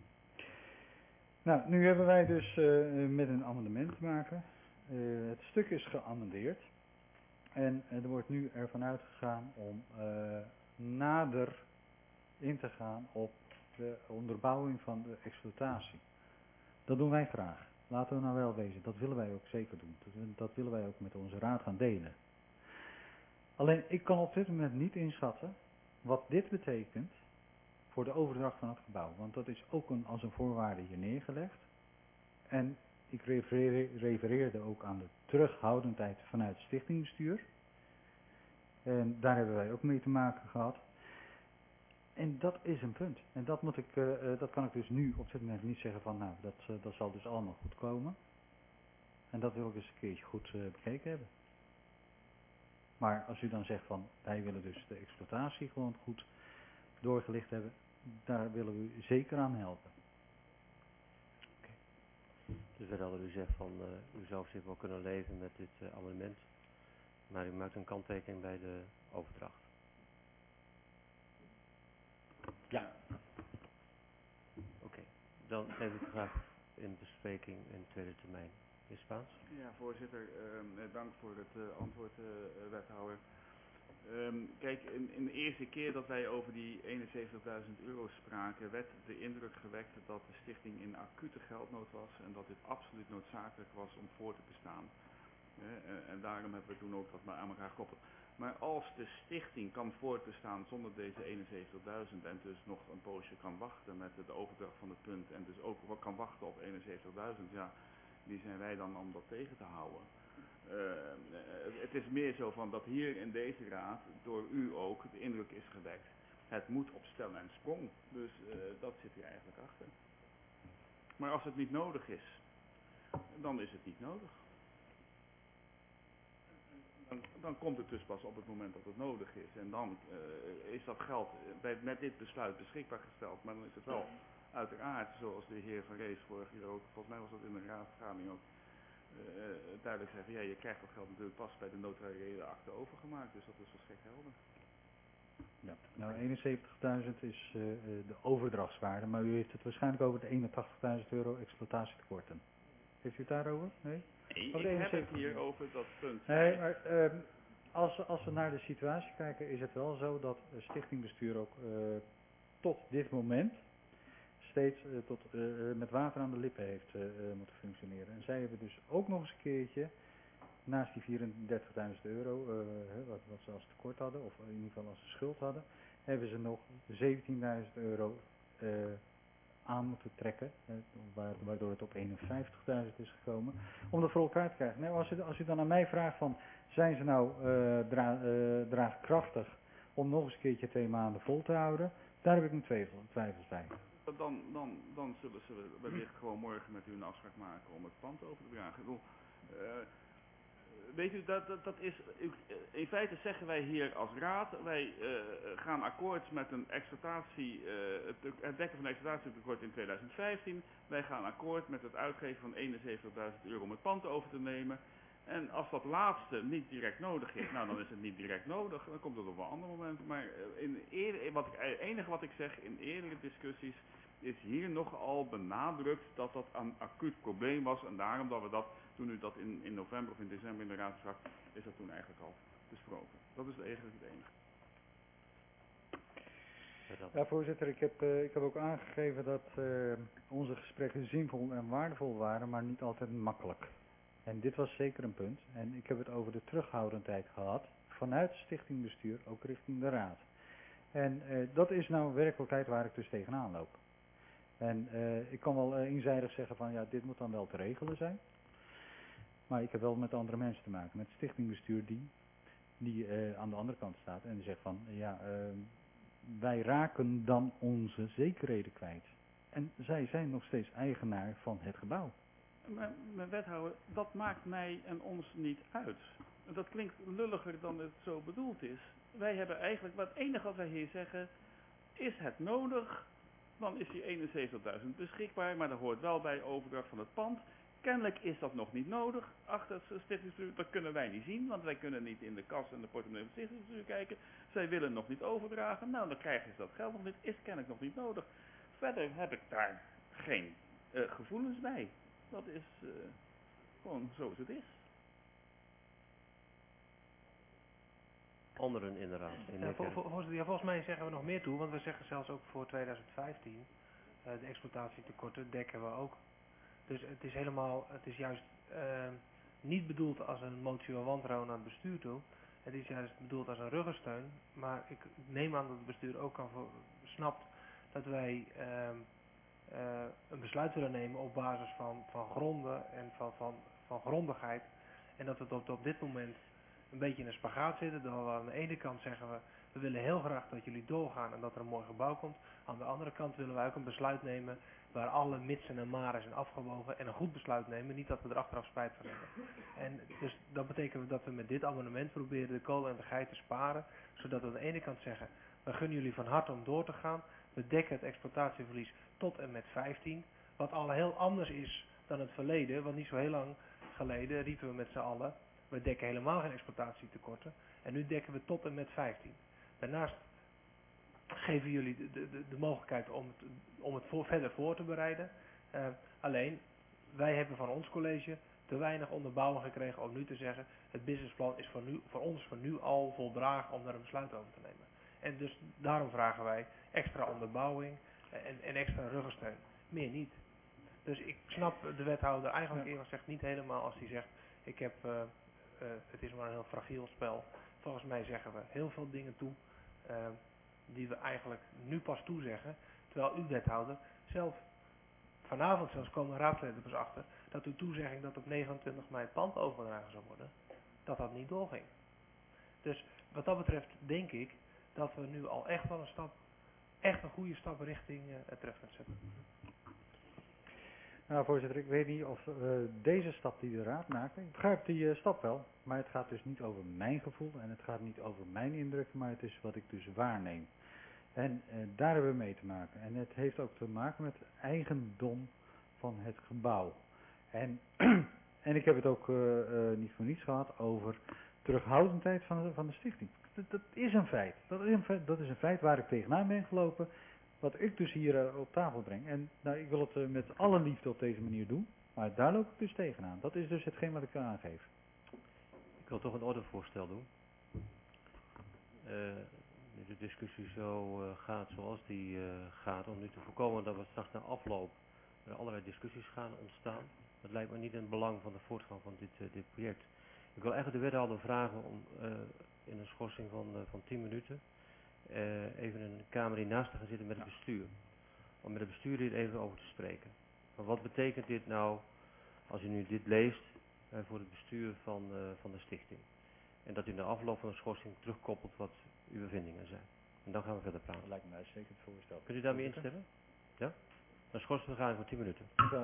Nou, nu hebben wij dus uh, met een amendement te maken. Uh, het stuk is geamendeerd. En er wordt nu ervan uitgegaan om uh, nader in te gaan op de onderbouwing van de exploitatie. Dat doen wij graag. Laten we nou wel wezen, dat willen wij ook zeker doen. Dat, dat willen wij ook met onze raad gaan delen. Alleen, ik kan op dit moment niet inschatten wat dit betekent voor de overdracht van het gebouw. Want dat is ook een, als een voorwaarde hier neergelegd. En ik refereer, refereerde ook aan de terughoudendheid vanuit het stichtingbestuur. En daar hebben wij ook mee te maken gehad. En dat is een punt. En dat moet ik, uh, dat kan ik dus nu op dit moment niet zeggen van, nou, dat, uh, dat zal dus allemaal goed komen. En dat wil ik dus een keertje goed uh, bekeken hebben. Maar als u dan zegt van, wij willen dus de exploitatie gewoon goed doorgelicht hebben, daar willen we u zeker aan helpen. Okay. Dus we hadden u zegt van, uh, u zou zich wel kunnen leven met dit uh, amendement, maar u maakt een kanttekening bij de overdracht. Ja. Oké, okay. Dan heb ik graag in bespreking in tweede termijn. In Spaans? Ja, voorzitter, uh, dank voor het uh, antwoord, uh, wethouder. Um, kijk, in, in de eerste keer dat wij over die eenenzeventigduizend euro spraken, werd de indruk gewekt dat de stichting in acute geldnood was en dat dit absoluut noodzakelijk was om voor te bestaan. Uh, uh, en daarom hebben we toen ook dat maar aan elkaar gekoppeld. Maar als de stichting kan voortbestaan zonder deze eenenzeventigduizend en dus nog een poosje kan wachten met de overdracht van het punt en dus ook kan wachten op eenenzeventigduizend, ja, wie zijn wij dan om dat tegen te houden? het is meer zo van dat hier in deze raad door u ook de indruk is gewekt. Het moet op stel en sprong. Dus uh, dat zit hier eigenlijk achter. Maar als het niet nodig is, dan is het niet nodig. Dan, dan komt het dus pas op het moment dat het nodig is. En dan uh, is dat geld bij, met dit besluit beschikbaar gesteld. Maar dan is het wel uiteraard, zoals de heer Van Rees vorig jaar ook, volgens mij was dat in de raadsvergadering ook, uh, duidelijk zeggen, ja, je krijgt dat geld natuurlijk pas bij de notariële akte overgemaakt. Dus dat is volstrekt helder. Ja, nou eenenzeventigduizend is uh, de overdrachtswaarde, maar u heeft het waarschijnlijk over de eenentachtigduizend euro exploitatietekorten. Heeft u het daarover? Nee? Nee, over ik heb het hier over dat punt. Nee, maar uh, als, als we naar de situatie kijken is het wel zo dat het stichtingbestuur ook uh, tot dit moment steeds uh, tot, uh, met water aan de lippen heeft uh, moeten functioneren. En zij hebben dus ook nog eens een keertje, naast die vierendertigduizend euro, uh, wat, wat ze als tekort hadden, of in ieder geval als ze schuld hadden, hebben ze nog zeventienduizend euro uh, aan moeten trekken, uh, waardoor het op eenenvijftigduizend is gekomen, om dat voor elkaar te krijgen. Nou, als, u, als u dan aan mij vraagt van, zijn ze nou uh, dra uh, draagkrachtig om nog eens een keertje twee maanden vol te houden, daar heb ik mijn twijfels, twijfels bij. Dan, dan, dan zullen ze wellicht gewoon morgen met u een afspraak maken om het pand over te dragen. Ik bedoel, uh, weet u, dat, dat, dat is, in feite zeggen wij hier als raad, wij uh, gaan akkoord met een exploitatie, uh, het, het dekken van een exploitatietekort in tweeduizend vijftien. Wij gaan akkoord met het uitgeven van eenenzeventigduizend euro om het pand over te nemen. En als dat laatste niet direct nodig is, nou dan is het niet direct nodig, dan komt het op een ander moment. Maar in eerder, wat ik, het enige wat ik zeg in eerdere discussies is hier nogal benadrukt dat dat een acuut probleem was. En daarom dat we dat, toen u dat in, in november of in december in de raad zag, is dat toen eigenlijk al besproken. Dat is eigenlijk het enige. Ja, voorzitter, ik heb, uh, ik heb ook aangegeven dat uh, onze gesprekken zinvol en waardevol waren, maar niet altijd makkelijk. En dit was zeker een punt. En ik heb het over de terughoudendheid gehad, vanuit het stichtingbestuur, ook richting de raad. En uh, dat is nou een werkelijkheid waar ik dus tegenaan loop. En uh, ik kan wel uh, eenzijdig zeggen van, ja, dit moet dan wel te regelen zijn. Maar ik heb wel met andere mensen te maken, met het stichtingbestuur die, die uh, aan de andere kant staat en die zegt van, ja, uh, wij raken dan onze zekerheden kwijt. En zij zijn nog steeds eigenaar van het gebouw. Maar, maar wethouder, dat maakt mij en ons niet uit. Dat klinkt lulliger dan het zo bedoeld is. Wij hebben eigenlijk, wat het enige wat wij hier zeggen, is het nodig, dan is die eenenzeventigduizend beschikbaar, maar dat hoort wel bij overdracht van het pand. Kennelijk is dat nog niet nodig achter het stichtingsbestuur. Dat kunnen wij niet zien, want wij kunnen niet in de kas en de portemonnee van het stichtingsbestuur kijken. Zij willen nog niet overdragen. Nou, dan krijgen ze dat geld nog niet. Is kennelijk nog niet nodig. Verder heb ik daar geen uh, gevoelens bij. Dat is uh, gewoon zoals het is. Anderen inderdaad. In ja, vol, vol, ja, volgens mij zeggen we nog meer toe, want we zeggen zelfs ook voor tweeduizend vijftien, uh, de exploitatietekorten dekken we ook. Dus het is helemaal, het is juist uh, niet bedoeld als een motie van wantrouwen naar het bestuur toe. Het is juist bedoeld als een ruggensteun, maar ik neem aan dat het bestuur ook kan voor, snapt dat wij uh, uh, een besluit willen nemen op basis van, van gronden en van, van, van grondigheid. En dat we op, op dit moment een beetje in een spagaat zitten. Dat we aan de ene kant zeggen we, we willen heel graag dat jullie doorgaan en dat er een mooi gebouw komt. Aan de andere kant willen wij ook een besluit nemen waar alle mitsen en maren zijn afgewogen en een goed besluit nemen. Niet dat we er achteraf spijt van hebben. En dus dat betekent dat we met dit amendement proberen de kolen en de geit te sparen. Zodat we aan de ene kant zeggen, we gunnen jullie van harte om door te gaan. We dekken het exploitatieverlies tot en met vijftien. Wat al heel anders is dan het verleden. Want niet zo heel lang geleden riepen we met z'n allen, we dekken helemaal geen exploitatietekorten. En nu dekken we tot en met vijftien. Daarnaast geven jullie de, de, de mogelijkheid om het, om het voor, verder voor te bereiden. Uh, alleen, wij hebben van ons college te weinig onderbouwing gekregen om nu te zeggen, het businessplan is voor, nu, voor ons voor nu al voldragen om daar een besluit over te nemen. En dus daarom vragen wij extra onderbouwing en, en extra ruggensteun. Meer niet. Dus ik snap de wethouder eigenlijk eerlijk gezegd niet helemaal als hij zegt, ik heb, uh, uh, het is maar een heel fragiel spel. Volgens mij zeggen we heel veel dingen toe uh, die we eigenlijk nu pas toezeggen. Terwijl uw wethouder zelf vanavond zelfs komen raadsleden pas achter dat uw toezegging dat op negenentwintig mei het pand overgedragen zou worden, dat dat niet doorging. Dus wat dat betreft denk ik dat we nu al echt wel een stap, echt een goede stap richting uh, het trefpunt zetten. Nou voorzitter, ik weet niet of uh, deze stap die de raad maakt, ik begrijp die uh, stap wel, maar het gaat dus niet over mijn gevoel en het gaat niet over mijn indrukken, maar het is wat ik dus waarneem. En uh, daar hebben we mee te maken. En het heeft ook te maken met eigendom van het gebouw. En, en ik heb het ook uh, uh, niet voor niets gehad over terughoudendheid van de, van de stichting. Dat, dat is een feit. Dat is een feit. Dat is een feit waar ik tegenaan ben gelopen. Wat ik dus hier uh, op tafel breng. En nou, ik wil het uh, met alle liefde op deze manier doen. Maar daar loop ik dus tegenaan. Dat is dus hetgeen wat ik aangeef. Ik wil toch een ordevoorstel doen. Uh, nu de discussie zo uh, gaat zoals die uh, gaat. Om nu te voorkomen dat we straks na afloop er allerlei discussies gaan ontstaan. Dat lijkt me niet in het belang van de voortgang van dit, uh, dit project. Ik wil eigenlijk de wethouder vragen om uh, in een schorsing van, uh, van tien minuten uh, even in een kamer hiernaast te gaan zitten met het bestuur. Om met het bestuur hier even over te spreken. Maar wat betekent dit nou als u nu dit leest uh, voor het bestuur van, uh, van de stichting? En dat u na afloop van de schorsing terugkoppelt wat uw bevindingen zijn. En dan gaan we verder praten. Dat lijkt me uitstekend voorstel. Kunt u daarmee instemmen? Ja? Dan schorsen we gaan voor tien minuten. Ja.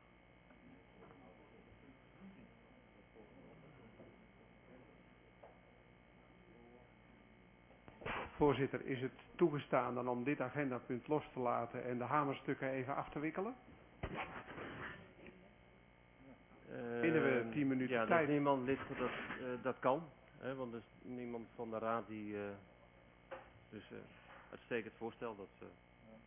Voorzitter, is het toegestaan dan om dit agendapunt los te laten en de hamerstukken even af te wikkelen? Uh, Binnen we tien minuten ja, tijd. Ja, er is niemand lid voor dat, uh, dat kan. Hè, want er is niemand van de raad die... Uh, dus uh, uitstekend voorstel. Dat, uh,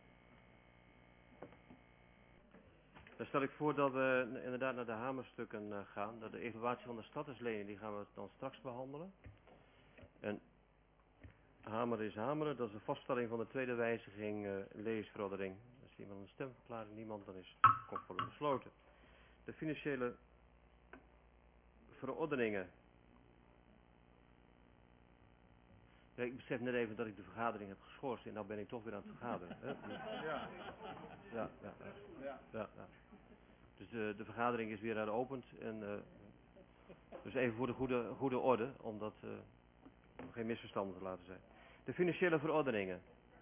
dan stel ik voor dat we inderdaad naar de hamerstukken uh, gaan. Dat de evaluatie van de statuslening, die gaan we dan straks behandelen. En hamer is hameren, dat is de vaststelling van de tweede wijziging, uh, leesverordening. Als iemand een stemverklaring, niemand, dan is het conform besloten. De financiële verordeningen. Ja, ik besef net even dat ik de vergadering heb geschorst en nou ben ik toch weer aan het vergaderen. Hè? Dus, Ja. Ja, ja, ja. ja, ja. Dus de, de vergadering is weer heropend en uh, dus even voor de goede, goede orde, omdat uh, om geen misverstanden te laten zijn. De financiële verordeningen.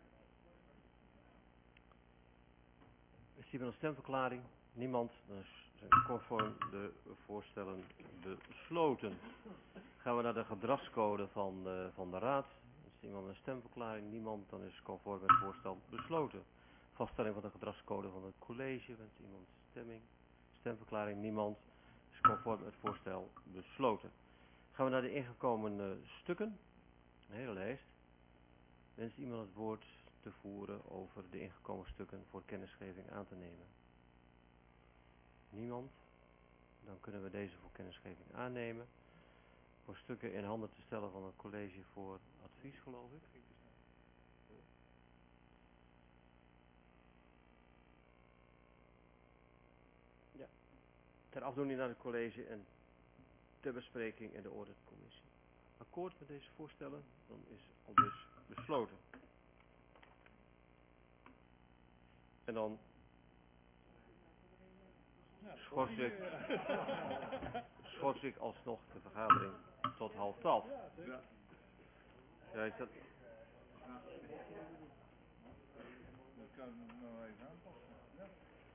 Is hier wel een stemverklaring? Niemand. Dan zijn conform de voorstellen besloten. Gaan we naar de gedragscode van de, van de raad. Is iemand een stemverklaring? Niemand. Dan is conform het voorstel besloten. Vaststelling van de gedragscode van het college. Wens iemand stemming? Stemverklaring? Niemand. Is conform het voorstel besloten. Gaan we naar de ingekomen uh, stukken. Een hele lijst. Wenst iemand het woord te voeren over de ingekomen stukken voor kennisgeving aan te nemen? Niemand? Dan kunnen we deze voor kennisgeving aannemen. Voor stukken in handen te stellen van het college voor advies, geloof ik. Ja. Ter afdoening naar het college en ter bespreking in de auditcommissie. Akkoord met deze voorstellen? Dan is al dus besloten. En dan schors ik, schors ik alsnog de vergadering tot half twaalf. Ja. Ja, is dat... Dat kan ik nog even aanpassen. Ja.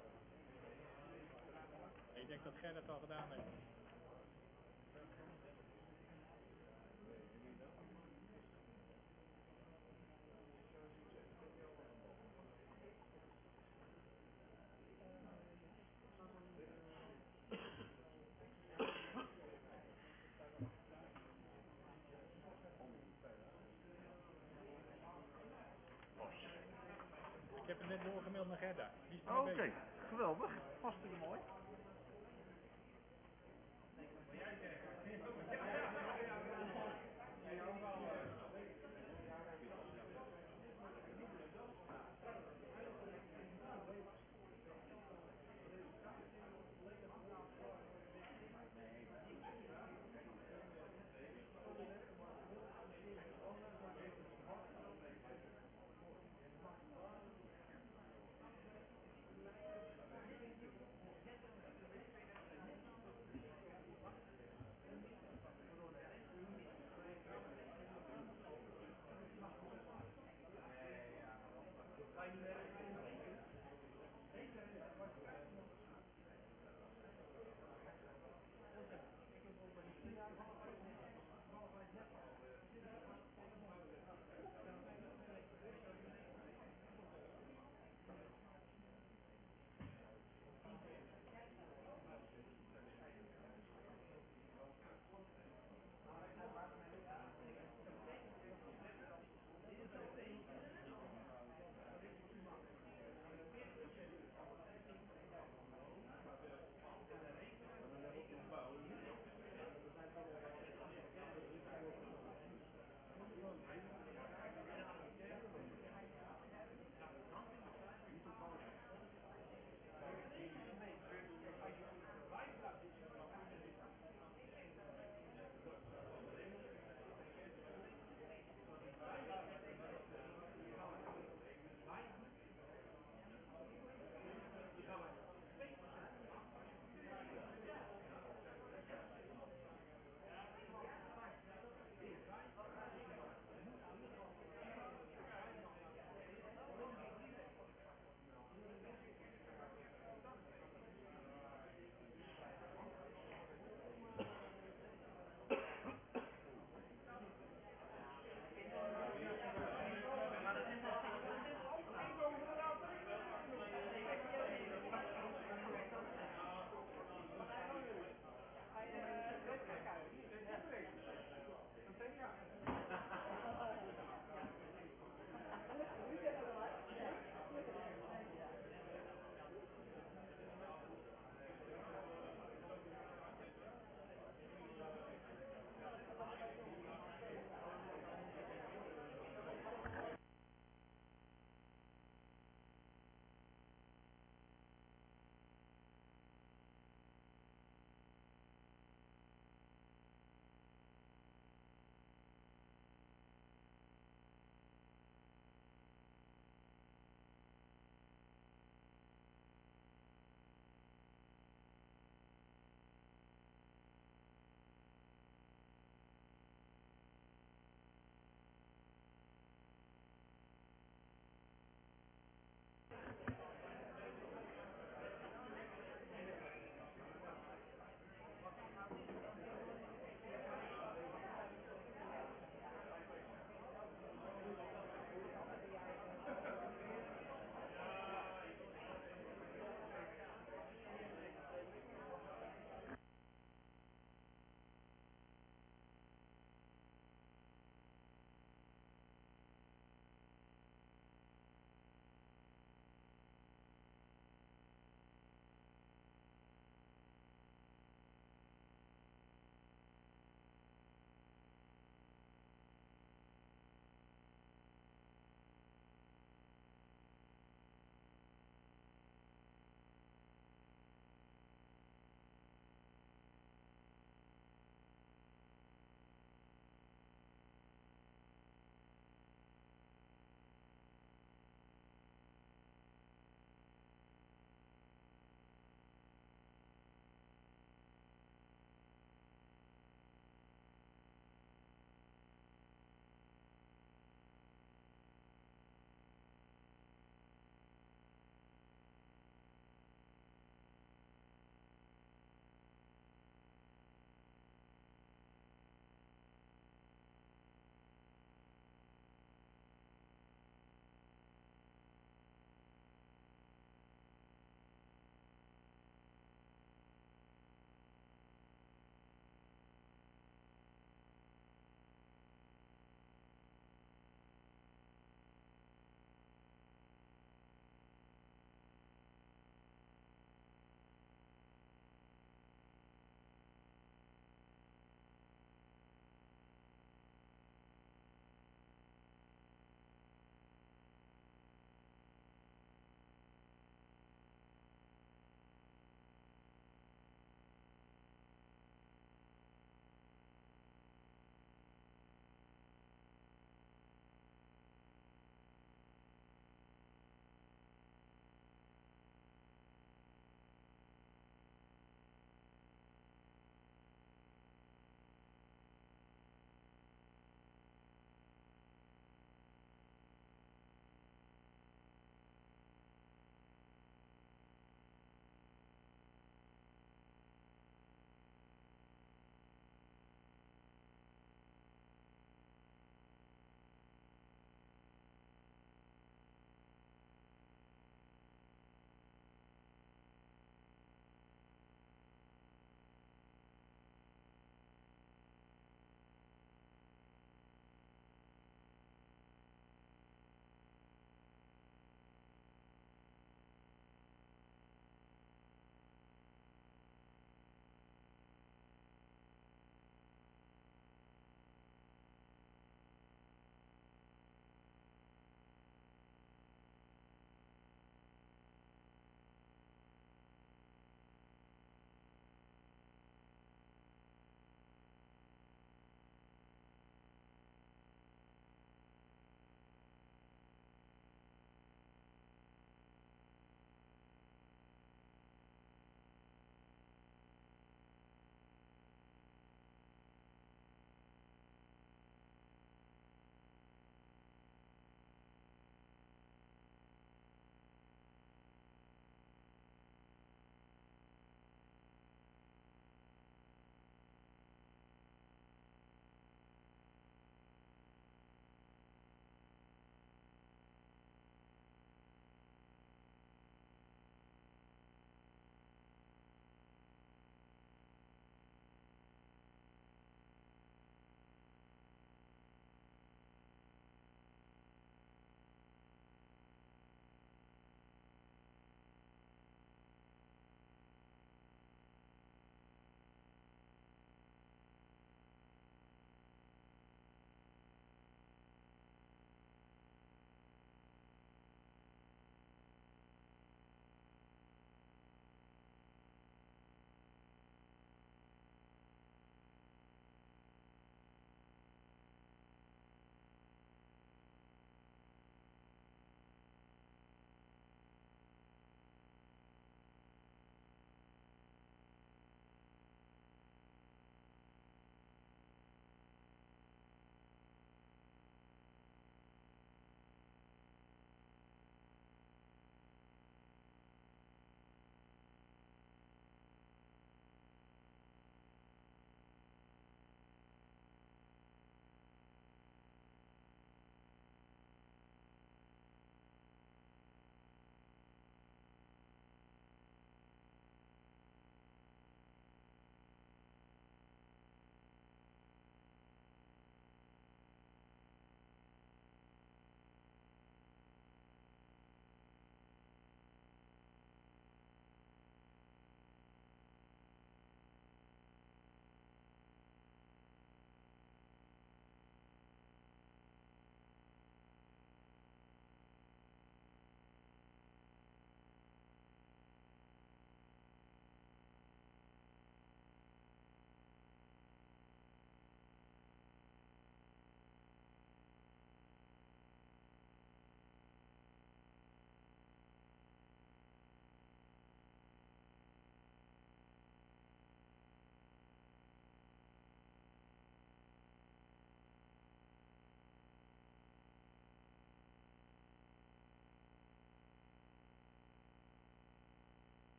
Ik denk dat Gerrit al gedaan heeft. Ik heb hem net doorgemaild naar Gerda. Oké, okay, geweldig. Hartstikke mooi.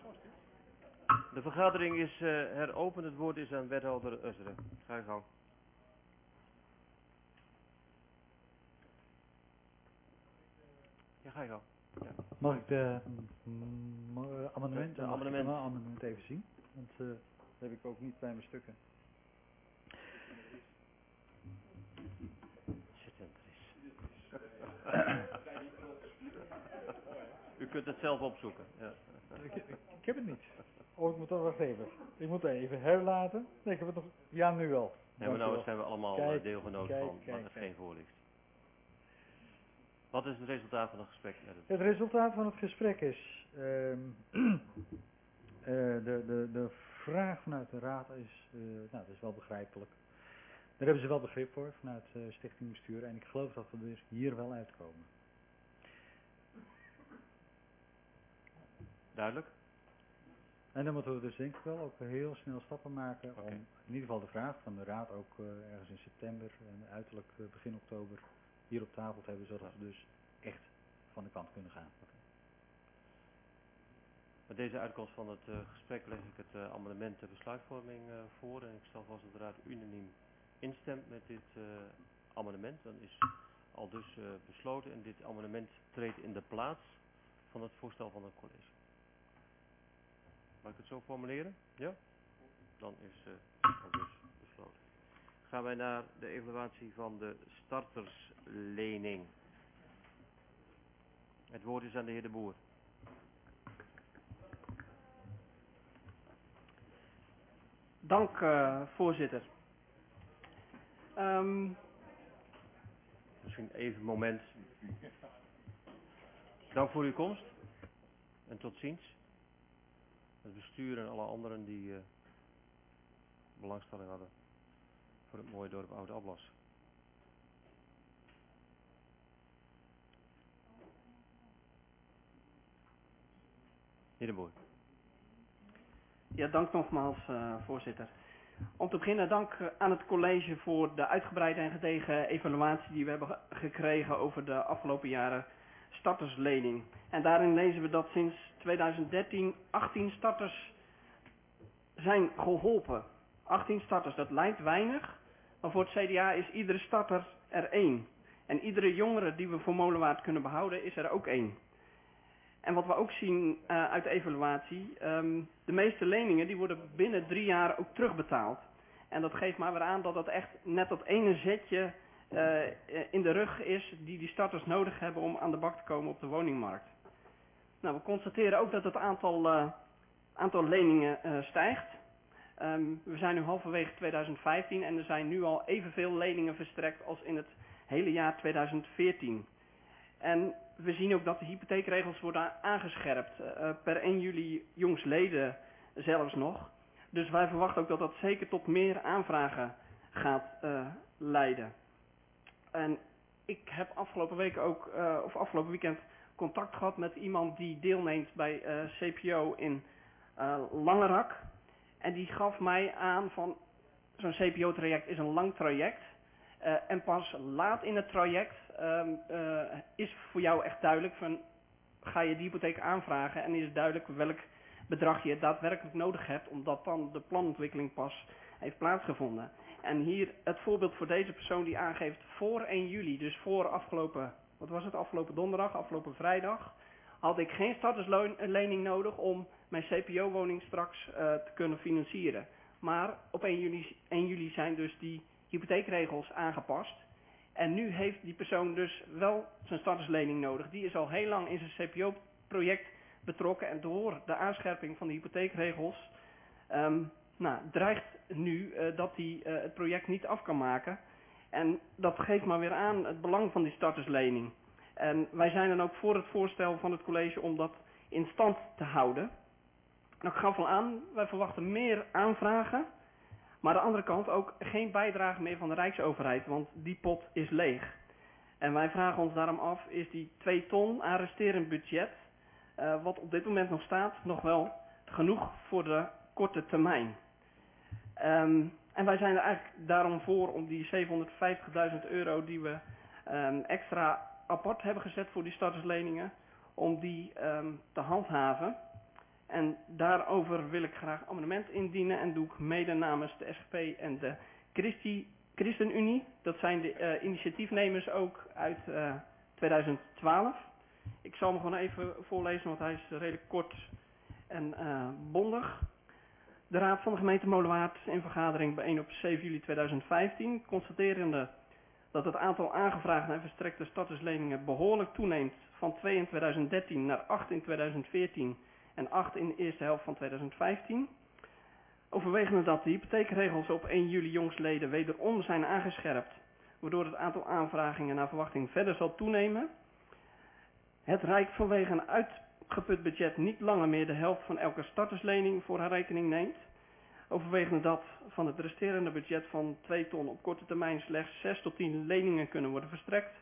De vergadering is uh, heropend. Het woord is aan wethouder Usren. Ga je gang. Ja, ga je gang. Ja. Mag ik de mm, uh, amendement, De mag ik amendement. het amendement even zien? Want uh, dat heb ik ook niet bij mijn stukken. Zit hem U kunt het zelf opzoeken. Ja. Ik, ik, ik heb het niet. Oh, ik moet dan wacht even. Ik moet even herlaten. Nee, ik heb het nog. Ja, nu wel. Nee, maar nou zijn we allemaal kijk, deelgenoot kijk, van kijk, wat kijk. geen voor ligt. Wat is het resultaat van het gesprek met het... Het resultaat van het gesprek is, um, uh, de, de, de vraag vanuit de raad is, uh, nou dat is wel begrijpelijk. Daar hebben ze wel begrip voor vanuit uh, Stichting Bestuur en ik geloof dat we er hier wel uitkomen. Duidelijk? En dan moeten we dus denk ik wel ook heel snel stappen maken Okay. om in ieder geval de vraag van de raad ook uh, ergens in september en uiterlijk uh, begin oktober hier op tafel te hebben, zodat we dus echt van de kant kunnen gaan. Met deze uitkomst van het uh, gesprek leg ik het uh, amendement ter besluitvorming uh, voor en ik stel vast dat de raad unaniem instemt met dit uh, amendement. Dan is al dus uh, besloten en dit amendement treedt in de plaats van het voorstel van het college. Mag ik het zo formuleren? Ja? Dan is uh, al dus besloten. Gaan wij naar de evaluatie van de starterslening. Het woord is aan de heer De Boer. Dank, uh, voorzitter. Um, Misschien even een moment. Dank voor uw komst. En tot ziens. Het bestuur en alle anderen die uh, belangstelling hadden voor het mooie dorp Oude Ablas. Heer De Boer. Ja, dank nogmaals, uh, voorzitter. Om te beginnen dank uh, aan het college voor de uitgebreide en gedegen evaluatie die we hebben ge gekregen over de afgelopen jaren starterslening. En daarin lezen we dat sinds tweeduizend dertien achttien starters zijn geholpen. achttien starters, dat lijkt weinig, maar voor het C D A is iedere starter er één. En iedere jongere die we voor Molenwaard kunnen behouden is er ook één. En wat we ook zien uh, uit de evaluatie, um, de meeste leningen die worden binnen drie jaar ook terugbetaald. En dat geeft maar weer aan dat dat echt net dat ene zetje uh, in de rug is die die starters nodig hebben om aan de bak te komen op de woningmarkt. Nou, we constateren ook dat het aantal, uh, aantal leningen uh, stijgt. Um, we zijn nu halverwege tweeduizend vijftien en er zijn nu al evenveel leningen verstrekt als in het hele jaar tweeduizend veertien. En we zien ook dat de hypotheekregels worden aangescherpt, uh, per één juli jongstleden zelfs nog. Dus wij verwachten ook dat dat zeker tot meer aanvragen gaat uh, leiden. En ik heb afgelopen week ook, uh, of afgelopen weekend contact gehad met iemand die deelneemt bij uh, C P O in uh, Langerak. En die gaf mij aan van zo'n C P O-traject is een lang traject. Uh, en pas laat in het traject um, uh, is voor jou echt duidelijk van ga je die hypotheek aanvragen en is het duidelijk welk bedrag je daadwerkelijk nodig hebt omdat dan de planontwikkeling pas heeft plaatsgevonden. En hier het voorbeeld voor deze persoon die aangeeft voor één juli, dus voor afgelopen, wat was het, afgelopen donderdag, afgelopen vrijdag, had ik geen starterslening nodig om mijn C P O-woning straks uh, te kunnen financieren. Maar op één juli, één juli zijn dus die hypotheekregels aangepast. En nu heeft die persoon dus wel zijn starterslening nodig. Die is al heel lang in zijn C P O-project betrokken. En door de aanscherping van de hypotheekregels um, nou, dreigt nu uh, dat hij uh, het project niet af kan maken. En dat geeft maar weer aan het belang van die starterslening. En wij zijn dan ook voor het voorstel van het college om dat in stand te houden. Nou, ik gaf al aan, wij verwachten meer aanvragen. Maar aan de andere kant ook geen bijdrage meer van de Rijksoverheid, want die pot is leeg. En wij vragen ons daarom af, is die twee ton aan resterend budget, uh, wat op dit moment nog staat, nog wel genoeg voor de korte termijn? Um, en wij zijn er eigenlijk daarom voor om die zevenhonderdvijftigduizend euro die we um, extra apart hebben gezet voor die startersleningen, om die um, te handhaven. En daarover wil ik graag amendement indienen en doe ik mede namens de S G P en de Christi, ChristenUnie. Dat zijn de uh, initiatiefnemers ook uit uh, tweeduizend twaalf. Ik zal hem gewoon even voorlezen, want hij is redelijk kort en uh, bondig. De Raad van de gemeente Molenwaard in vergadering bijeen op zeven juli tweeduizend vijftien, constaterende dat het aantal aangevraagde en verstrekte startersleningen behoorlijk toeneemt van twee in tweeduizend dertien naar acht in tweeduizend veertien en acht in de eerste helft van tweeduizend vijftien. Overwegende dat de hypotheekregels op één juli jongstleden wederom zijn aangescherpt, waardoor het aantal aanvragingen naar verwachting verder zal toenemen. Het Rijk vanwege een uitgeput budget niet langer meer de helft van elke starterslening voor haar rekening neemt. Overwegende dat van het resterende budget van twee ton op korte termijn slechts zes tot tien leningen kunnen worden verstrekt.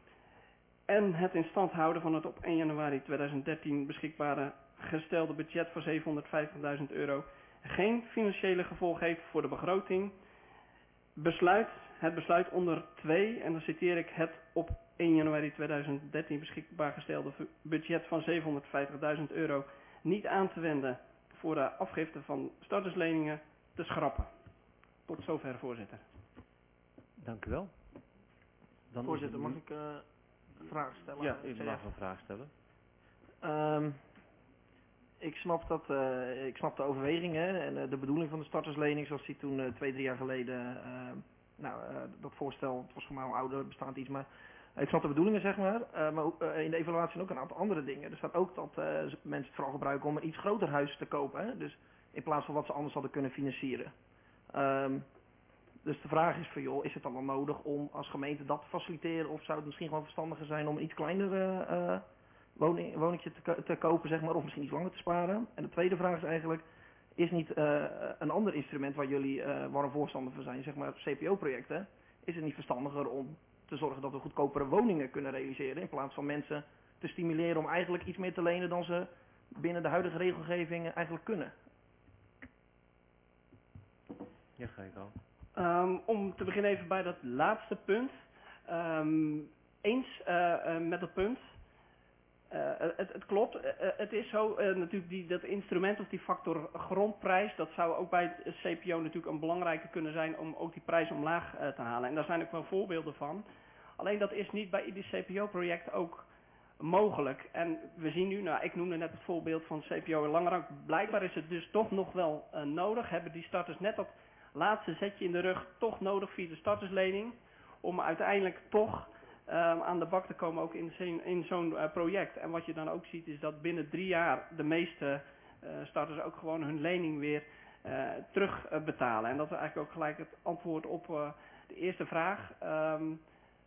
En het in stand houden van het op één januari tweeduizend dertien beschikbare gestelde budget van zevenhonderdvijftigduizend euro geen financiële gevolgen heeft voor de begroting. Besluit, het besluit onder twee, en dan citeer ik, het op één januari tweeduizend dertien beschikbaar gestelde budget van zevenhonderdvijftigduizend euro niet aan te wenden voor de afgifte van startersleningen te schrappen. Tot zover, voorzitter. Dank u wel. Dan Voorzitter, is het mag nu- ik uh, een vraag stellen? Ja, aan u het mag C F? een vraag stellen. Ehm, ik, snap dat, uh, ik snap de overwegingen en uh, de bedoeling van de starterslening zoals die toen uh, twee, drie jaar geleden, uh, nou uh, dat voorstel, het was voor mij al ouder, bestaat iets, maar uh, ik snap de bedoelingen zeg maar, uh, maar uh, in de evaluatie zijn ook een aantal andere dingen. Er staat ook dat uh, mensen het vooral gebruiken om een iets groter huis te kopen, hè? Dus in plaats van wat ze anders hadden kunnen financieren. Um, dus de vraag is van joh, is het dan wel nodig om als gemeente dat te faciliteren of zou het misschien gewoon verstandiger zijn om een iets kleinere uh, woning, woningje te, ko- te kopen, zeg maar, of misschien iets langer te sparen. En de tweede vraag is eigenlijk, is niet uh, een ander instrument waar jullie uh, warm voorstander van zijn, zeg maar C P O-projecten, is het niet verstandiger om te zorgen dat we goedkopere woningen kunnen realiseren in plaats van mensen te stimuleren om eigenlijk iets meer te lenen dan ze binnen de huidige regelgeving eigenlijk kunnen? Ja, ga ik al. Um, om te beginnen even bij dat laatste punt. Um, eens uh, uh, met dat punt. Uh, het, het klopt, uh, het is zo, uh, natuurlijk die, dat instrument of die factor grondprijs, dat zou ook bij het C P O natuurlijk een belangrijke kunnen zijn om ook die prijs omlaag uh, te halen. En daar zijn ook wel voorbeelden van. Alleen dat is niet bij ieder C P O-project ook mogelijk. En we zien nu, nou ik noemde net het voorbeeld van C P O in Langerak, blijkbaar is het dus toch nog wel uh, nodig, hebben die starters net dat laatste zetje in de rug toch nodig via de starterslening om uiteindelijk toch um, aan de bak te komen ook in, zijn, in zo'n uh, project. En wat je dan ook ziet is dat binnen drie jaar de meeste uh, starters ook gewoon hun lening weer uh, terug uh, betalen. En dat is eigenlijk ook gelijk het antwoord op uh, de eerste vraag. Um,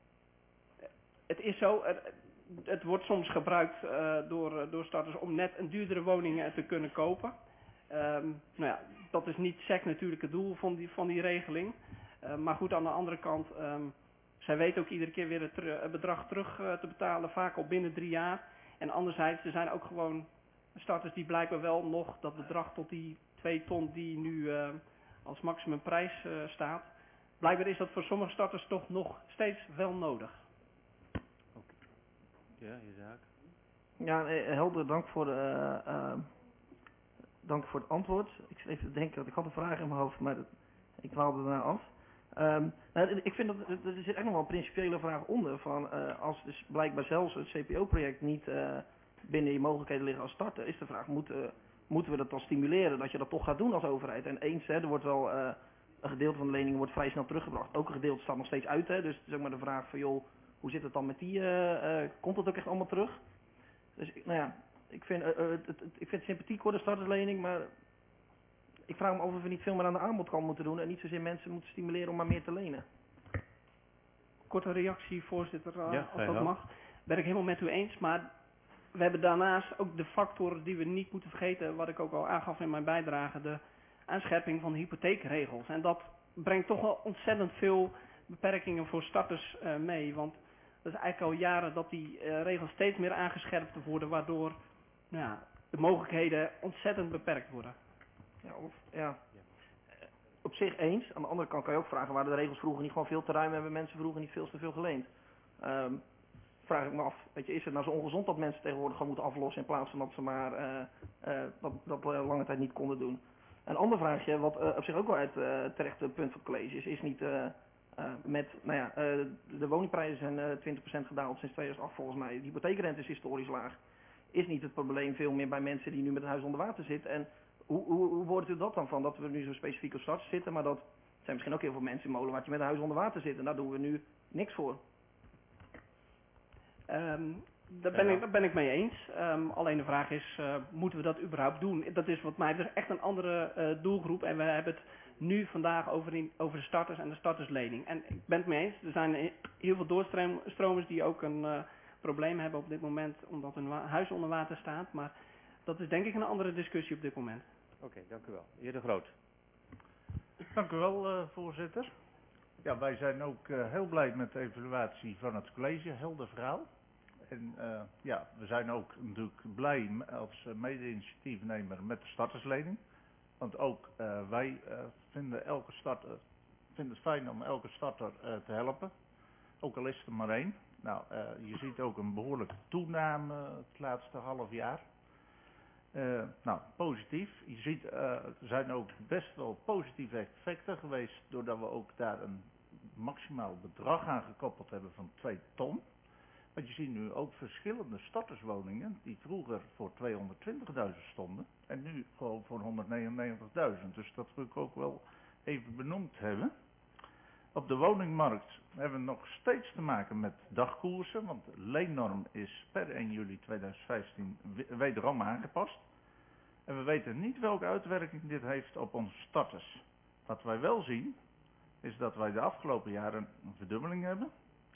het is zo, het, het wordt soms gebruikt uh, door, door starters om net een duurdere woning uh, te kunnen kopen. Um, nou ja, dat is niet sec natuurlijk het doel van die, van die regeling. Uh, maar goed, aan de andere kant, um, zij weten ook iedere keer weer het, ter, het bedrag terug uh, te betalen, vaak al binnen drie jaar. En anderzijds, er zijn ook gewoon starters die blijkbaar wel nog dat bedrag tot die twee ton die nu uh, als maximumprijs uh, staat. Blijkbaar is dat voor sommige starters toch nog steeds wel nodig. Okay. Ja, je zaak. Ja, helder, dank voor de... Uh, uh, Dank voor het antwoord. Ik zit even te denken, dat ik had een vraag in mijn hoofd, maar dat, ik dwaalde daarna af. Um, nou, ik vind dat er zit echt nog wel een principiële vraag onder. Van, uh, als dus blijkbaar zelfs het C P O-project niet uh, binnen je mogelijkheden liggen als starter, is de vraag, moet, uh, moeten we dat dan stimuleren, dat je dat toch gaat doen als overheid? En eens, hè, er wordt wel, uh, een gedeelte van de leningen wordt vrij snel teruggebracht. Ook een gedeelte staat nog steeds uit. Hè, dus zeg maar de vraag van, joh, hoe zit het dan met die, uh, uh, komt dat ook echt allemaal terug? Dus, nou ja. Ik vind, uh, het, het, ik vind het sympathiek hoor, de starterslening, maar ik vraag me af of we niet veel meer aan de aanbodkant moeten doen en niet zozeer mensen moeten stimuleren om maar meer te lenen. Korte reactie, voorzitter, uh, Ja, als dat mag. Ben ik helemaal met u eens, maar we hebben daarnaast ook de factor die we niet moeten vergeten, wat ik ook al aangaf in mijn bijdrage, de aanscherping van de hypotheekregels. En dat brengt toch wel ontzettend veel beperkingen voor starters uh, mee, want dat is eigenlijk al jaren dat die uh, regels steeds meer aangescherpt worden, waardoor nou ja, de mogelijkheden ontzettend beperkt worden. Ja, of, ja. Op zich eens. Aan de andere kant kan je ook vragen, waren de regels vroeger niet gewoon veel te ruim, hebben mensen vroeger niet veel te veel geleend? Um, vraag ik me af, weet je, is het nou zo ongezond dat mensen tegenwoordig gewoon moeten aflossen in plaats van dat ze maar uh, uh, dat, dat uh, lange tijd niet konden doen. Een ander vraagje, wat uh, op zich ook wel het uh, terechte punt van het college is, is niet uh, uh, met, nou ja, uh, de woningprijzen zijn uh, twintig procent gedaald sinds tweeduizend acht volgens mij. De hypotheekrente is historisch laag. Is niet het probleem veel meer bij mensen die nu met een huis onder water zitten? En hoe, hoe, hoe wordt u dat dan van, dat we nu zo specifiek op starters zitten, maar dat er zijn misschien ook heel veel mensen in Molenwaard die met een huis onder water zitten. En daar doen we nu niks voor. Um, daar, ben ik, daar ben ik mee eens. Um, alleen de vraag is, uh, moeten we dat überhaupt doen? Dat is wat mij betreft echt een andere uh, doelgroep. En we hebben het nu vandaag over, in, over de starters en de starterslening. En ik ben het mee eens. Er zijn heel veel doorstromers die ook een uh, probleem hebben op dit moment. Omdat hun huis onder water staat. Maar dat is denk ik een andere discussie op dit moment. Oké, okay, dank u wel. De heer De Groot. Dank u wel, uh, voorzitter. Ja, wij zijn ook uh, heel blij met de evaluatie van het college, helder verhaal. En uh, ja, we zijn ook natuurlijk blij als uh, mede-initiatiefnemer met de starterslening. Want ook uh, wij uh, vinden, elke starter, vinden het fijn om elke starter uh, te helpen. Ook al is er maar één. Nou, uh, je ziet ook een behoorlijke toename het laatste half jaar. Uh, nou, positief. Je ziet, uh, er zijn ook best wel positieve effecten geweest, doordat we ook daar een maximaal bedrag aan gekoppeld hebben van twee ton. Want je ziet nu ook verschillende starterswoningen die vroeger voor tweehonderdtwintigduizend stonden en nu gewoon voor honderdnegenennegentigduizend. Dus dat wil ik ook wel even benoemd hebben. Op de woningmarkt hebben we nog steeds te maken met dagkoersen, want de leennorm is per één juli tweeduizend vijftien wederom aangepast. En we weten niet welke uitwerking dit heeft op onze starters. Wat wij wel zien, is dat wij de afgelopen jaren een verdubbeling hebben.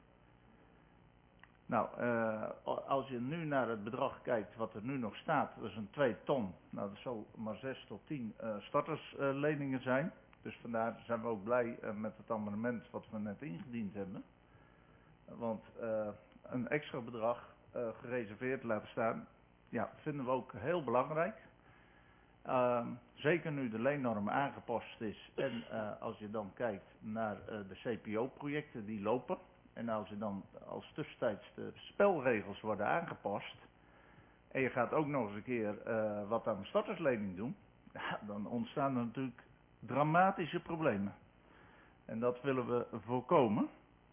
Nou, uh, als je nu naar het bedrag kijkt wat er nu nog staat, dat is een twee ton. Nou, dat zal maar zes tot tien uh, startersleningen uh, zijn. Dus vandaar zijn we ook blij uh, met het amendement wat we net ingediend hebben. Want uh, een extra bedrag uh, gereserveerd laten staan, ja, vinden we ook heel belangrijk. Uh, zeker nu de leennorm aangepast is en uh, als je dan kijkt naar uh, de C P O-projecten die lopen. En als je dan als tussentijds de spelregels worden aangepast en je gaat ook nog eens een keer uh, wat aan de starterslening doen, ja, dan ontstaan er natuurlijk dramatische problemen. En dat willen we voorkomen.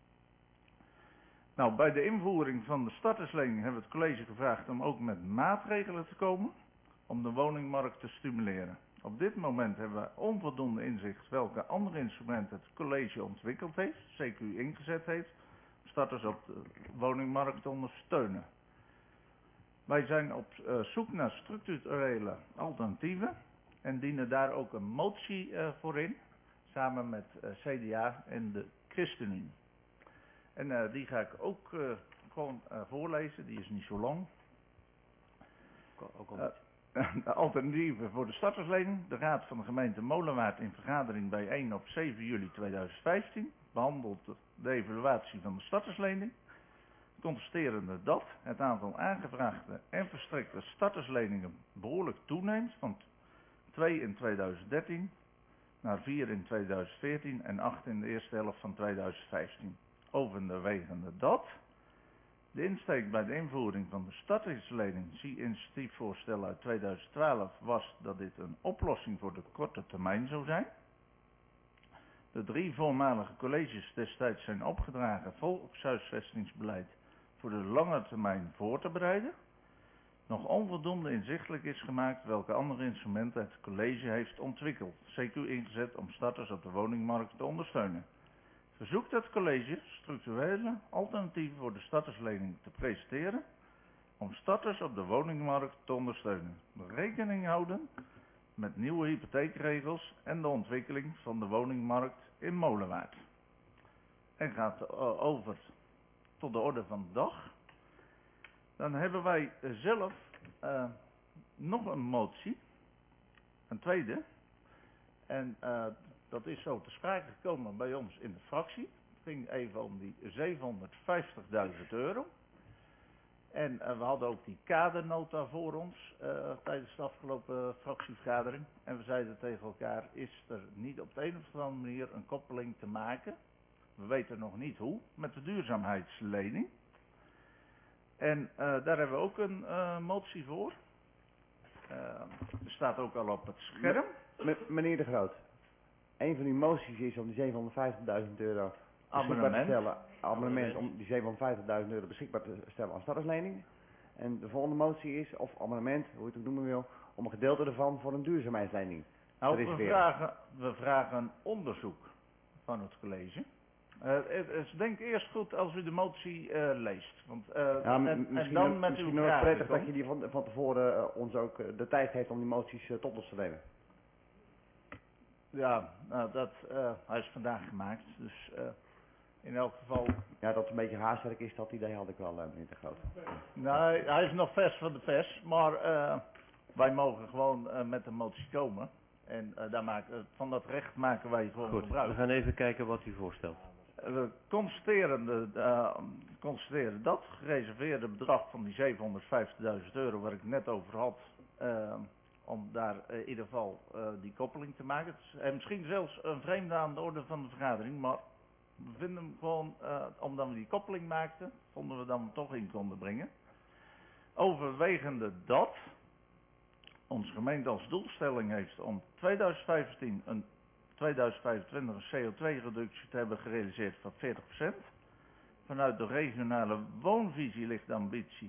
Nou, bij de invoering van de starterslening hebben we het college gevraagd om ook met maatregelen te komen om de woningmarkt te stimuleren. Op dit moment hebben we onvoldoende inzicht welke andere instrumenten het college ontwikkeld heeft, C Q ingezet heeft, om starters op de woningmarkt te ondersteunen. Wij zijn op uh, zoek naar structurele alternatieven en dienen daar ook een motie uh, voor in, samen met uh, C D A en de ChristenUnie. En uh, die ga ik ook uh, gewoon uh, voorlezen, die is niet zo lang. Ook al niet. Uh, de alternatieven voor de starterslening. De Raad van de gemeente Molenwaard in vergadering bijeen op zeven juli tweeduizend vijftien behandelt de evaluatie van de starterslening. Constaterende dat het aantal aangevraagde en verstrekte startersleningen behoorlijk toeneemt van twee in tweeduizend dertien naar vier in tweeduizend veertien en acht in de eerste helft van tweeduizend vijftien. Overwegende dat de insteek bij de invoering van de starterslening, zie initiatiefvoorstel uit tweeduizend twaalf, was dat dit een oplossing voor de korte termijn zou zijn. De drie voormalige colleges destijds zijn opgedragen volkshuisvestingsbeleid voor de lange termijn voor te bereiden. Nog onvoldoende inzichtelijk is gemaakt welke andere instrumenten het college heeft ontwikkeld, C Q ingezet om starters op de woningmarkt te ondersteunen. Verzoekt het college structurele alternatieven voor de starterslening te presenteren om starters op de woningmarkt te ondersteunen. Rekening houden met nieuwe hypotheekregels en de ontwikkeling van de woningmarkt in Molenwaard. En gaat over tot de orde van de dag. Dan hebben wij zelf uh, nog een motie, een tweede, en uh, dat is zo te sprake gekomen bij ons in de fractie. Het ging even om die zevenhonderdvijftigduizend euro. En uh, we hadden ook die kadernota voor ons uh, tijdens de afgelopen fractievergadering. En we zeiden tegen elkaar, is er niet op de een of andere manier een koppeling te maken, we weten nog niet hoe, met de duurzaamheidslening. En uh, daar hebben we ook een uh, motie voor. Uh, er staat ook al op het scherm. M meneer De Groot, een van die moties is om die zevenhonderdvijftigduizend euro beschikbaar te stellen, abonnement om die zevenhonderdvijftigduizend euro beschikbaar te stellen als starterslening. En de volgende motie is, of abonnement, hoe je het ook noemen wil, om een gedeelte ervan voor een duurzaamheidslening te Nou, we reserveren. vragen, we vragen een onderzoek van het college. Uh, het is denk ik eerst goed als u de motie uh, leest. Want, uh, Ja, en, en misschien dan ook, met misschien uw ook vragen prettig komt. dat je die van, van tevoren uh, ons ook uh, de tijd heeft om die moties uh, tot ons te nemen. Ja, nou, dat, uh, hij is vandaag gemaakt, dus uh, in elk geval... Ja, dat het een beetje haastwerk is, dat idee had ik wel, uh, meneer De Groot. Nee, hij is nog vers van de pers, maar uh, wij mogen gewoon uh, met een motie komen. En uh, daar maken, van dat recht maken wij gewoon Goed, gebruik. we gaan even kijken wat u voorstelt. We constateren, de, uh, constateren dat gereserveerde bedrag van die zevenhonderdvijftigduizend euro waar ik het net over had, uh, om daar uh, in ieder geval uh, die koppeling te maken. Het is, en misschien zelfs een vreemde aan de orde van de vergadering, maar we vinden hem gewoon, uh, omdat we die koppeling maakten, vonden we dat we hem toch in konden brengen. Overwegende dat onze gemeente als doelstelling heeft om tweeduizend vijftien een tweeduizend vijfentwintig een C O twee reductie te hebben gerealiseerd van veertig procent. Vanuit de regionale woonvisie ligt de ambitie,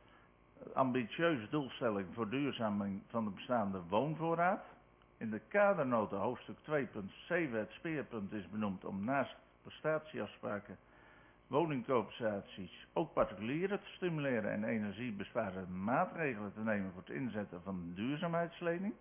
ambitieuze doelstelling voor duurzaming van de bestaande woonvoorraad. In de kadernota hoofdstuk twee punt zeven het speerpunt is benoemd om naast prestatieafspraken woningcompensaties ook particulieren te stimuleren en energiebesparende maatregelen te nemen voor het inzetten van de duurzaamheidslening.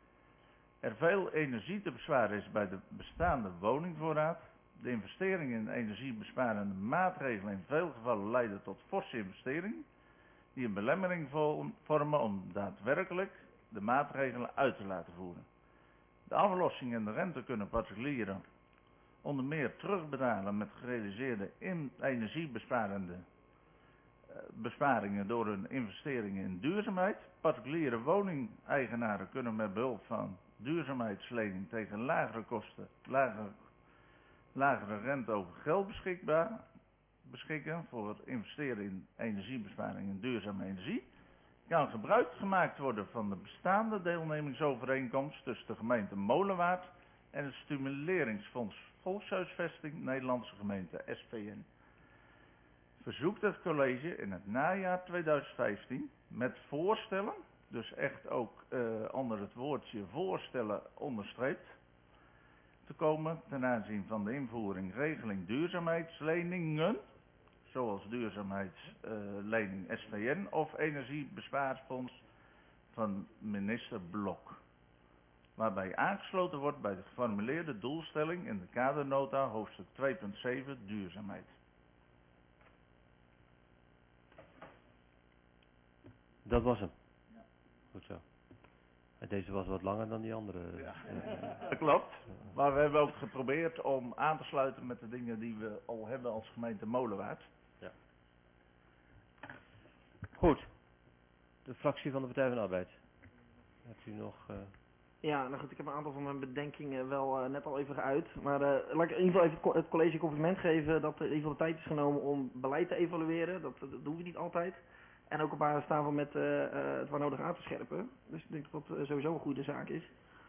Er veel energie te besparen is bij de bestaande woningvoorraad. De investeringen in energiebesparende maatregelen in veel gevallen leiden tot forse investeringen die een belemmering vormen om daadwerkelijk de maatregelen uit te laten voeren. De aflossing en de rente kunnen particulieren onder meer terugbetalen met gerealiseerde in energiebesparende uh, besparingen door hun investeringen in duurzaamheid. Particuliere woningeigenaren kunnen met behulp van duurzaamheidslening tegen lagere kosten, lagere, lagere rente over geld beschikbaar beschikken voor investeren in energiebesparing en duurzame energie. Kan gebruik gemaakt worden van de bestaande deelnemingsovereenkomst tussen de gemeente Molenwaard en het Stimuleringsfonds Volkshuisvesting Nederlandse Gemeente S V N. Verzoekt het college in het najaar tweeduizend vijftien met voorstellen, dus echt ook uh, onder het woordje voorstellen onderstreept, te komen ten aanzien van de invoering regeling duurzaamheidsleningen, zoals duurzaamheidslening uh, S V N of energiebespaarfonds van minister Blok. Waarbij aangesloten wordt bij de geformuleerde doelstelling in de kadernota hoofdstuk twee punt zeven duurzaamheid. Dat was hem. Ja. Goed zo. En deze was wat langer dan die andere. Ja, dat klopt. Maar we hebben ook geprobeerd om aan te sluiten met de dingen die we al hebben als gemeente Molenwaard. Ja. Goed. De fractie van de Partij van de Arbeid. Hebt u nog... Uh... Ja, nou goed, ik heb een aantal van mijn bedenkingen wel uh, net al even geuit. Maar uh, laat ik in ieder geval even het college compliment geven dat er in ieder geval de tijd is genomen om beleid te evalueren. Dat, dat doen we niet altijd. En ook op basis daarvan met uh, uh, het waar nodig aan te scherpen. Dus ik denk dat dat uh, sowieso een goede zaak is.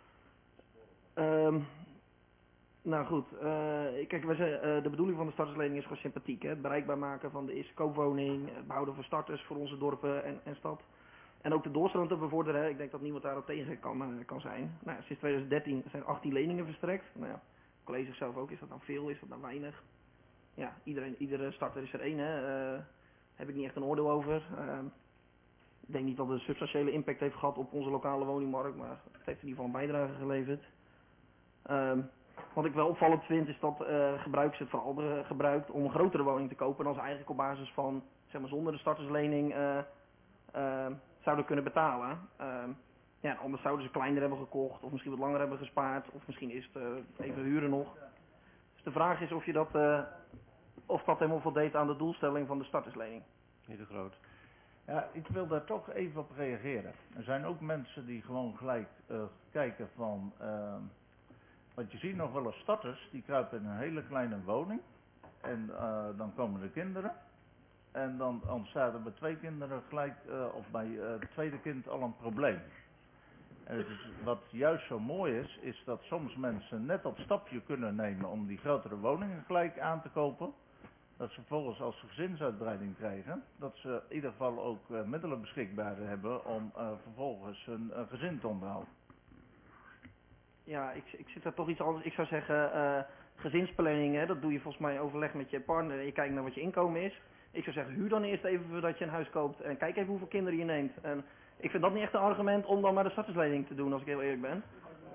Um, nou goed, uh, kijk, wij zijn, uh, de bedoeling van de starterslening is gewoon sympathiek. Hè? Het bereikbaar maken van de eerste koopwoning, het behouden van starters voor onze dorpen en, en stad. En ook de doorstelling te bevorderen. Hè? Ik denk dat niemand daarop tegen kan, uh, kan zijn. Nou, sinds tweeduizend dertien zijn er achttien leningen verstrekt. Nou ja, het college zelf ook, is dat nou veel, is dat nou weinig? Ja, iedereen, iedere starter is er één, hè. Uh, heb ik niet echt een oordeel over. Uh, ik denk niet dat het een substantiële impact heeft gehad op onze lokale woningmarkt, maar het heeft in ieder geval een bijdrage geleverd. Um, wat ik wel opvallend vind is dat uh, gebruikers het vooral uh, gebruikt om een grotere woning te kopen dan ze eigenlijk op basis van, zeg maar zonder de starterslening uh, uh, zouden kunnen betalen. Uh, ja, anders zouden ze kleiner hebben gekocht of misschien wat langer hebben gespaard of misschien is het uh, even huren nog. Dus de vraag is of je dat... Uh, Of dat helemaal voldeed aan de doelstelling van de starterslening. Niet te groot. Ja, ik wil daar toch even op reageren. Er zijn ook mensen die gewoon gelijk uh, kijken van... Uh, want je ziet nog wel eens starters, die kruipen in een hele kleine woning. En uh, dan komen de kinderen. en dan ontstaat er bij twee kinderen gelijk, uh, of bij uh, het tweede kind al een probleem. En het is, wat juist zo mooi is, is dat soms mensen net dat stapje kunnen nemen om die grotere woningen gelijk aan te kopen. Dat ze vervolgens als ze gezinsuitbreiding krijgen, dat ze in ieder geval ook uh, middelen beschikbaar hebben om uh, vervolgens hun uh, gezin te onderhouden. Ja, ik, ik zit daar toch iets anders. Ik zou zeggen, uh, gezinsplanning, hè, dat doe je volgens mij in overleg met je partner en je kijkt naar wat je inkomen is. Ik zou zeggen, huur dan eerst even voordat je een huis koopt en kijk even hoeveel kinderen je neemt. En ik vind dat niet echt een argument om dan maar de starterslening te doen, als ik heel eerlijk ben.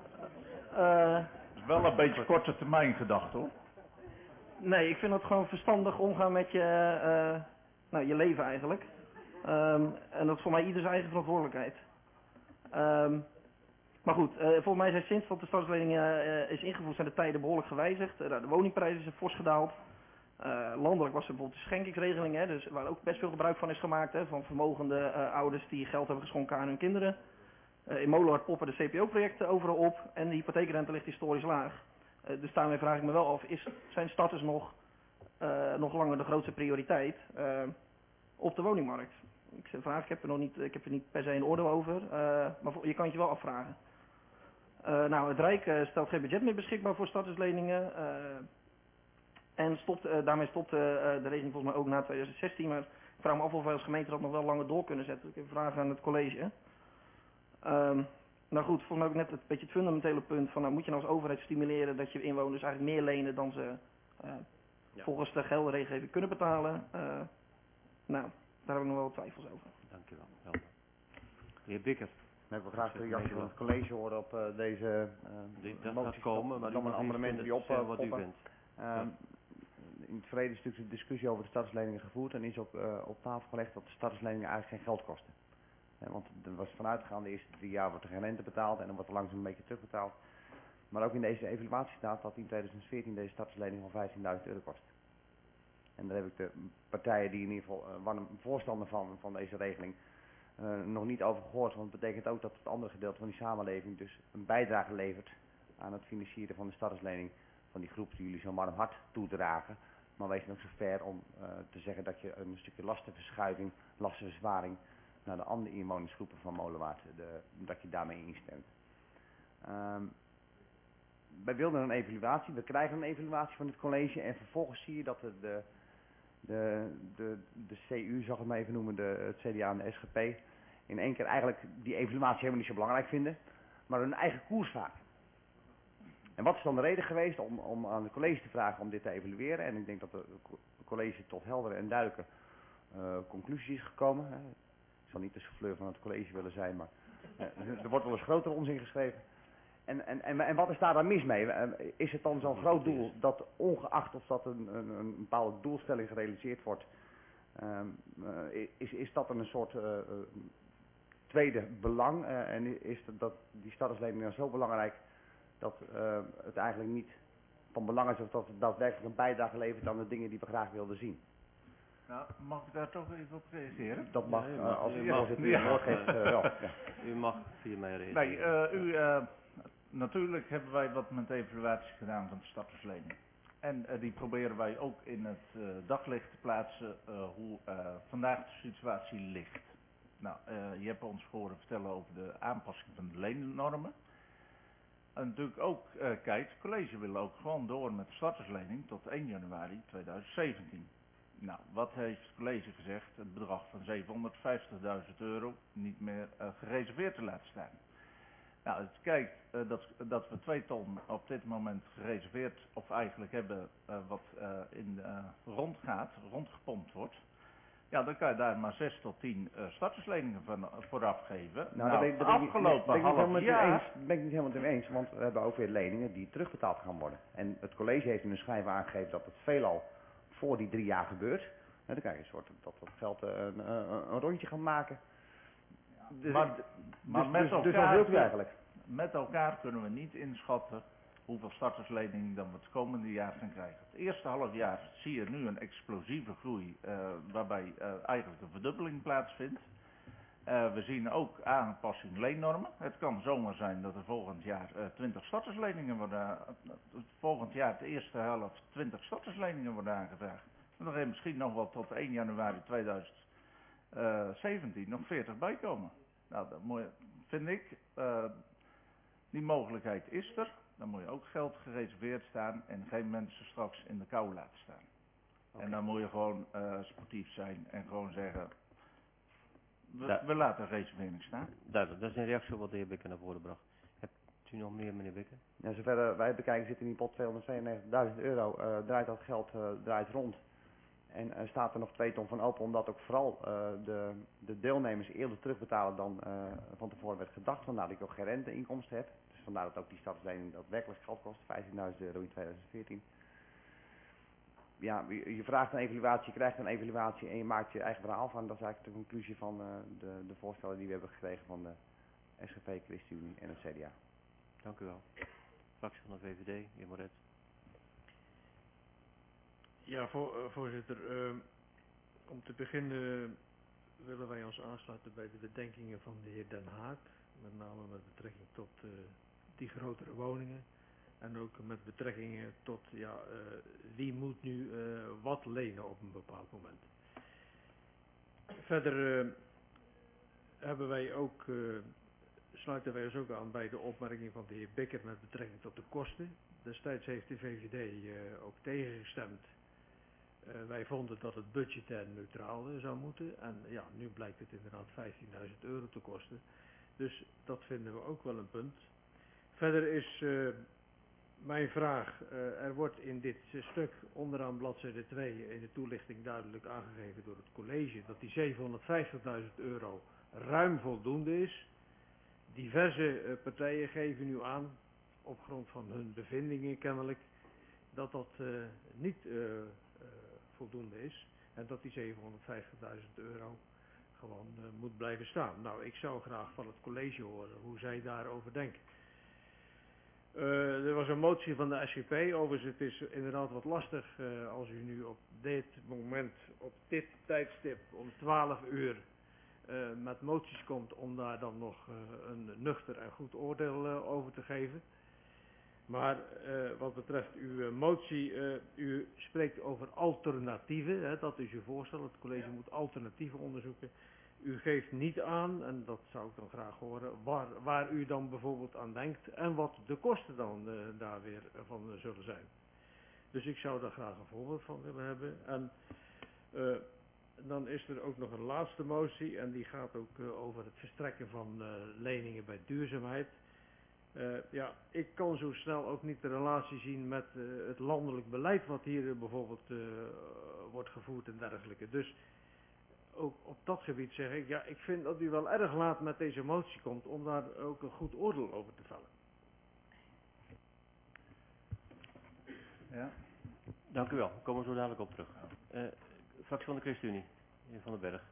Uh, Het is wel een beetje korte termijn gedacht, hoor. Nee, ik vind het gewoon verstandig omgaan met je, uh, nou, je leven eigenlijk. Um, en dat is voor mij ieder zijn eigen verantwoordelijkheid. Um, maar goed, uh, volgens mij zijn sinds dat de starterslening uh, is ingevoerd zijn de tijden behoorlijk gewijzigd. Uh, de woningprijzen zijn fors gedaald. Uh, landelijk was er bijvoorbeeld de schenkingsregeling, hè, dus waar ook best veel gebruik van is gemaakt. Hè, van vermogende uh, ouders die geld hebben geschonken aan hun kinderen. Uh, in Molenhart poppen de C P O-projecten overal op en de hypotheekrente ligt historisch laag. Uh, dus daarmee vraag ik me wel af, is, zijn starters nog, uh, nog langer de grootste prioriteit uh, op de woningmarkt? Ik vraag, ik heb er nog niet, ik heb er niet per se een oordeel over, uh, maar je kan het je wel afvragen. Uh, nou, het Rijk uh, stelt geen budget meer beschikbaar voor startersleningen. Uh, en stopt, uh, daarmee stopt uh, de regeling volgens mij ook na twintig zestien. Maar ik vraag me af of wij als gemeente dat nog wel langer door kunnen zetten. Ik heb een vraag aan het college. Um, nou goed, volgens mij ook net het beetje het fundamentele punt van, nou, moet je nou als overheid stimuleren dat je inwoners eigenlijk meer lenen dan ze uh, ja. volgens de geldenregelgeving kunnen betalen. Uh, nou, daar heb ik nog wel twijfels over. Dank u wel. Helder. De heer Bikker. Ik wil graag de reactie van het college horen op uh, deze uh, dat moties. gaat komen, maar dan een amendement die op uh, wat u vindt. Uh, ja. In het verleden is natuurlijk de discussie over de startersleningen gevoerd en is ook uh, op tafel gelegd dat de startersleningen eigenlijk geen geld kosten. Ja, want er was vanuitgaande de eerste drie jaar wordt er geen rente betaald en dan wordt er langzaam een beetje terugbetaald. Maar ook in deze evaluatie staat dat in twintig veertien deze starterslening van vijftienduizend euro kost. En daar heb ik de partijen die in ieder geval uh, waren voorstander van, van deze regeling uh, nog niet over gehoord. Want het betekent ook dat het andere gedeelte van die samenleving dus een bijdrage levert aan het financieren van de starterslening van die groep die jullie zo warm hart toedragen. Maar wees nog zo ver om uh, te zeggen dat je een stukje lastenverschuiving, lastenverzwaring naar de andere inwonersgroepen van Molenwaard, de, dat je daarmee instemt. Um, wij wilden een evaluatie, we krijgen een evaluatie van het college en vervolgens zie je dat de, de, de, de, de C U, zal ik het maar even noemen, de, het C D A en de S G P, in één keer eigenlijk die evaluatie helemaal niet zo belangrijk vinden, maar hun eigen koers varen. En wat is dan de reden geweest om, om aan het college te vragen om dit te evalueren? En ik denk dat het college tot heldere en duidelijke uh, conclusies is gekomen. Hè. Ik zal niet de souffleur van het college willen zijn, maar uh, er wordt wel eens groter onzin geschreven. En, en, en, en wat is daar dan mis mee? Uh, is het dan zo'n groot doel dat ongeacht of dat een, een, een bepaalde doelstelling gerealiseerd wordt, um, uh, is, is dat een soort uh, uh, tweede belang? Uh, en is dat, dat die starterslening dan zo belangrijk dat uh, het eigenlijk niet van belang is of dat het daadwerkelijk een bijdrage levert aan de dingen die we graag wilden zien? Nou, mag ik daar toch even op reageren? Dat mag, ja, uh, als u u mag, voorzitter u het woord geeft, uh, wel. Ja. U mag via mij reageren. Nee, uh, u, uh, natuurlijk hebben wij wat met evaluaties gedaan van de starterslening. En uh, die proberen wij ook in het uh, daglicht te plaatsen uh, hoe uh, vandaag de situatie ligt. Nou, uh, je hebt ons horen vertellen over de aanpassing van de leennormen. En natuurlijk ook, uh, kijk, het college wil ook gewoon door met de starterslening tot één januari tweeduizend zeventien. Nou, wat heeft het college gezegd? Het bedrag van zevenhonderdvijftigduizend euro niet meer uh, gereserveerd te laten staan. Nou, het kijkt uh, dat, dat we twee ton op dit moment gereserveerd, of eigenlijk hebben uh, wat uh, in uh, rondgaat, rondgepompt wordt. Ja, dan kan je daar maar zes tot tien uh, startersleningen van, uh, vooraf geven. Nou, nou dat ben ik, dat afgelopen ben ik, ben ik half niet jaar... eens, ben ik niet helemaal met u eens, want we hebben ook weer leningen die terugbetaald gaan worden. En het college heeft in een schrijf aangegeven dat het veelal voor die drie jaar gebeurt. En dan krijg je een soort dat dat geld uh, een, een, een rondje gaan maken. Dus, maar dus, maar dus, met, dus, elkaar, dus wat wilt u eigenlijk? met elkaar kunnen we niet inschatten hoeveel startersleningen dan we het komende jaar gaan krijgen. Het eerste half jaar zie je nu een explosieve groei uh, waarbij uh, eigenlijk een verdubbeling plaatsvindt. Uh, we zien ook aanpassing leennormen. Het kan zomaar zijn dat er volgend jaar uh, twintig startersleningen worden, uh, volgend jaar de eerste helft twintig startersleningen worden aangevraagd. En dan ga je misschien nog wel tot één januari tweeduizend zeventien nog veertig bij komen. Nou, dat moet je, vind ik, uh, die mogelijkheid is er. Dan moet je ook geld gereserveerd staan en geen mensen straks in de kou laten staan. Okay. En dan moet je gewoon uh, sportief zijn en gewoon zeggen, we, we laten een reservering staan. Duidelijk, dat is een reactie op wat de heer Bikker naar voren bracht. Hebt u nog meer, meneer Bikker? Ja, zover uh, wij bekijken zit in die pot tweehonderdzevenennegentigduizend euro, uh, draait dat geld uh, draait rond. En uh, staat er nog twee ton van open, omdat ook vooral uh, de, de deelnemers eerder terugbetalen dan uh, van tevoren werd gedacht. Vandaar dat ik ook geen renteinkomsten heb. Dus vandaar dat ook die startlening daadwerkelijk geld kost, vijftienduizend euro in tweeduizend veertien. Ja, je, je vraagt een evaluatie, je krijgt een evaluatie en je maakt je eigen verhaal van. Dat is eigenlijk de conclusie van uh, de, de voorstellen die we hebben gekregen van de S G P, ChristenUnie en het C D A. Dank u wel. Fractie van de V V D, heer Moret. Ja, voor, uh, voorzitter. Uh, om te beginnen willen wij ons aansluiten bij de bedenkingen van de heer Den Haag. Met name met betrekking tot uh, die grotere woningen. En ook met betrekking tot ja, uh, wie moet nu uh, wat lenen op een bepaald moment. Verder uh, hebben wij ook, uh, sluiten wij ons ook aan bij de opmerking van de heer Bikker met betrekking tot de kosten. Destijds heeft de V V D uh, ook tegengestemd. Uh, wij vonden dat het budgetair neutraal uh, zou moeten. En ja, nu blijkt het inderdaad vijftienduizend euro te kosten. Dus dat vinden we ook wel een punt. Verder is uh, mijn vraag, uh, er wordt in dit uh, stuk onderaan bladzijde twee in de toelichting duidelijk aangegeven door het college dat die zevenhonderdvijftigduizend euro ruim voldoende is. Diverse uh, partijen geven nu aan, op grond van hun bevindingen kennelijk, dat dat uh, niet uh, uh, voldoende is en dat die zevenhonderdvijftigduizend euro gewoon uh, moet blijven staan. Nou, ik zou graag van het college horen hoe zij daarover denken. Uh, er was een motie van de S G P, overigens het is inderdaad wat lastig uh, als u nu op dit moment, op dit tijdstip om twaalf uur uh, met moties komt om daar dan nog uh, een nuchter en goed oordeel uh, over te geven. Maar uh, wat betreft uw uh, motie, uh, u spreekt over alternatieven, hè, dat is uw voorstel, het college moet alternatieven onderzoeken. U geeft niet aan, en dat zou ik dan graag horen, waar, waar u dan bijvoorbeeld aan denkt en wat de kosten dan uh, daar weer van uh, zullen zijn. Dus ik zou daar graag een voorbeeld van willen hebben. En uh, dan is er ook nog een laatste motie en die gaat ook uh, over het verstrekken van uh, leningen bij duurzaamheid. Uh, ja, ik kan zo snel ook niet de relatie zien met uh, het landelijk beleid wat hier uh, bijvoorbeeld uh, wordt gevoerd en dergelijke. Dus ook op dat gebied zeg ik, ja, ik vind dat u wel erg laat met deze motie komt om daar ook een goed oordeel over te vellen. Ja. Dank u wel, we komen zo dadelijk op terug. Uh, fractie van de ChristenUnie, heer Van den Berg.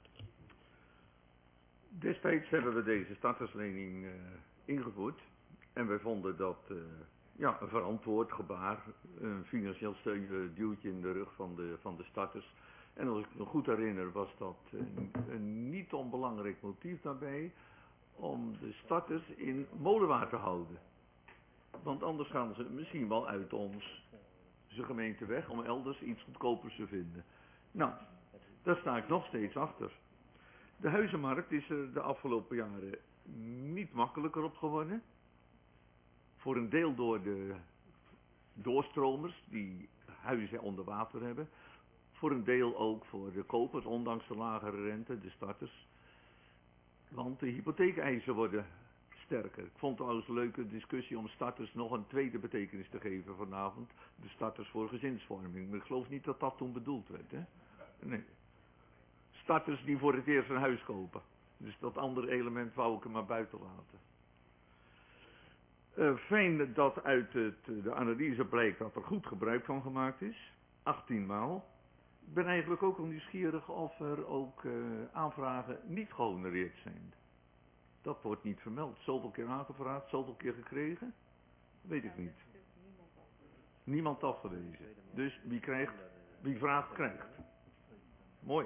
Destijds hebben we deze starterslening uh, ingevoerd en wij vonden dat uh, ja, een verantwoord gebaar, een financieel steun, duwtje in de rug van de, van de starters. En als ik me goed herinner was dat een, een niet onbelangrijk motief daarbij om de starters in Molenwaard te houden. Want anders gaan ze misschien wel uit ons zijn gemeente weg om elders iets goedkopers te vinden. Nou, daar sta ik nog steeds achter. De huizenmarkt is er de afgelopen jaren niet makkelijker op geworden. Voor een deel door de doorstromers die huizen onder water hebben. Voor een deel ook voor de kopers, ondanks de lagere rente, de starters. Want de hypotheekeisen worden sterker. Ik vond trouwens een leuke discussie om starters nog een tweede betekenis te geven vanavond. De starters voor gezinsvorming. Maar ik geloof niet dat dat toen bedoeld werd, hè? Nee. Starters die voor het eerst een huis kopen. Dus dat andere element wou ik er maar buiten laten. Uh, fijn dat uit het, de analyse blijkt dat er goed gebruik van gemaakt is. achttien maal. Ik ben eigenlijk ook al nieuwsgierig of er ook uh, aanvragen niet gehonoreerd zijn. Dat wordt niet vermeld. Zoveel keer aangevraagd, zoveel keer gekregen? Weet ik niet. Niemand afgewezen. Dus wie krijgt, wie vraagt, krijgt. Mooi.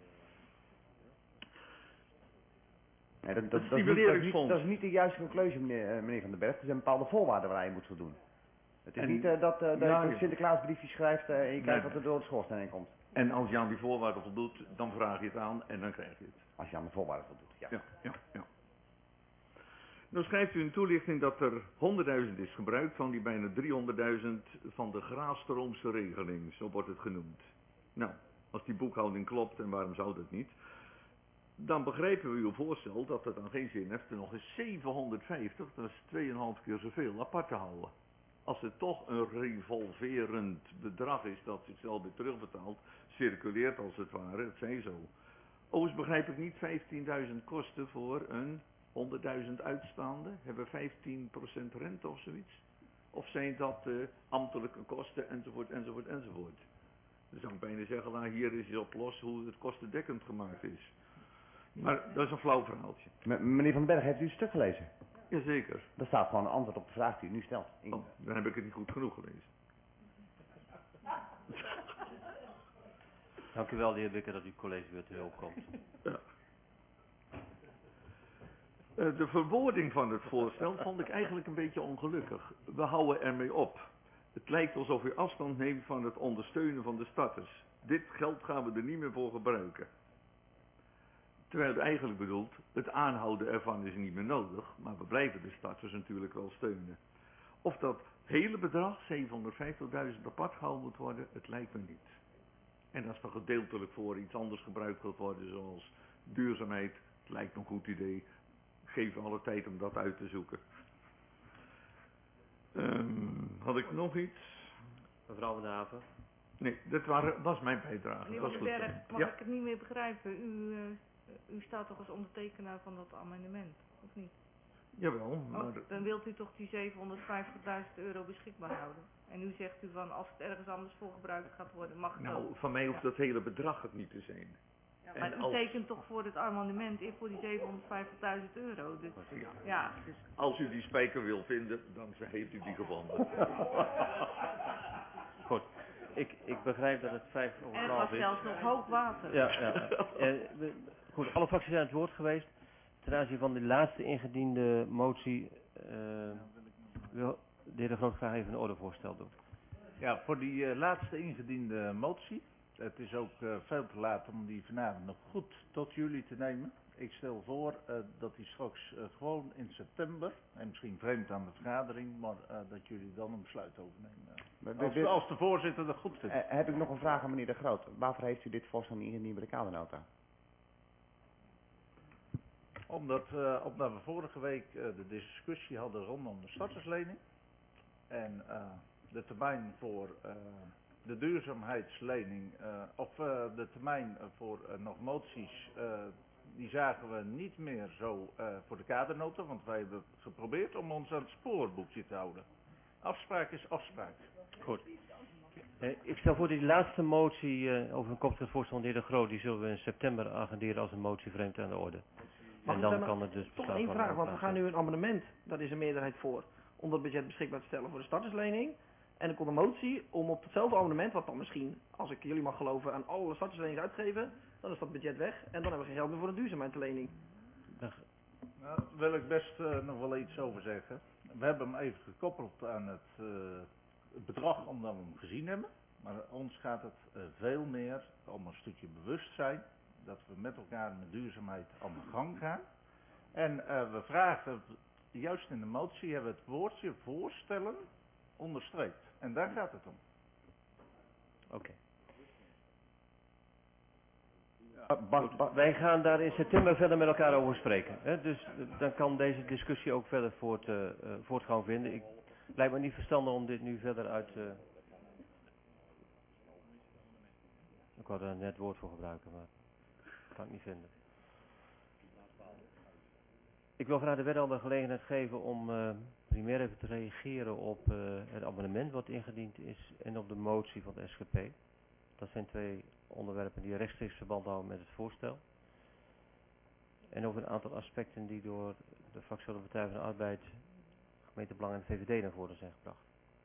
Nee, dat, dat, dat, is niet, dat, is niet, dat is niet de juiste conclusie, meneer, meneer Van den Berg. Er zijn bepaalde voorwaarden waar je moet voldoen. Het is en, niet uh, dat, uh, dat ja, je een Sinterklaasbriefje schrijft uh, en je kijkt nee, wat er door het schoorsteen heen komt. En als je aan die voorwaarden voldoet, dan vraag je het aan en dan krijg je het. Als je aan de voorwaarden voldoet, ja. Ja, ja, ja. Nou schrijft u in toelichting dat er honderdduizend is gebruikt van die bijna driehonderdduizend van de Graafstroomse regeling, zo wordt het genoemd. Nou, als die boekhouding klopt, en waarom zou dat niet, dan begrijpen we uw voorstel dat het dan geen zin heeft er nog eens zevenhonderdvijftig, dat is twee komma vijf keer zoveel, apart te houden. Als het toch een revolverend bedrag is dat zichzelf weer terugbetaalt, circuleert als het ware, het zij zo. Overigens begrijp ik niet vijftienduizend kosten voor een honderdduizend uitstaande, hebben we vijftien procent rente of zoiets? Of zijn dat uh, ambtelijke kosten enzovoort enzovoort enzovoort? Dan zou ik bijna zeggen, nou, hier is je op los hoe het kostendekkend gemaakt is. Maar dat is een flauw verhaaltje. M meneer Van den Berg, heeft u het stuk gelezen? Jazeker. Daar staat gewoon een antwoord op de vraag die u nu stelt. Oh, dan heb ik het niet goed genoeg gelezen. Dank u wel, de heer Bikker, dat u college weer te hulp komt. Ja. Uh, de verwoording van het voorstel vond ik eigenlijk een beetje ongelukkig. We houden ermee op. Het lijkt alsof u afstand neemt van het ondersteunen van de starters. Dit geld gaan we er niet meer voor gebruiken. Terwijl het eigenlijk bedoelt, het aanhouden ervan is niet meer nodig, maar we blijven de starters natuurlijk wel steunen. Of dat hele bedrag, zevenhonderdvijftigduizend, apart gehouden moet worden, het lijkt me niet. En als er gedeeltelijk voor iets anders gebruikt gaat worden, zoals duurzaamheid, het lijkt me een goed idee. Geef alle tijd om dat uit te zoeken. Um, had ik nog iets? Mevrouw Van der Haven? Nee, dat waren, was mijn bijdrage. Meneer Dat Van was den goed Berg, zo. mag Ja. ik het niet meer begrijpen? U, uh, u staat toch als ondertekenaar van dat amendement, of niet? Jawel, maar... Oh, dan wilt u toch die zevenhonderdvijftigduizend euro beschikbaar houden? En nu zegt u van, als het ergens anders voor gebruikt gaat worden, mag het Nou, ook. van mij hoeft Ja. dat hele bedrag het niet te zijn. Ja, maar En u als- tekent toch voor dit amendement in voor die zevenhonderdvijftigduizend euro? Dus, Ja. ja, dus Als u die spijker wil vinden, dan heeft u die gevonden. Goed, ik, ik begrijp dat het vijf over en het twaalf was is. zelfs nog hoog water. Ja, ja. Eh, we- goed, alle fracties zijn aan het woord geweest. Ten aanzien van de laatste ingediende motie uh, wil de heer De Groot graag even een ordevoorstel doen. Ja, voor die uh, laatste ingediende motie. Het is ook uh, veel te laat om die vanavond nog goed tot jullie te nemen. Ik stel voor uh, dat die straks uh, gewoon in september, en misschien vreemd aan de vergadering, maar uh, dat jullie dan een besluit overnemen. Als, als de voorzitter dat goed vindt. Uh, heb ik nog een vraag aan meneer De Groot. Waarvoor heeft u dit voorstel niet ingediend bij de kadernota? Omdat, uh, omdat we vorige week uh, de discussie hadden rondom de starterslening. En uh, de termijn voor uh, de duurzaamheidslening, uh, of uh, de termijn uh, voor uh, nog moties, uh, die zagen we niet meer zo uh, voor de kadernota. Want wij hebben geprobeerd om ons aan het spoorboekje te houden. Afspraak is afspraak. Goed. Eh, ik stel voor die laatste motie uh, over een kopstuk voorstel van de heer De Groot, die zullen we in september agenderen als een motie vreemd aan de orde. Mag En ik dan daar kan nog het dus toch besluit één worden vraag, want we gaan aangepast. nu een amendement, daar is een meerderheid voor, om dat budget beschikbaar te stellen voor de starterslening. En er komt een motie om op hetzelfde amendement, wat dan misschien, als ik jullie mag geloven, aan alle startersleningen uitgeven, dan is dat budget weg en dan hebben we geen geld meer voor een duurzaamheidslening. Nou, daar wil ik best uh, nog wel iets over zeggen. We hebben hem even gekoppeld aan het, uh, het bedrag omdat we hem gezien hebben. Maar ons gaat het uh, veel meer om een stukje bewustzijn dat we met elkaar met duurzaamheid aan de gang gaan. En uh, we vragen, juist in de motie hebben we het woordje voorstellen onderstreept. En daar gaat het om. Oké. Okay. Goed, wij gaan daar in september verder met elkaar over spreken. Hè? Dus uh, dan kan deze discussie ook verder voort, uh, uh, voortgang vinden. Ik, het lijkt me niet verstandig om dit nu verder uit... Uh, ik wou er net woord voor gebruiken, maar dat kan ik niet vinden. Ik wil graag de wethouder de gelegenheid geven om uh, primair even te reageren op uh, het amendement wat ingediend is en op de motie van de S G P. Dat zijn twee onderwerpen die rechtstreeks verband houden met het voorstel. En over een aantal aspecten die door de fractie van de Partij van de Arbeid, Gemeente Belang en de V V D naar voren zijn gebracht.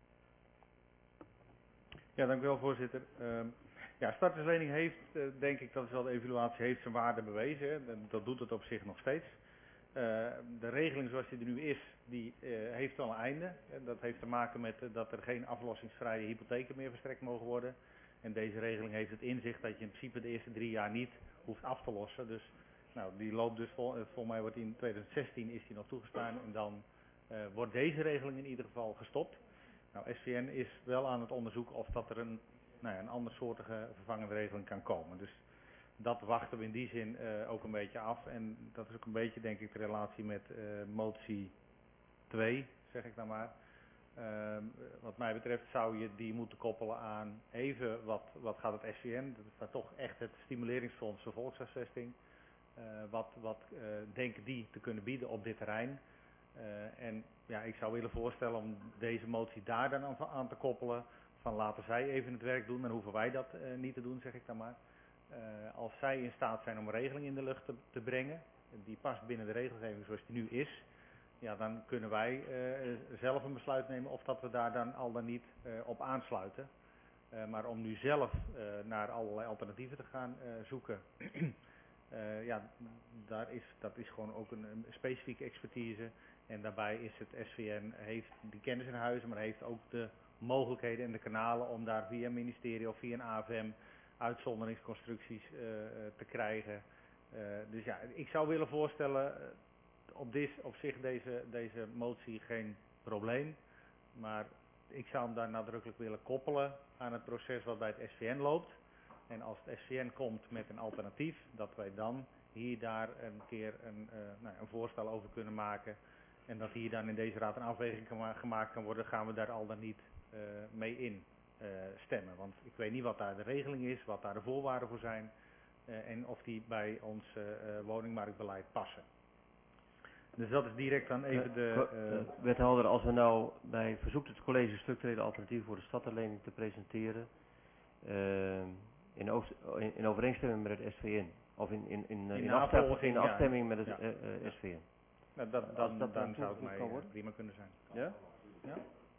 Ja, dank u wel, voorzitter. Uh, ja, starterslening heeft, uh, denk ik, dat is wel de evaluatie, heeft zijn waarde bewezen. Hè. Dat doet het op zich nog steeds. Uh, de regeling zoals die er nu is, die uh, heeft al een einde. En dat heeft te maken met uh, dat er geen aflossingsvrije hypotheken meer verstrekt mogen worden. En deze regeling heeft het inzicht dat je in principe de eerste drie jaar niet hoeft af te lossen. Dus nou, die loopt dus, vol, volgens mij wordt die in tweeduizend zestien is die nog toegestaan en dan uh, wordt deze regeling in ieder geval gestopt. Nou, S V N is wel aan het onderzoeken of dat er een, nou ja, een andersoortige vervangende regeling kan komen. Dus dat wachten we in die zin uh, ook een beetje af. En dat is ook een beetje denk ik de relatie met uh, motie twee, zeg ik nou maar. Uh, wat mij betreft zou je die moeten koppelen aan even wat, wat gaat het S V N, dat is daar toch echt het stimuleringsfonds voor volkshuisvesting. Uh, wat wat uh, denken die te kunnen bieden op dit terrein. Uh, en ja, ik zou willen voorstellen om deze motie daar dan aan, aan te koppelen. Van laten zij even het werk doen, dan hoeven wij dat uh, niet te doen, zeg ik dan maar. Uh, als zij in staat zijn om een regeling in de lucht te, te brengen, die past binnen de regelgeving zoals die nu is, ja, dan kunnen wij uh, zelf een besluit nemen of dat we daar dan al dan niet uh, op aansluiten. Uh, maar om nu zelf uh, naar allerlei alternatieven te gaan uh, zoeken, uh, ja, daar is, dat is gewoon ook een, een specifieke expertise. En daarbij is het S V N, heeft die kennis in huis, maar heeft ook de mogelijkheden en de kanalen om daar via een ministerie of via een A V M uitzonderingsconstructies uh, te krijgen. Uh, dus ja, ik zou willen voorstellen, uh, op, dis, op zich deze, deze motie geen probleem, maar ik zou hem daar nadrukkelijk willen koppelen aan het proces wat bij het S V N loopt. En als het S V N komt met een alternatief, dat wij dan hier daar een keer een, uh, nou, een voorstel over kunnen maken. En dat hier dan in deze raad een afweging kan gemaakt kan worden, gaan we daar al dan niet uh, mee in uh, stemmen. Want ik weet niet wat daar de regeling is, wat daar de voorwaarden voor zijn uh, en of die bij ons uh, uh, woningmarktbeleid passen. Dus dat is direct dan even de... Uh, uh, wethouder, als we nou bij verzoekt het college structurele alternatieven voor de stadverlening te presenteren, uh, in, over, in, in overeenstemming met het S V N, of in, in, in, in, in, afstemming, in afstemming ja. met het ja. uh, uh, S V N. Nou, dat, dat, dat dan zou het mij uh, prima kunnen zijn. Ja? Ja?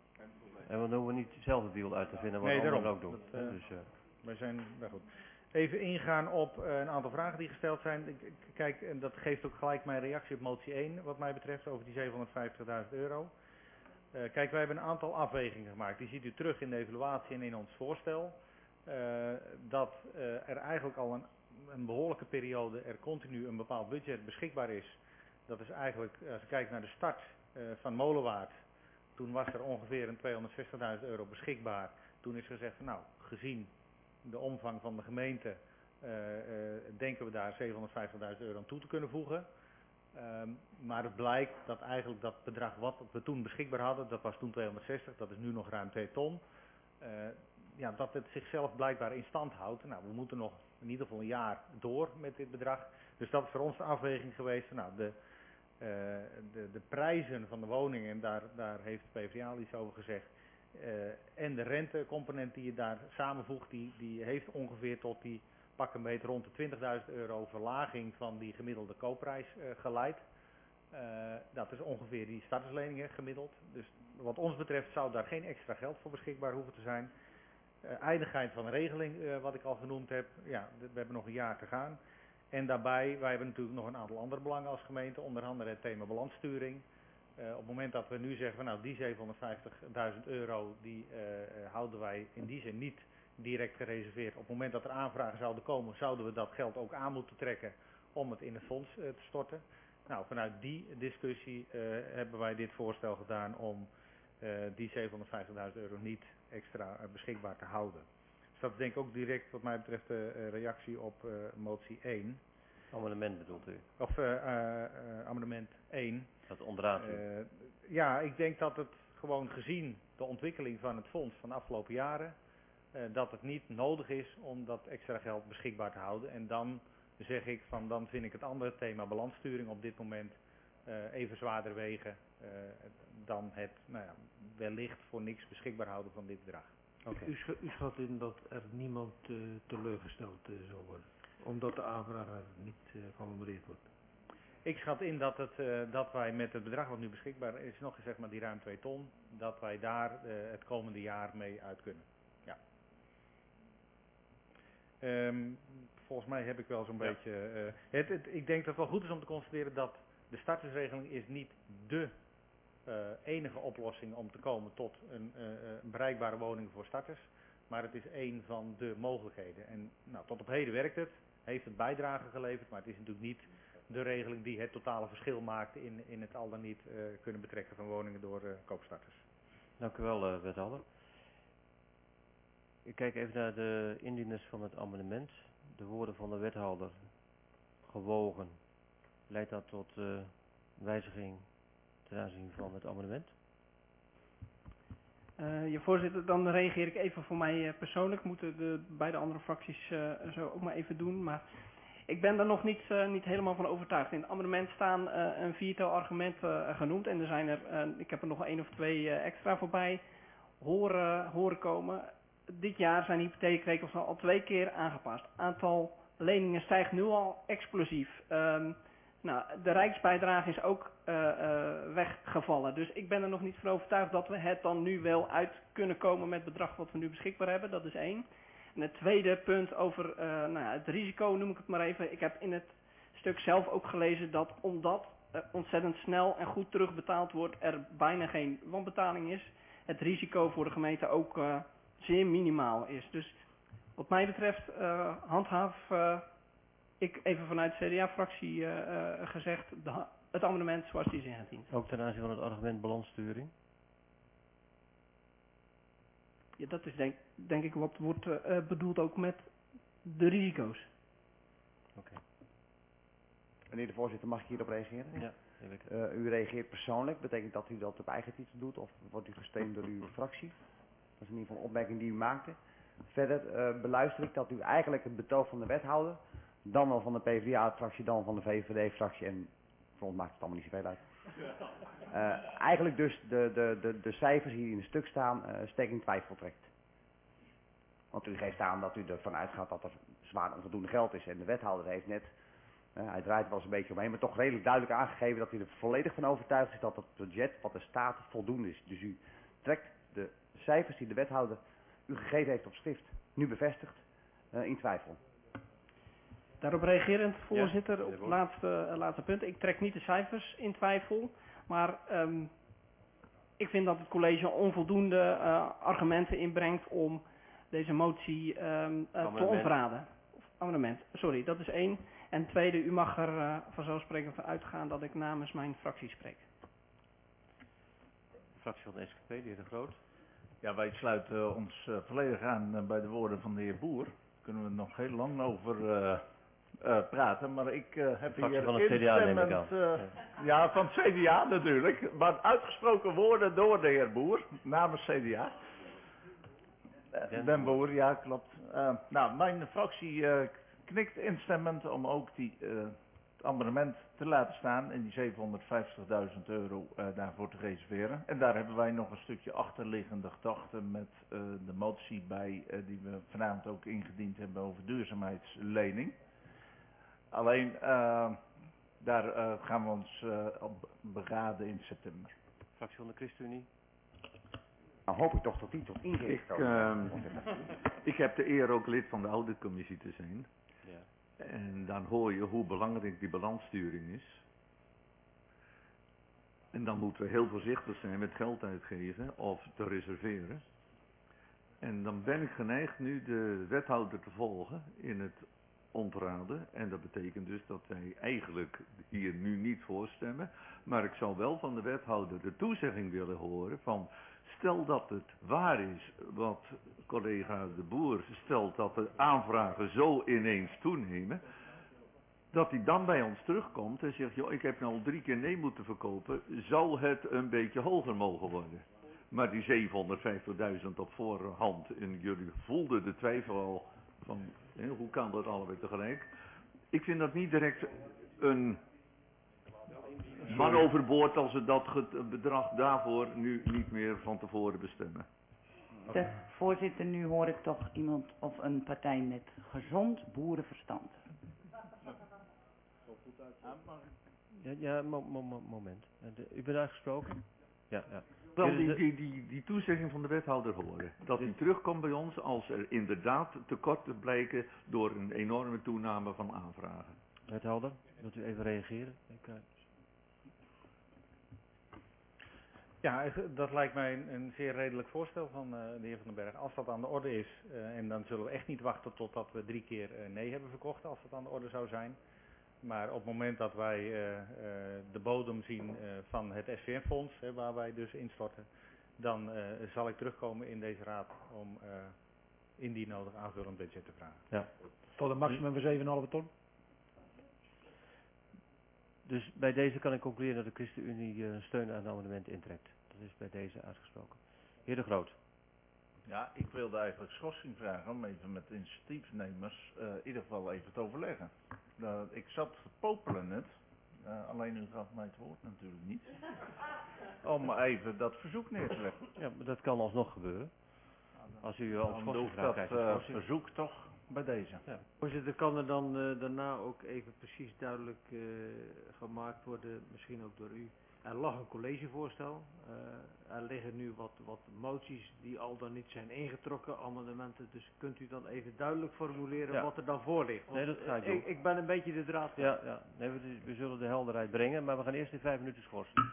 En dan hoeven we niet zelf het wiel uit te vinden wat nee, anderen ook doen. Dat, uh, dus, uh, wij zijn, nou goed. Even ingaan op uh, een aantal vragen die gesteld zijn. Kijk, en dat geeft ook gelijk mijn reactie op motie één, wat mij betreft, over die zevenhonderdvijftigduizend euro. Uh, kijk, wij hebben een aantal afwegingen gemaakt. Die ziet u terug in de evaluatie en in ons voorstel. Uh, dat uh, er eigenlijk al een, een behoorlijke periode er continu een bepaald budget beschikbaar is. Dat is eigenlijk, als je kijkt naar de start uh, van Molenwaard, toen was er ongeveer een tweehonderdzestigduizend euro beschikbaar. Toen is gezegd, nou, gezien de omvang van de gemeente, uh, uh, denken we daar zevenhonderdvijftigduizend euro aan toe te kunnen voegen. Um, maar het blijkt dat eigenlijk dat bedrag wat we toen beschikbaar hadden, dat was toen tweehonderdzestig, dat is nu nog ruim twee ton. Uh, ja, dat het zichzelf blijkbaar in stand houdt. Nou, we moeten nog in ieder geval een jaar door met dit bedrag. Dus dat is voor ons de afweging geweest. Nou, de, uh, de, de prijzen van de woningen, en daar, daar heeft de P v d A al iets over gezegd. Uh, en de rentecomponent die je daar samenvoegt, die, die heeft ongeveer tot die pak een beetje rond de twintigduizend euro verlaging van die gemiddelde koopprijs uh, geleid. Uh, dat is ongeveer die startersleningen gemiddeld. Dus wat ons betreft zou daar geen extra geld voor beschikbaar hoeven te zijn. Uh, eindigheid van de regeling, uh, wat ik al genoemd heb, ja, we hebben nog een jaar te gaan. En daarbij, wij hebben natuurlijk nog een aantal andere belangen als gemeente, onder andere het thema balanssturing. Uh, op het moment dat we nu zeggen, van, nou die zevenhonderdvijftigduizend euro, die uh, uh, houden wij in die zin niet direct gereserveerd. Op het moment dat er aanvragen zouden komen, zouden we dat geld ook aan moeten trekken om het in het fonds uh, te storten. Nou, vanuit die discussie uh, hebben wij dit voorstel gedaan om uh, die zevenhonderdvijftigduizend euro niet extra uh, beschikbaar te houden. Dus dat is denk ik ook direct wat mij betreft de uh, reactie op uh, motie één. Amendement bedoelt u? Of uh, uh, uh, amendement één. Dat onderaan. Uh, ja, ik denk dat het gewoon gezien de ontwikkeling van het fonds van de afgelopen jaren, uh, dat het niet nodig is om dat extra geld beschikbaar te houden. En dan zeg ik van, dan vind ik het andere thema balanssturing op dit moment uh, even zwaarder wegen uh, dan het nou ja, wellicht voor niks beschikbaar houden van dit bedrag. Okay. U, schat, u schat in dat er niemand uh, teleurgesteld uh, zal worden, omdat de aanvraag niet uh, gehonoreerd wordt. Ik schat in dat, het, uh, dat wij met het bedrag wat nu beschikbaar is, nog zeg maar die ruim twee ton, dat wij daar uh, het komende jaar mee uit kunnen. Ja. Um, volgens mij heb ik wel zo'n ja. beetje... Uh, het, het, ik denk dat het wel goed is om te constateren dat de startersregeling is niet dé uh, enige oplossing om te komen tot een uh, bereikbare woning voor starters. maar het is één van de mogelijkheden. En nou, tot op heden werkt het, heeft het bijdrage geleverd, maar het is natuurlijk niet de regeling die het totale verschil maakt in, in het al dan niet uh, kunnen betrekken van woningen door uh, koopstarters. Dank u wel, uh, wethouder. Ik kijk even naar de indieners van het amendement. De woorden van de wethouder, gewogen, leidt dat tot uh, wijziging ten aanzien van het amendement? Uh, ja, voorzitter, dan reageer ik even voor mij uh, persoonlijk. Moeten de beide andere fracties uh, zo ook maar even doen. Maar ik ben daar nog niet, uh, niet helemaal van overtuigd. In het amendement staan uh, een viertal argumenten uh, genoemd. En er zijn er, uh, ik heb er nog één of twee uh, extra voorbij horen, horen komen. Dit jaar zijn hypotheekregels al twee keer aangepast. Aantal leningen stijgt nu al explosief. Um, nou, de rijksbijdrage is ook uh, uh, weggevallen. Dus ik ben er nog niet van overtuigd dat we het dan nu wel uit kunnen komen met het bedrag wat we nu beschikbaar hebben. Dat is één. En het tweede punt over uh, nou ja, het risico, noem ik het maar even. Ik heb in het stuk zelf ook gelezen dat omdat uh, ontzettend snel en goed terugbetaald wordt, er bijna geen wanbetaling is. Het risico voor de gemeente ook uh, zeer minimaal is. Dus wat mij betreft uh, handhaaf uh, ik even vanuit de C D A-fractie uh, uh, gezegd de, het amendement zoals die is ingediend. Ook ten aanzien van het argument balanssturing? Ja, dat is denk, denk ik wat wordt uh, bedoeld ook met de risico's. Oké. Okay. Meneer de voorzitter, mag ik hierop reageren? Ja. Uh, u reageert persoonlijk, betekent dat u dat op eigen titel doet of wordt u gesteund door uw fractie? Dat is in ieder geval een opmerking die u maakte. Verder uh, beluister ik dat u eigenlijk het betoog van de wethouder, dan wel van de P v d A-fractie, dan van de V V D-fractie en voor ons maakt het allemaal niet zoveel uit. Uh, eigenlijk dus de, de, de, de cijfers die in het stuk staan uh, sterk in twijfel trekt. Want u geeft aan dat u ervan uitgaat dat er zwaar onvoldoende geld is en de wethouder heeft net, uh, hij draait wel eens een beetje omheen, maar toch redelijk duidelijk aangegeven dat u er volledig van overtuigd is dat het budget wat er staat voldoende is. Dus u trekt de cijfers die de wethouder u gegeven heeft op schrift, nu bevestigd, uh, in twijfel. Daarop reagerend, voorzitter, ja, op het laatste, uh, laatste punt. Ik trek niet de cijfers in twijfel, maar um, ik vind dat het college onvoldoende uh, argumenten inbrengt om deze motie um, uh, te ontraden. Amendement, sorry, dat is één. En tweede, u mag er uh, vanzelfsprekend van uitgaan dat ik namens mijn fractie spreek. De fractie van de S G P, de heer De Groot. Ja, wij sluiten uh, ons uh, volledig aan uh, bij de woorden van de heer Boer. Daar kunnen we nog heel lang over uh, uh, praten, maar ik uh, heb hier van het C D A, neem ik aan. Uh, ja. ja, van het C D A natuurlijk, maar uitgesproken woorden door de heer Boer, namens C D A. Uh, Den Boer, ja, klopt. Uh, nou, mijn fractie uh, knikt instemmend om ook die, uh, het amendement te laten staan en die zevenhonderdvijftigduizend euro uh, daarvoor te reserveren. En daar hebben wij nog een stukje achterliggende gedachten met uh, de motie bij uh, die we vanavond ook ingediend hebben over duurzaamheidslening. Alleen uh, daar uh, gaan we ons uh, op beraden in september. Fractie van de ChristenUnie. Nou hoop ik toch dat die tot inzicht ik, uh, ik heb de eer ook lid van de auditcommissie te zijn. Ja. En dan hoor je hoe belangrijk die balanssturing is. En dan moeten we heel voorzichtig zijn met geld uitgeven of te reserveren. En dan ben ik geneigd nu de wethouder te volgen in het ontraden. En dat betekent dus dat wij eigenlijk hier nu niet voor stemmen. Maar ik zou wel van de wethouder de toezegging willen horen van, stel dat het waar is wat collega De Boer stelt, dat de aanvragen zo ineens toenemen, dat hij dan bij ons terugkomt en zegt, joh, ik heb nou al drie keer nee moeten verkopen, zou het een beetje hoger mogen worden? Maar die zevenhonderdvijftigduizend op voorhand, en jullie voelden de twijfel al van, hè, hoe kan dat allebei tegelijk? Ik vind dat niet direct een man overboord als we dat bedrag daarvoor nu niet meer van tevoren bestemmen. De voorzitter, nu hoor ik toch iemand of een partij met gezond boerenverstand. Ja, ja mo mo mo moment. De, u bent uitgesproken? Ja, ja. Wel die, die, die, die toezegging van de wethouder horen. Dat hij terugkomt bij ons als er inderdaad tekorten blijken door een enorme toename van aanvragen. Wethouder, wilt u even reageren? Ik, uh... Ja, dat lijkt mij een, een zeer redelijk voorstel van uh, de heer Van den Berg. Als dat aan de orde is, uh, en dan zullen we echt niet wachten totdat we drie keer uh, nee hebben verkocht, als dat aan de orde zou zijn. Maar op het moment dat wij uh, uh, de bodem zien uh, van het S V M-fonds, uh, waar wij dus instorten, dan uh, zal ik terugkomen in deze raad om uh, indien nodig aanvullend budget te vragen. Ja. Tot een maximum van zeven komma vijf ton? Dus bij deze kan ik concluderen dat de ChristenUnie uh, steun aan het amendement intrekt. Dat is bij deze uitgesproken. Heer De Groot. Ja, ik wilde eigenlijk schorsing vragen om even met de initiatiefnemers uh, in ieder geval even te overleggen. Uh, ik zat te popelen net, uh, alleen u gaf mij het woord natuurlijk niet, om even dat verzoek neer te leggen. Ja, maar dat kan alsnog gebeuren. Als u uh, op schorsing vraagt, krijgt u dat uh, schorsing. verzoek toch bij deze. Ja. Voorzitter, kan er dan uh, daarna ook even precies duidelijk uh, gemaakt worden, misschien ook door u. Er lag een collegevoorstel, uh, er liggen nu wat, wat moties die al dan niet zijn ingetrokken, amendementen, dus kunt u dan even duidelijk formuleren Ja. wat er dan voor ligt? Want Nee, dat ga ik doen. ik, ik ben een beetje de draad kwijt. Ja, ja. Nee, we, we zullen de helderheid brengen, maar we gaan eerst in vijf minuten schorsen.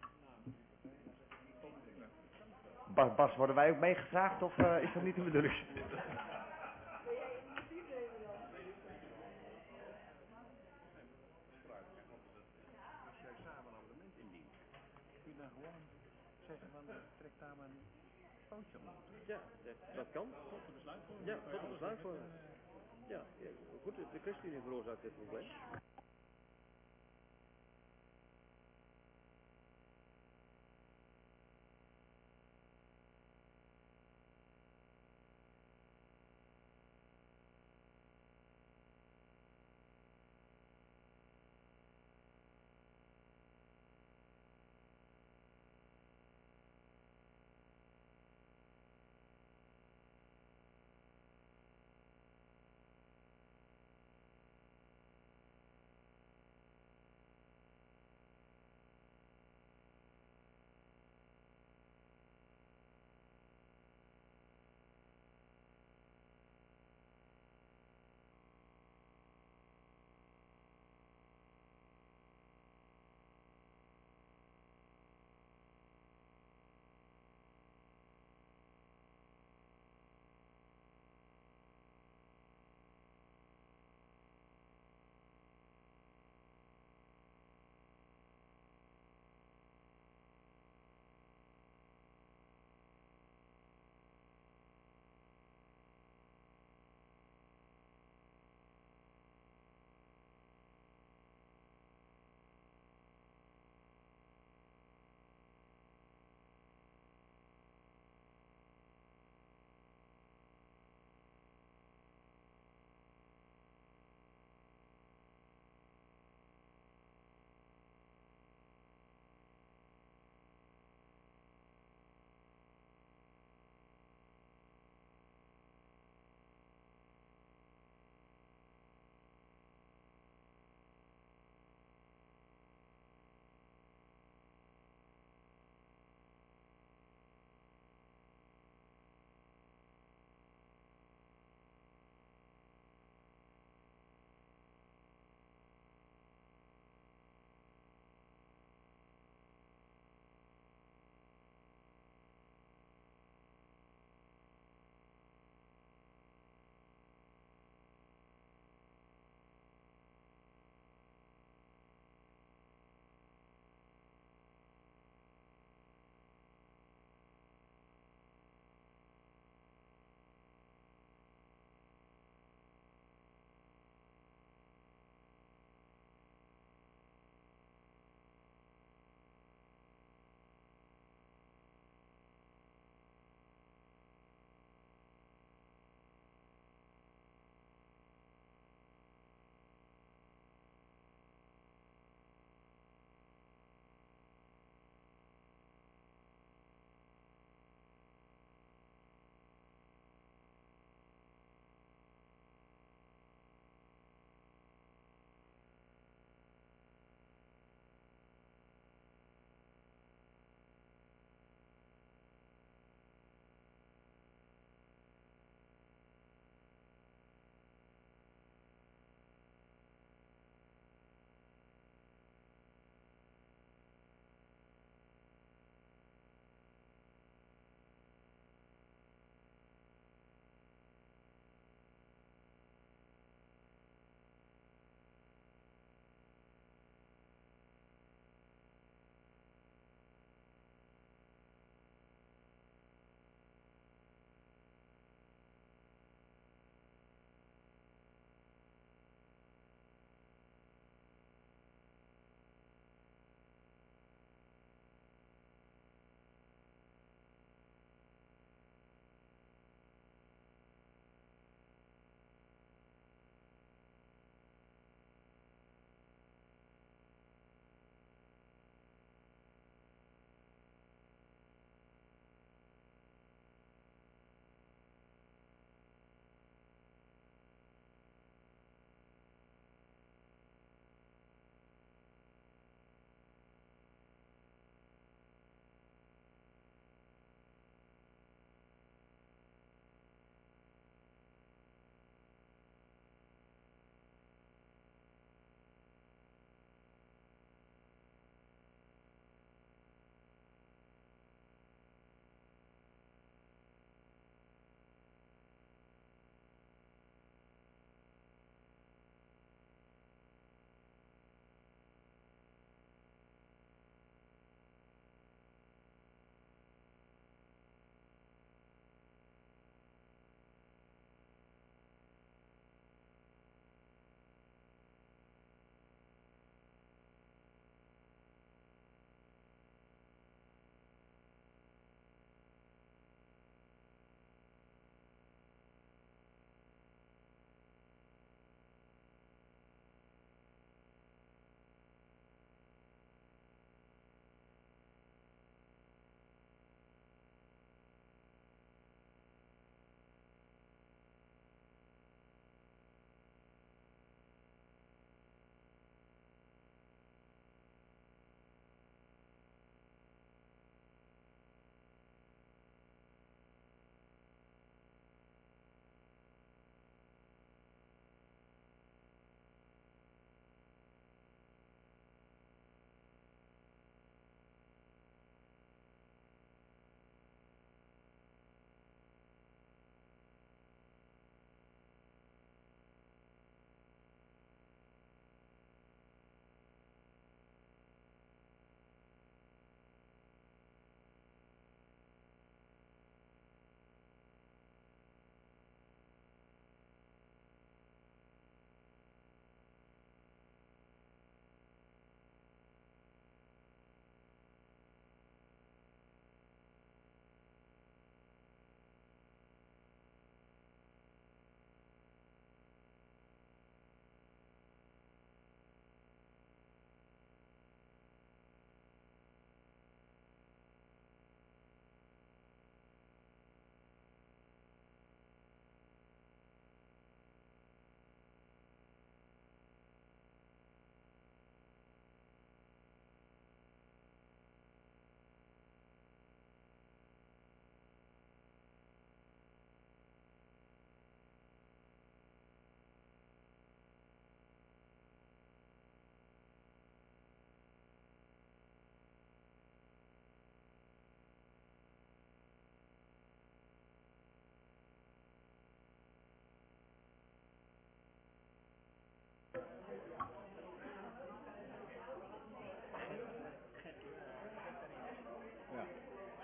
Bas, Bas, worden wij ook meegevraagd of uh, is dat niet de bedoeling? Ja, dat kan. Tot een besluit voor. Ja, tot een besluit voor. Ja, goed, de ChristenUnie veroorzaakt dit probleem.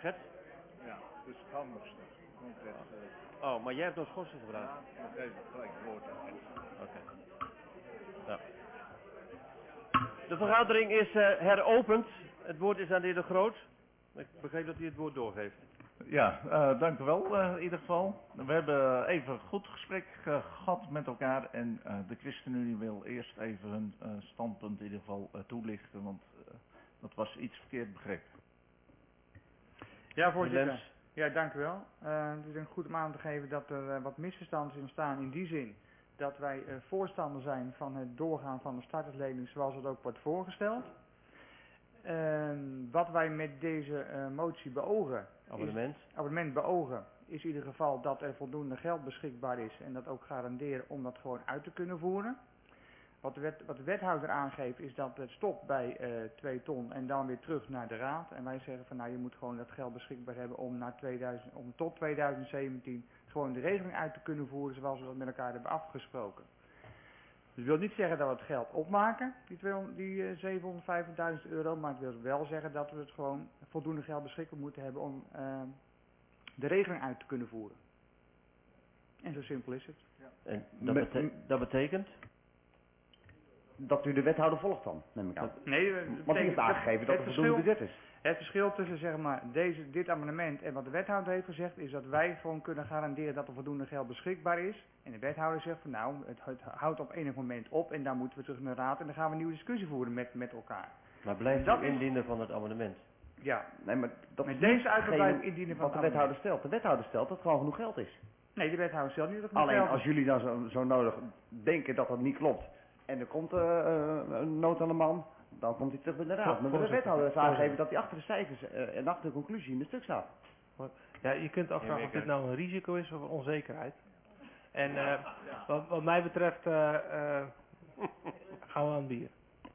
Gert? Ja, dus Gammerster. Oh, maar jij hebt nog schorsing gevraagd? Ja, nog even gelijk het woord aan Gert. Oké. Nou. De vergadering is uh, heropend. Het woord is aan de heer De Groot. Ik begreep dat hij het woord doorgeeft. Ja, uh, dank u wel uh, in ieder geval. We hebben even een goed gesprek uh, gehad met elkaar en uh, de ChristenUnie wil eerst even hun uh, standpunt in ieder geval uh, toelichten, want uh, dat was iets verkeerd begrepen. Ja, voorzitter. Ja, dank u wel. Uh, het is goed om aan te geven dat er uh, wat misverstanden in staan in die zin dat wij uh, voorstander zijn van het doorgaan van de starterslening zoals het ook wordt voorgesteld. Uh, wat wij met deze uh, motie beogen, abonnement. Is, abonnement beogen, is in ieder geval dat er voldoende geld beschikbaar is en dat ook garanderen om dat gewoon uit te kunnen voeren. Wat de, wet, wat de wethouder aangeeft is dat het stopt bij uh, twee ton en dan weer terug naar de raad. En wij zeggen van nou je moet gewoon dat geld beschikbaar hebben om, naar tweeduizend, om tot tweeduizend zeventien gewoon de regeling uit te kunnen voeren zoals we dat met elkaar hebben afgesproken. Dus dat wil niet zeggen dat we het geld opmaken, die, die uh, zevenhonderdvijftigduizend euro, maar het wil wel zeggen dat we het gewoon voldoende geld beschikbaar moeten hebben om uh, de regeling uit te kunnen voeren. En zo simpel is het. Ja. En dat, bete dat betekent? Dat u de wethouder volgt dan, neem ik aan. Nee, want die heeft aangegeven dat er voldoende budget is. Het verschil tussen zeg maar, deze, dit amendement en wat de wethouder heeft gezegd is dat wij gewoon kunnen garanderen dat er voldoende geld beschikbaar is. En de wethouder zegt van nou, het, het houdt op enig moment op en dan moeten we terug naar de raad en dan gaan we een nieuwe discussie voeren met, met elkaar. Maar blijft u indienen van het amendement? Ja. Nee, maar dat met deze uitbreiding indienen van wat de wethouder stelt. De wethouder stelt dat er gewoon genoeg geld is. Nee, de wethouder stelt niet dat er genoeg Alleen geld is. als jullie dan zo, zo nodig denken dat dat niet klopt en er komt uh, uh, een nood aan de man, dan komt hij terug bij de raad. Maar de wethouder heeft aangegeven dat hij achter de cijfers uh, en achter de conclusie in het stuk staat. Ja, je kunt afvragen of dit nou een risico is of een onzekerheid. En uh, wat, wat mij betreft uh, uh, gaan we aan het bier.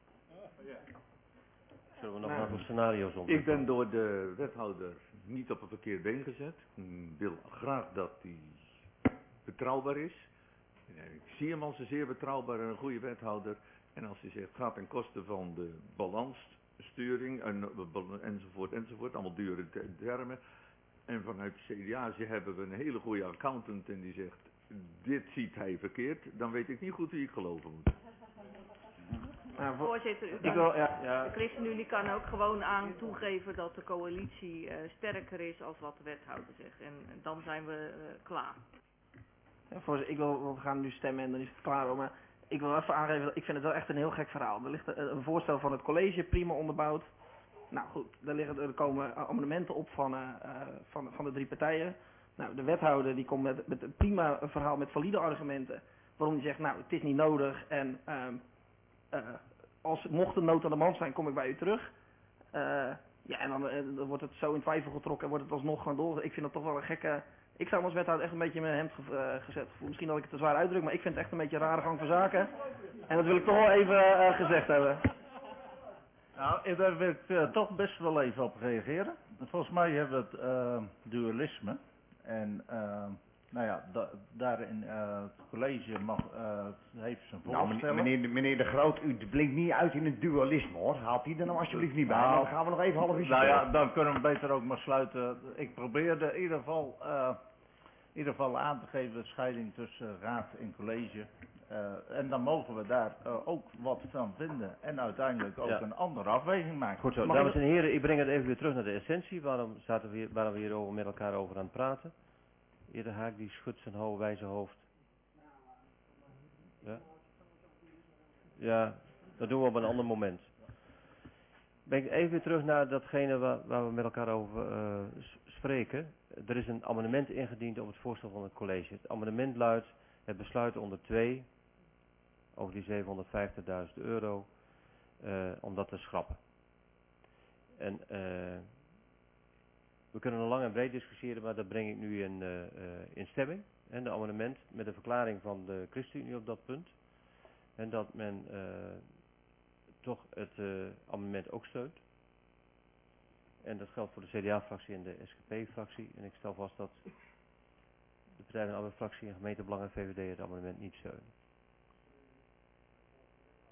Zullen we nog nou, wat scenario's om? Ik ben door de wethouder niet op een verkeerd been gezet. Ik wil graag dat hij betrouwbaar is. Ik zie hem als een zeer betrouwbaar en een goede wethouder. En als hij zegt, het gaat ten koste van de balanssturing en, enzovoort, enzovoort. Allemaal dure termen. En vanuit de C D A hebben we een hele goede accountant en die zegt, dit ziet hij verkeerd. Dan weet ik niet goed wie ik geloven moet. Ja, voorzitter, u Ik kan, wil, ja, ja. de ChristenUnie kan ook gewoon aan toegeven dat de coalitie uh, sterker is als wat de wethouder zegt. En, en dan zijn we uh, klaar. Ja, voorzitter, ik wil, want we gaan nu stemmen en dan is het klaar hoor, maar ik wil even aangeven, dat ik vind het wel echt een heel gek verhaal. Er ligt een, een voorstel van het college, prima onderbouwd. Nou goed, er, liggen, er komen amendementen op van, uh, van, van de drie partijen. Nou, de wethouder die komt met, met een prima verhaal met valide argumenten. Waarom hij zegt, nou het is niet nodig en uh, uh, als mocht een nood aan de man zijn, kom ik bij u terug. Uh, ja, en dan, uh, dan wordt het zo in twijfel getrokken en wordt het alsnog gewoon door. Ik vind dat toch wel een gekke... Ik zou me als wethouder echt een beetje in mijn hemd ge uh, gezet voelen. Misschien dat ik het te zwaar uitdruk, maar ik vind het echt een beetje een rare gang van zaken. En dat wil ik toch wel even uh, gezegd hebben. Nou, daar wil ik uh, toch best wel even op reageren. Volgens mij hebben we het uh, dualisme. En uh, nou ja, da daarin uh, het college mag, uh, heeft zijn voorstellen. Nou, meneer, meneer De Groot, u blinkt niet uit in het dualisme hoor. Haalt die er nou alsjeblieft niet bij. Nou, dan gaan we nog even half uur. Nou ja, dan kunnen we beter ook maar sluiten. Ik probeerde in ieder geval, uh, in ieder geval aan te geven de scheiding tussen raad en college. Uh, en dan mogen we daar uh, ook wat van vinden en uiteindelijk ook ja. een andere afweging maken. Goed zo, Mag dames en heren, ik breng het even weer terug naar de essentie. Waarom zaten we hier, waren we hier over met elkaar over aan het praten? Eerder Haak die schudt zijn ho wijze hoofd. Ja? Ja, dat doen we op een ander moment. Ben ik even weer terug naar datgene waar, waar we met elkaar over uh, spreken. Er is een amendement ingediend op het voorstel van het college. Het amendement luidt het besluit onder twee over die zevenhonderdvijftigduizend euro uh, om dat te schrappen. En uh, we kunnen nog lang en breed discussiëren, maar dat breng ik nu in, uh, uh, in stemming. En de amendement met de verklaring van de ChristenUnie op dat punt. En dat men uh, toch het uh, amendement ook steunt. En dat geldt voor de C D A-fractie en de S G P-fractie. En ik stel vast dat de Partij van de Arbeid-fractie en Gemeentebelang en V V D het amendement niet steunen.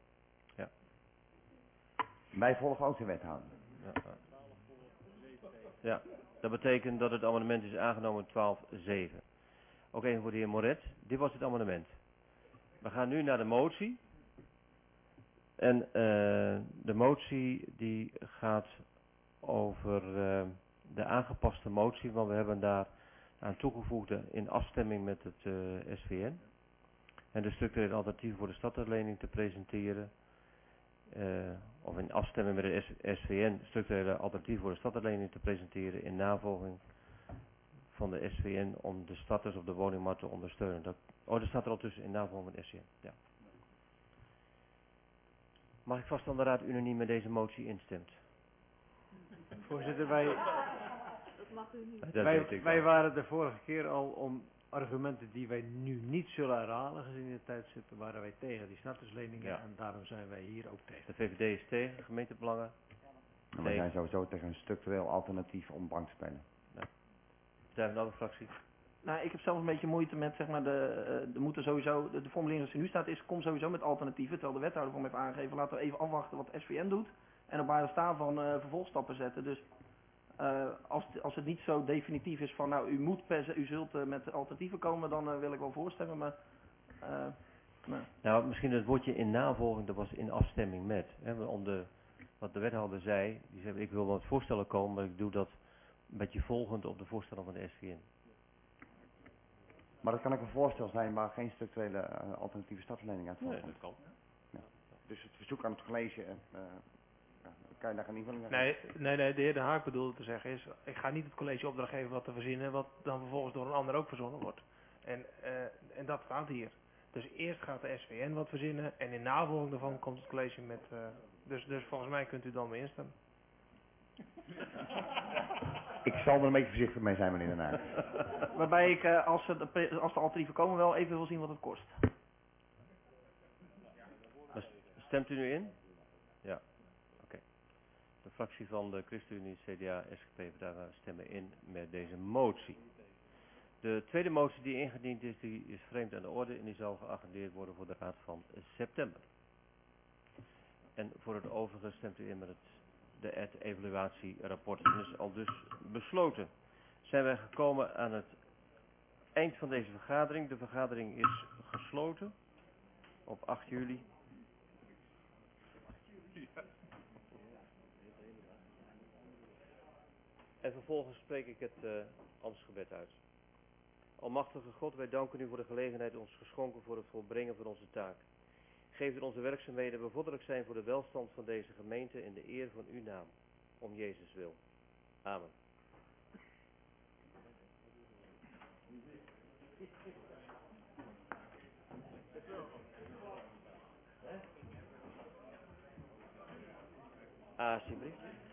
Ja. Wij volgen ook de wethouder. Ja, ja. Ja, dat betekent dat het amendement is aangenomen twaalf zeven. Ook even voor de heer Moret. Dit was het amendement. We gaan nu naar de motie. En uh, de motie die gaat over uh, de aangepaste motie, want we hebben daar aan toegevoegd in afstemming met het uh, S V N. En de structurele alternatief voor de stadslening te presenteren. Uh, of in afstemming met de S V N structurele alternatief voor de stadslening te presenteren in navolging van de S V N om de starters op de woningmarkt te ondersteunen. Dat, oh, dat staat er al tussen in navolging met de S V N. Ja. Mag ik vaststellen dat de raad unaniem met deze motie instemt? Voorzitter, wij, Dat mag u niet. Dat wij, weet ik wij wel. waren de vorige keer al om argumenten die wij nu niet zullen herhalen gezien het tijdstip, waren wij tegen die startersleningen Ja. en daarom zijn wij hier ook tegen. De V V D is tegen, gemeentebelangen. En wij zijn sowieso tegen een structureel alternatief om bank te spelen. Ja. Zijn van de fractie? Nou, ik heb zelf een beetje moeite met, zeg maar, de, uh, de moeten sowieso, de, de formulering zoals er nu staat is, kom sowieso met alternatieven, terwijl de wethouder van mij heeft aangegeven, laten we even afwachten wat S V N doet en op basis daarvan uh, vervolgstappen zetten. Dus uh, als, als het niet zo definitief is van, nou, u moet per se, u zult uh, met alternatieven komen, dan uh, wil ik wel voorstemmen, maar... Uh, nou. Nou, misschien het woordje in navolging, dat was in afstemming met. Hè, om de, wat de wethouder zei, die zei, ik wil met voorstellen komen, maar ik doe dat een beetje volgend op de voorstellen van de S V N. Maar dat kan ook een voorstel zijn waar geen structurele uh, alternatieve stadslening uit voorkomt. Nee, dat kan. Ja. Dus het verzoek aan het college, uh, ja, kan je daar geen invulling aan Nee, nee, nee, de heer De Haak bedoelde te zeggen is, ik ga niet het college opdracht geven wat te verzinnen, wat dan vervolgens door een ander ook verzonnen wordt. En, uh, en dat staat hier. Dus eerst gaat de S V N wat verzinnen en in navolging daarvan komt het college met, uh, dus, dus volgens mij kunt u dan mee instemmen. Ik zal er een beetje voorzichtig mee zijn, meneer Den Haag. Waarbij ik, uh, als, de, als de alternatieven komen, wel even wil zien wat het kost. Stemt u nu in? Ja. Oké. Okay. De fractie van de ChristenUnie, C D A, S G P, daar stemmen in met deze motie. De tweede motie die ingediend is, die is vreemd aan de orde en die zal geagendeerd worden voor de raad van september. En voor het overige stemt u in met het, de, het evaluatierapport. En is al dus besloten. Zijn wij gekomen aan het eind van deze vergadering. De vergadering is gesloten op acht juli. En vervolgens spreek ik het uh, ambtsgebed uit. Almachtige God, wij danken u voor de gelegenheid ons geschonken voor het volbrengen van onze taak. Geef dat onze werkzaamheden bevorderlijk zijn voor de welstand van deze gemeente in de eer van uw naam. Om Jezus wil. Amen. Alsjeblieft.